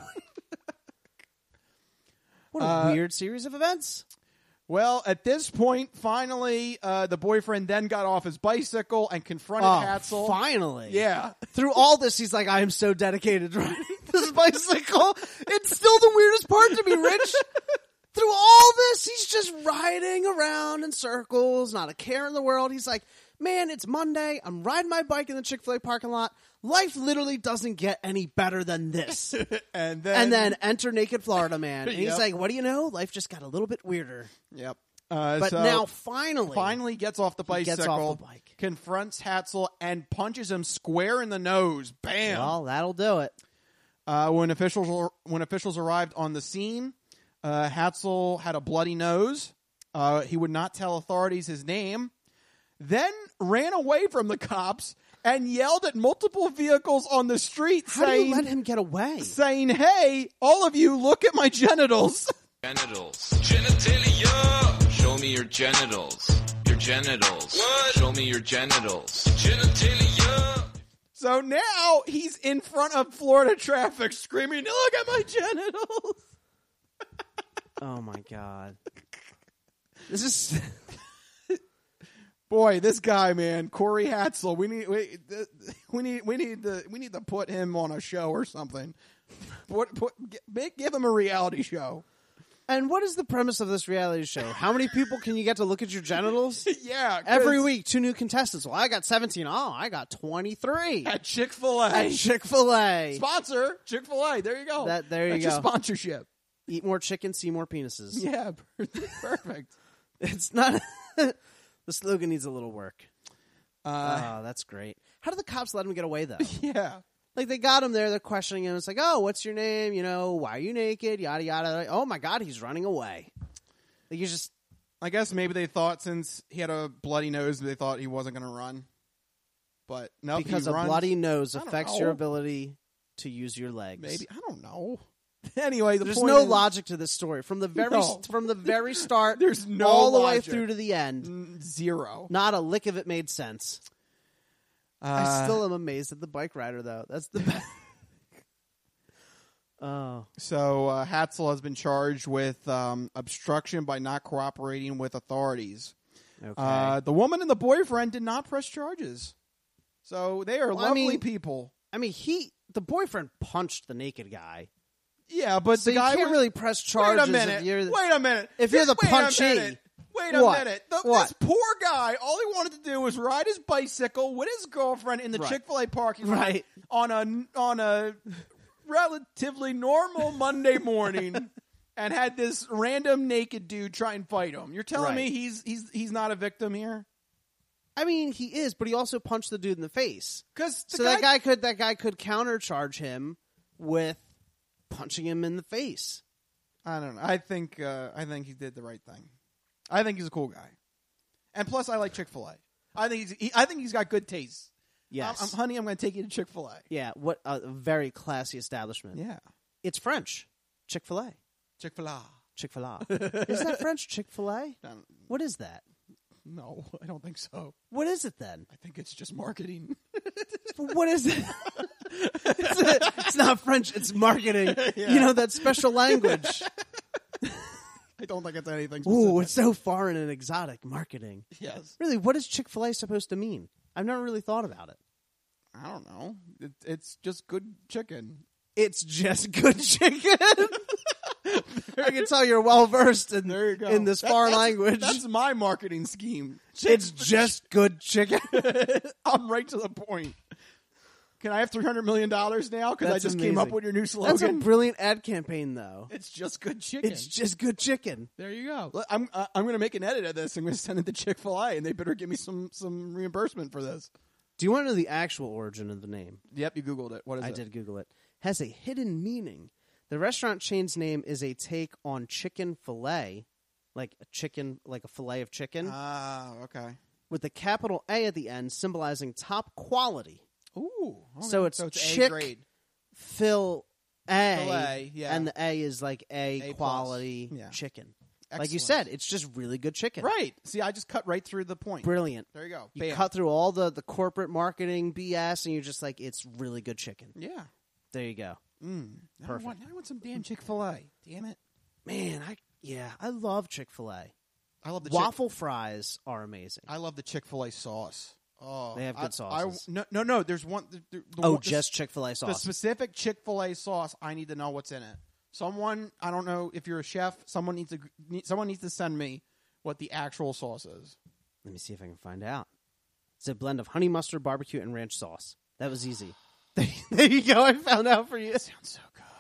what a Uh, weird series of events. Well, at this point, finally, uh, the boyfriend then got off his bicycle and confronted Oh, Hatzel. finally. Yeah. Through all this, he's like, I am so dedicated to riding this bicycle. It's still the weirdest part to me, Rich. Through all this, he's just riding around in circles, not a care in the world. He's like, man, it's Monday. I'm riding my bike in the Chick-fil-A parking lot. Life literally doesn't get any better than this. and then, And then enter naked Florida man. And he's Yep. like, what do you know? Life just got a little bit weirder. Yep. Uh, But so now, finally, finally gets off the he bicycle, gets off the bike. confronts Hatzel, and punches him square in the nose. Bam. Well, that'll do it. Uh, when officials when officials arrived on the scene, uh, Hatzel had a bloody nose. Uh, he would not tell authorities his name. Then ran away from the cops and yelled at multiple vehicles on the street, How saying, do you let him get away? saying, "Hey, all of you, look at my genitals." Genitals. Genitalia. Show me your genitals. Your genitals. What? Show me your genitals. Genitalia. So now he's in front of Florida traffic screaming, "Look at my genitals." Oh, my God. This is... Boy, this guy, man, Corey Hatzel. We need, we, we need, we need to, we need to put him on a show or something. Put, put, make, give him a reality show. And what is the premise of this reality show? How many people can you get to look at your genitals? Yeah, 'cause Every week, two new contestants. Well, I got seventeen. Oh, I got twenty-three. at Chick-fil-A. At Chick-fil-A. Sponsor Chick-fil-A. There you go. That- there you That's your go. sponsorship. Eat more chicken, see more penises. Yeah, perfect. It's not... the slogan needs a little work. Uh, Oh, that's great. How did the cops let him get away, though? yeah. Like, they got him there, they're questioning him. It's like, oh, what's your name? You know, why are you naked? Yada, yada. Like, oh, my God, he's running away. Like, you just... I guess maybe they thought since he had a bloody nose, they thought he wasn't going to run. But no, Because he a runs. bloody nose I don't affects know. your ability to use your legs. Maybe. I don't know. Anyway, the There's point no is, logic to this story. From the very No. from the very start, There's no all the way logic. through to the end. Mm, Zero. Not a lick of it made sense. Uh, I still am amazed at the bike rider, though. That's the best. Oh. So uh, Hatzel has been charged with um, obstruction by not cooperating with authorities. Okay. Uh, the woman and the boyfriend did not press charges. So they are Well, I lovely mean- people. I mean, he the boyfriend punched the naked guy. Yeah, but So the you guy can't was- really press charges. Wait a minute. If you're the, Wait a minute. If you're the Wait a punchee. minute. Wait a What? minute. The, What? This poor guy, all he wanted to do was ride his bicycle with his girlfriend in the Right. Chick-fil-A parking lot Right. on a on a relatively normal Monday morning, and had this random naked dude try and fight him. You're telling Right. me he's he's he's not a victim here? I mean, he is, but he also punched the dude in the face. Because So that guy could that guy could countercharge him with punching him in the face. I don't know. I think uh, I think he did the right thing. I think he's a cool guy, and plus I like Chick-fil-A. I think he's he, I think he's got good taste. Yes. I'm, I'm, honey, I'm going to take you to Chick-fil-A. Yeah, what a very classy establishment. Yeah. It's French. Chick-fil-A. Chick-fil-A. Chick-fil-A. Is that French Chick-fil-A? Um, What is that? No, I don't think so. What is it then? I think it's just marketing. What is it? it's, a- it's not French, it's marketing. Yeah. You know, that special language. I don't think it's anything specific. Ooh, it's so foreign and exotic. Marketing. Yes. Really, what is Chick-fil-A supposed to mean? I've never really thought about it. I don't know. It, it's just good chicken. It's just good chicken. I can tell you're well versed in, There you go. in this That- foreign that's- language. That's my marketing scheme. It's just good chicken. I'm right to the point. Can I have three hundred million dollars now? Because I That's just came up amazing. with your new That's a slogan. brilliant ad campaign, though. It's just good chicken. It's just good chicken. There you go. Look, I'm uh, I'm going to make an edit of this. I'm going to send it to Chick-fil-A, and they better give me some some reimbursement for this. Do you want to know the actual origin of the name? Yep, you Googled it. What is I it? did Google it. Has a hidden meaning. The restaurant chain's name is a take on chicken fillet, like a chicken, like a fillet of chicken, Ah, okay. with the capital A at the end, symbolizing top quality. Ooh. okay. So it's, so it's chick A grade. fill A, Filet, yeah. and the A is like A, A plus. quality Yeah. chicken. Like you Excellent. said, it's just really good chicken. Right. See, I just cut right through the point. Brilliant. There you go. You Bam. cut through all the, the corporate marketing B S, and you're just like, it's really good chicken. Yeah. There you go. Mm. Now I Perfect. want, now I want some damn Chick-fil-A. Damn it. Man, I yeah, I love Chick-fil-A. I love the Chick- Waffle fries are amazing. I love the Chick-fil-A sauce. Oh, They have good I- sauces. I, no, no, no. There's one. The, the, the Oh, one- the- just Chick-fil-A The sauce. specific Chick-fil-A sauce. I need to know what's in it. Someone, I don't know if you're a chef. Someone needs to. Need, someone needs to send me what the actual sauce is. Let me see if I can find out. It's a blend of honey mustard, barbecue, and ranch sauce. That was easy. There you go. I found out for you. That sounds so good.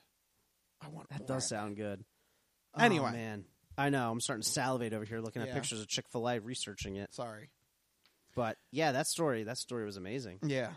I want. That more. does sound good. Anyway. Oh, man, I know. I'm starting to salivate over here looking at Yeah. pictures of Chick-fil-A, researching it. Sorry. But yeah, that story. That story was amazing. Yeah.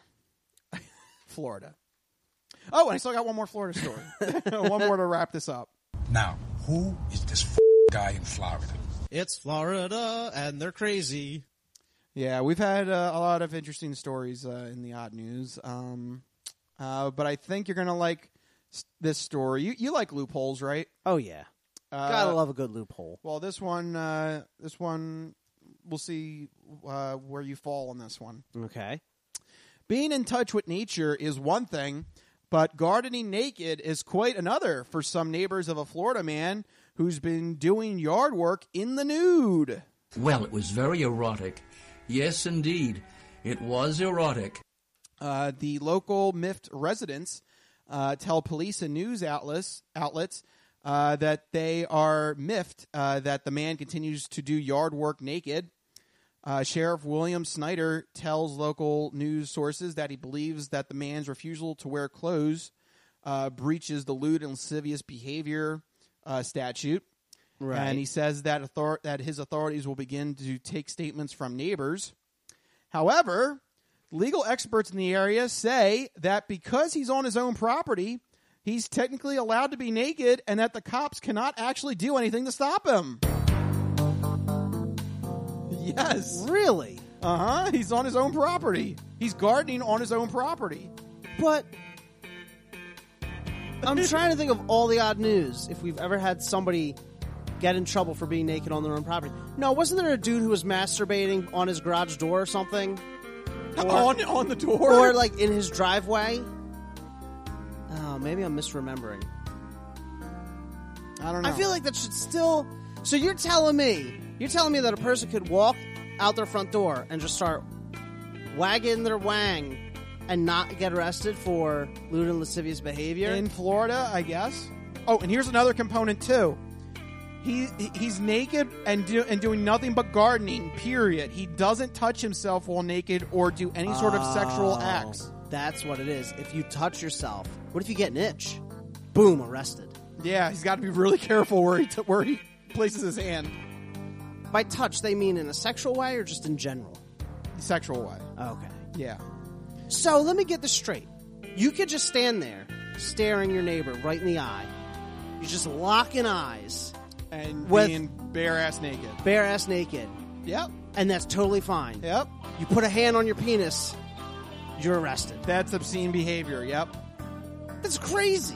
Florida. Oh, and I still got one more Florida story. One more to wrap this up. Now, who is this f- guy in Florida? It's Florida, and they're crazy. Yeah, we've had uh, a lot of interesting stories uh, in the odd news. Um, uh, but I think you're going to like s- this story. You, you like loopholes, right? Oh yeah, Uh, gotta love a good loophole. Well, this one, uh, this one, we'll see uh, where you fall on this one. Okay. Being in touch with nature is one thing, but gardening naked is quite another for some neighbors of a Florida man who's been doing yard work in the nude. Well, it was very erotic. Yes, indeed. It was erotic. Uh, the local Miffed residents uh, tell police and news outlets outlets uh, that they are miffed uh, that the man continues to do yard work naked. Uh, Sheriff William Snyder tells local news sources that he believes that the man's refusal to wear clothes uh, breaches the lewd and lascivious behavior uh, statute. Right. And he says that author- that his authorities will begin to take statements from neighbors. However, Legal experts in the area say that because he's on his own property, he's technically allowed to be naked and that the cops cannot actually do anything to stop him. Yes. Really? Uh-huh. He's on his own property. He's gardening on his own property. But I'm trying to think of all the odd news if we've ever had somebody get in trouble for being naked on their own property. No, wasn't there a dude who was masturbating on his garage door or something? Or, on, on the door? Or, like, in his driveway? Oh, maybe I'm misremembering. I don't know. I feel like that should still... So you're telling me, you're telling me that a person could walk out their front door and just start wagging their wang and not get arrested for lewd and lascivious behavior? In Florida, I guess. Oh, and here's another component, too. He He's naked and, do, and doing nothing but gardening, period. He doesn't touch himself while naked or do any sort of sexual Oh, acts. That's what it is. If you touch yourself, what if you get an itch? Boom, arrested. Yeah, he's got to be really careful where he t- where he places his hand. By touch, they mean in a sexual way or just in general? Sexual way. Okay. Yeah. So let me get this straight. You could just stand there staring your neighbor right in the eye. You're just locking eyes. And with being bare-ass naked. Bare-ass naked. Yep. And that's totally fine. Yep. You put a hand on your penis, you're arrested. That's obscene behavior, yep. That's crazy.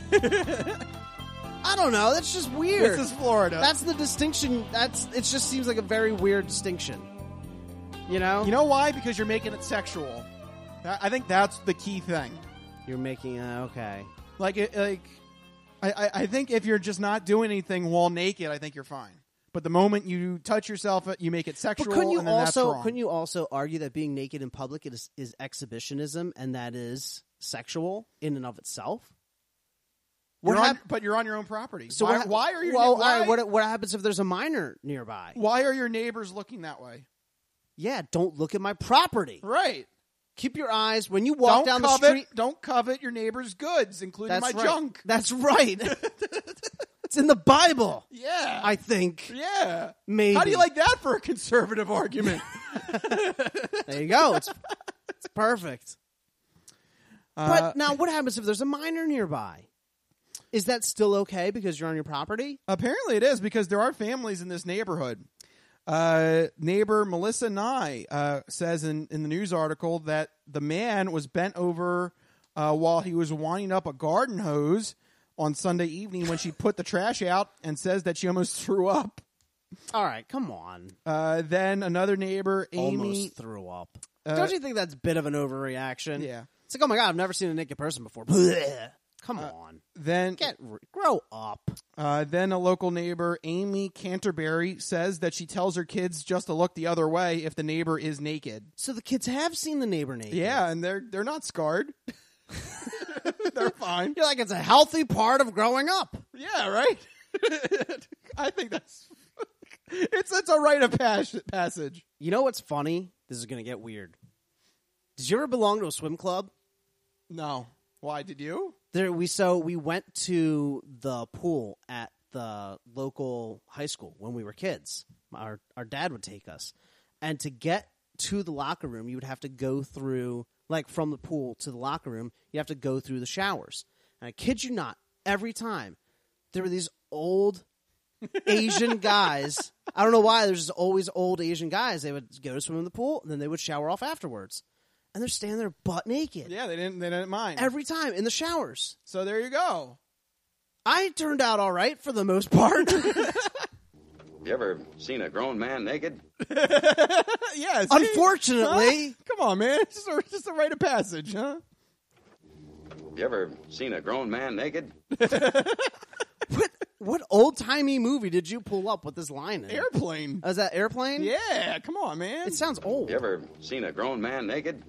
I don't know. That's just weird. This is Florida. That's the distinction. That's it. Just seems like a very weird distinction. You know. You know why? Because you're making it sexual. I think that's the key thing. You're making uh, okay. Like it. Like I, I. I think if you're just not doing anything while naked, I think you're fine. But the moment you touch yourself, you make it sexual. But couldn't you and then also that's wrong. couldn't you also argue that being naked in public is, is exhibitionism and that is sexual in and of itself? You're What on, hap- but you're on your own property. So why, what, why are you? Well, why, all right, what what happens if there's a minor nearby? why are your neighbors looking that way? Yeah, don't look at my property. Right. Keep your eyes when you walk don't down covet, the street. Don't covet your neighbor's goods, including That's my right. junk. That's right. It's in the Bible. Yeah. I think. Yeah. Maybe. How do you like that for a conservative argument? There you go. It's, it's perfect. Uh, But now, what happens if there's a minor nearby? Is that still okay because you're on your property? Apparently it is, because there are families in this neighborhood. Uh, neighbor Melissa Nye uh, says in, in the news article that the man was bent over uh, while he was winding up a garden hose on Sunday evening when she put the trash out, and says that she almost threw up. All right, come on. Uh, then another neighbor, Amy... Almost threw up. Uh, Don't you think that's a bit of an overreaction? Yeah. It's like, oh my God, I've never seen a naked person before. Blech. Come Uh, on. Then Get grow up. Uh, then a local neighbor, Amy Canterbury, says that she tells her kids just to look the other way if the neighbor is naked. So the kids have seen the neighbor naked. Yeah, and they're they're not scarred. They're fine. You're like, it's a healthy part of growing up. Yeah, right? I think that's... It's, it's a rite of pas- passage. You know what's funny? This is going to get weird. Did you ever belong to a swim club? No. Why, did you? There we so we went to the pool at the local high school when we were kids. Our our dad would take us. And to get to the locker room, you would have to go through, like from the pool to the locker room, you have to go through the showers. And I kid you not, every time there were these old Asian guys. I don't know why, there's just always old Asian guys. They would go to swim in the pool and then they would shower off afterwards. And they're standing there butt naked. Yeah, they didn't they didn't mind. Every time in the showers. So there you go. I turned out all right for the most part. You ever seen a grown man naked? Yeah. See? Unfortunately. Huh? Come on, man. It's just a, just a rite of passage, huh? You ever seen a grown man naked? What what old timey movie did you pull up with this line in? Airplane. Oh, is that Airplane? Yeah, come on, man. It sounds old. You ever seen a grown man naked?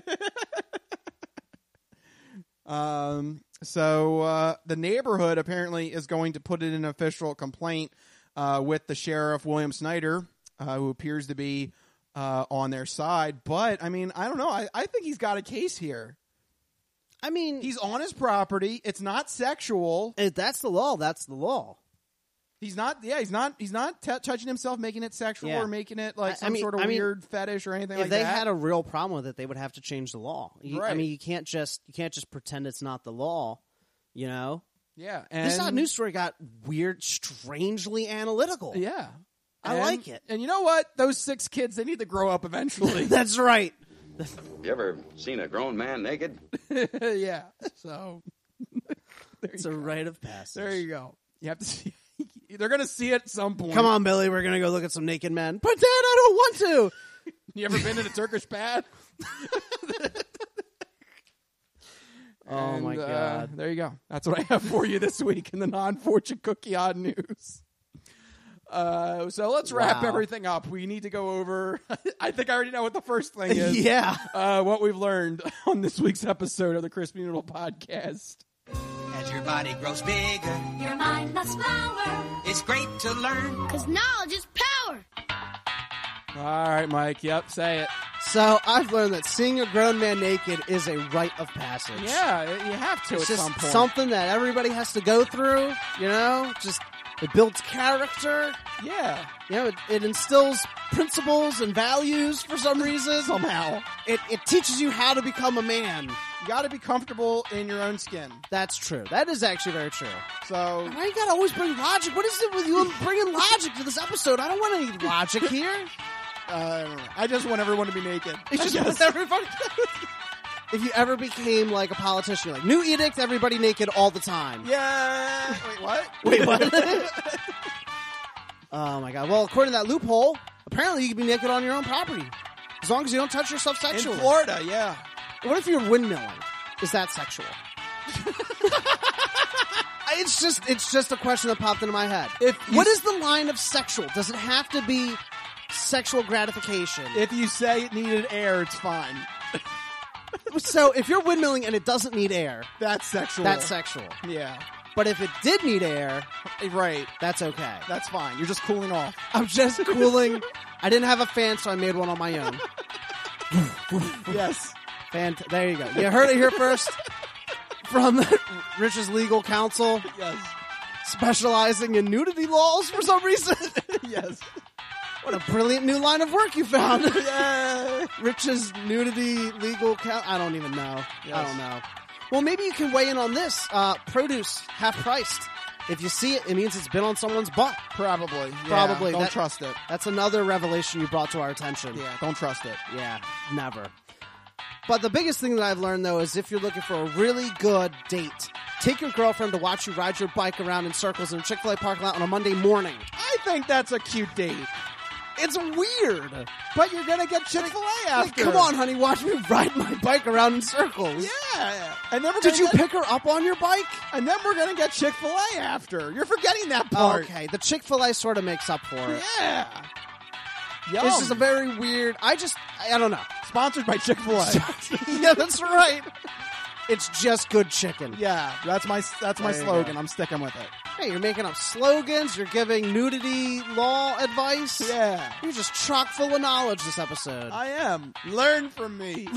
um. So uh, the neighborhood apparently is going to put in an official complaint uh, with the sheriff, William Snyder, uh, who appears to be uh, on their side. But, I mean, I don't know. I, I think he's got a case here. I mean, he's on his property. It's not sexual. If that's the law, that's the law. He's not. Yeah, he's not. He's not t- touching himself, making it sexual Yeah. or making it like I- some I mean- sort of I mean, weird fetish or anything If like they that. had a real problem with it, they would have to change the law. You, I Right. mean, you can't just you can't just pretend it's not the law. You know. yeah, This and hot news story got weird, strangely analytical. Yeah, I And- like it. And you know what? Those six kids, they need to grow up eventually. That's right. You ever seen a grown man naked? Yeah. So it's a rite of passage. there you go. You have to see. They're gonna see it at some point. Come on, Billy. We're gonna go look at some naked men. But Dad, I don't want to. You ever been in a Turkish bath? Oh, my And, uh, God. there you go. That's what I have for you this week in the non-fortune cookie odd news. Uh, so let's wrap Wow. everything up. We need to go over. I think I already know what the first thing is. Yeah. Uh, what we've learned on this week's episode of the Crispy Noodle Podcast. As your body grows bigger, Your mind must flower. it's great to learn. Because knowledge is power. All right, Mike. Yep, say it. So I've learned that seeing a grown man naked is a rite of passage. Yeah, you have to It's at just some point. something that everybody has to go through, you know? Just it builds character. Yeah. You know, it, it instills principles and values for some reason. Somehow. It it teaches you how to become a man. You got to be comfortable in your own skin. That's true. That is actually very true. So Why you gotta always bring logic? What is it with you bringing logic to this episode? I don't want any logic here. uh, I don't know. I just want everyone to be naked. It's I just guess. with everybody. If you ever became like a politician, like new edict, everybody naked all the time. Yeah. Wait, what? Wait, what? Oh my god. Well, according to that loophole, apparently you can be naked on your own property. As long as you don't touch yourself In sexually. Florida, yeah. What if you're windmilling? Is that sexual? It's just it's just a question that popped into my head. If you what s- is the line of sexual? Does it have to be sexual gratification? If you say it needed air, it's fine. So if you're windmilling and it doesn't need air, That's sexual. that's sexual. Yeah. But if it did need air, Right. that's okay. That's fine. You're just cooling off. I'm just cooling. I didn't have a fan, so I made one on my own. Yes. Fant- there you go. You heard it here first from Rich's legal counsel, Yes. specializing in nudity laws for some reason. Yes. What a brilliant new line of work you found. Yeah. Rich's nudity legal counsel. I don't even know. I Yes. don't know. Well, maybe you can weigh in on this. Uh, produce half priced. If you see it, it means it's been on someone's butt. Probably. Yeah. Probably. Don't That- trust it. That's another revelation you brought to our attention. Yeah. Don't trust it. Yeah, never. But the biggest thing that I've learned, though, is if you're looking for a really good date, take your girlfriend to watch you ride your bike around in circles in a Chick-fil-A parking lot on a Monday morning. I think that's a cute date. It's weird. But you're going to get Chick-fil-A Like, after. come on, honey, watch me ride my bike around in circles. Yeah. And then we're Did gonna you get, pick her up on your bike? And then we're going to get Chick-fil-A after. You're forgetting that part. Okay, the Chick-fil-A sort of makes up for it. Yeah. Yum. It's just a very weird... I just... I, I don't know. Sponsored by Chick-fil-A. Yeah, that's right. It's just good chicken. Yeah, that's my that's my There you slogan. go. I'm sticking with it. Hey, you're making up slogans. You're giving nudity law advice. Yeah, You're just chock full of knowledge this episode. I am. Learn from me.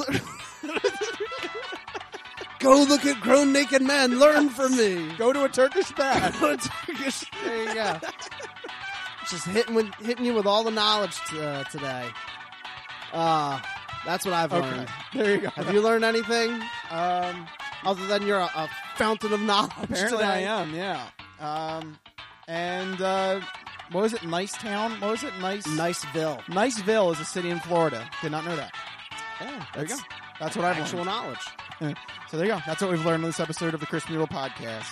Go look at grown naked men. Learn from me. Go to a Turkish bath. Go to Turkish. There you go. Just hitting with hitting you with all the knowledge t- uh, today. Uh, that's what I've Okay, learned. there you go. Have you learned anything Um, other than you're a, a fountain of knowledge? apparently today? I am. Yeah. Um, and uh, what was it? Nice Town. What was it? Nice. Niceville. Niceville is a city in Florida. Did not know that. Yeah, There you go. that's That's what I've actual learned. knowledge. So there you go. That's what we've learned in this episode of the Crispy Noodle Podcast.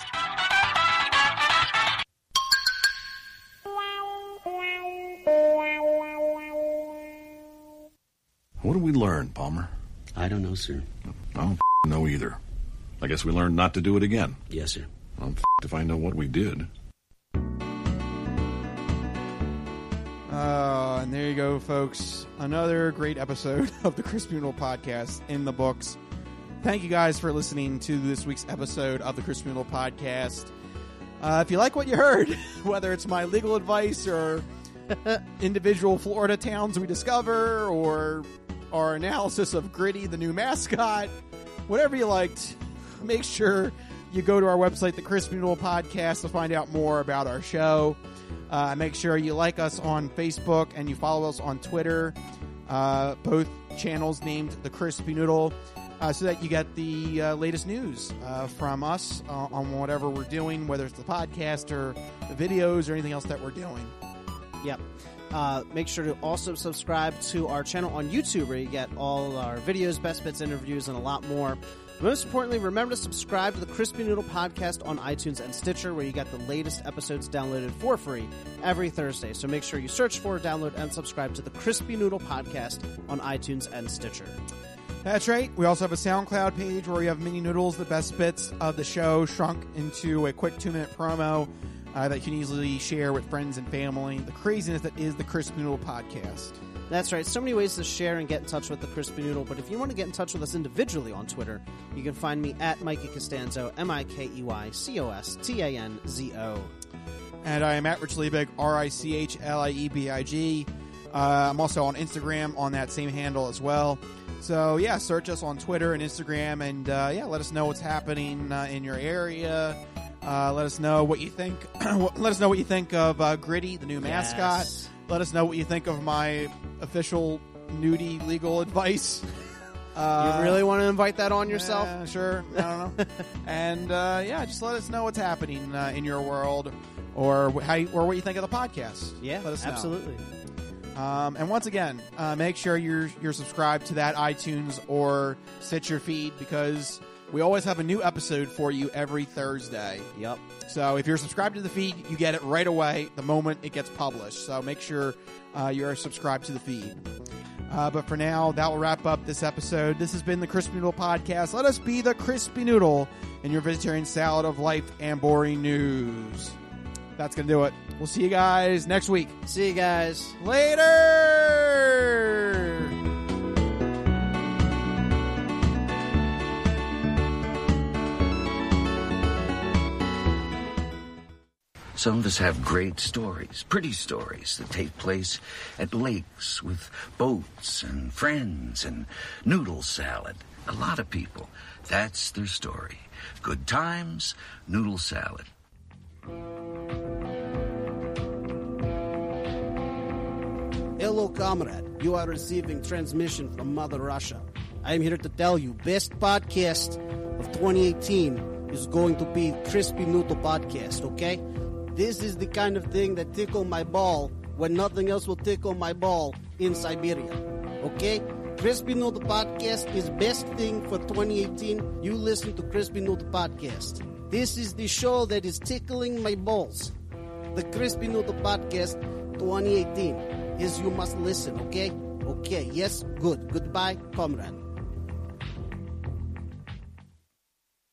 What did we learn, Palmer? I don't know, sir. I don't f- know either. I guess we learned not to do it again. Yes, sir. I'm f- if I know what we did. Uh, and there you go, folks. Another great episode of the Crispy Noodle Podcast in the books. Thank you guys for listening to this week's episode of the Crispy Noodle Podcast. Uh, if you like what you heard, whether it's my legal advice or individual Florida towns we discover or our analysis of Gritty, the new mascot, whatever you liked, make sure you go to our website, The Crispy Noodle Podcast, to find out more about our show. Uh, make sure you like us on Facebook and you follow us on Twitter. Uh, both channels named The Crispy Noodle, uh, so that you get the uh, latest news uh, from us uh, on whatever we're doing, whether it's the podcast or the videos or anything else that we're doing. Yep. Uh, make sure to also subscribe to our channel on YouTube, where you get all our videos, best bits, interviews, and a lot more. Most importantly, remember to subscribe to the Crispy Noodle Podcast on iTunes and Stitcher, where you get the latest episodes downloaded for free every Thursday. So make sure you search for, download, and subscribe to the Crispy Noodle Podcast on iTunes and Stitcher. That's right. We also have a SoundCloud page where we have mini noodles, the best bits of the show, shrunk into a quick two-minute promo uh, that you can easily share with friends and family. The craziness that is the Crispy Noodle Podcast. That's right. So many ways to share and get in touch with the Crispy Noodle. But if you want to get in touch with us individually on Twitter, you can find me at Mikey Costanzo, M I K E Y C O S T A N Z O. And I am at Rich Liebig, R I C H L I E B I G. Uh, I'm also on Instagram on that same handle as well. So, yeah, search us on Twitter and Instagram. And, uh, yeah, let us know what's happening uh, in your area. Uh, let us know what you think. Let us know what you think of uh, Gritty, the new Yes. mascot. Let us know what you think of my official nudie legal advice. Uh, you really want to invite that on yourself? Yeah, sure. I don't know. And, uh, yeah, just let us know what's happening uh, in your world, or how you, or what you think of the podcast. Yeah, let us know. absolutely. Um, and once again, uh, make sure you're you're subscribed to that iTunes or Stitcher feed, because we always have a new episode for you every Thursday. Yep. So if you're subscribed to the feed, you get it right away the moment it gets published. So make sure uh, you're subscribed to the feed. Uh, but for now, that will wrap up this episode. This has been the Crispy Noodle Podcast. Let us be the Crispy Noodle in your vegetarian salad of life and boring news. That's going to do it. We'll see you guys next week. See you guys. Later! Some of us have great stories, pretty stories that take place at lakes with boats and friends and noodle salad. A lot of people, that's their story. Good times, noodle salad. Hello, comrade. You are receiving transmission from Mother Russia. I am here to tell you, best podcast of twenty eighteen is going to be Crispy Noodle Podcast, okay? This is the kind of thing that tickle my ball when nothing else will tickle my ball in Siberia, okay? Crispy Noodle Podcast is best thing for twenty eighteen. You listen to Crispy Noodle Podcast. This is the show that is tickling my balls. The Crispy Noodle Podcast twenty eighteen is you must listen, okay? Okay, yes, good. Goodbye, comrade.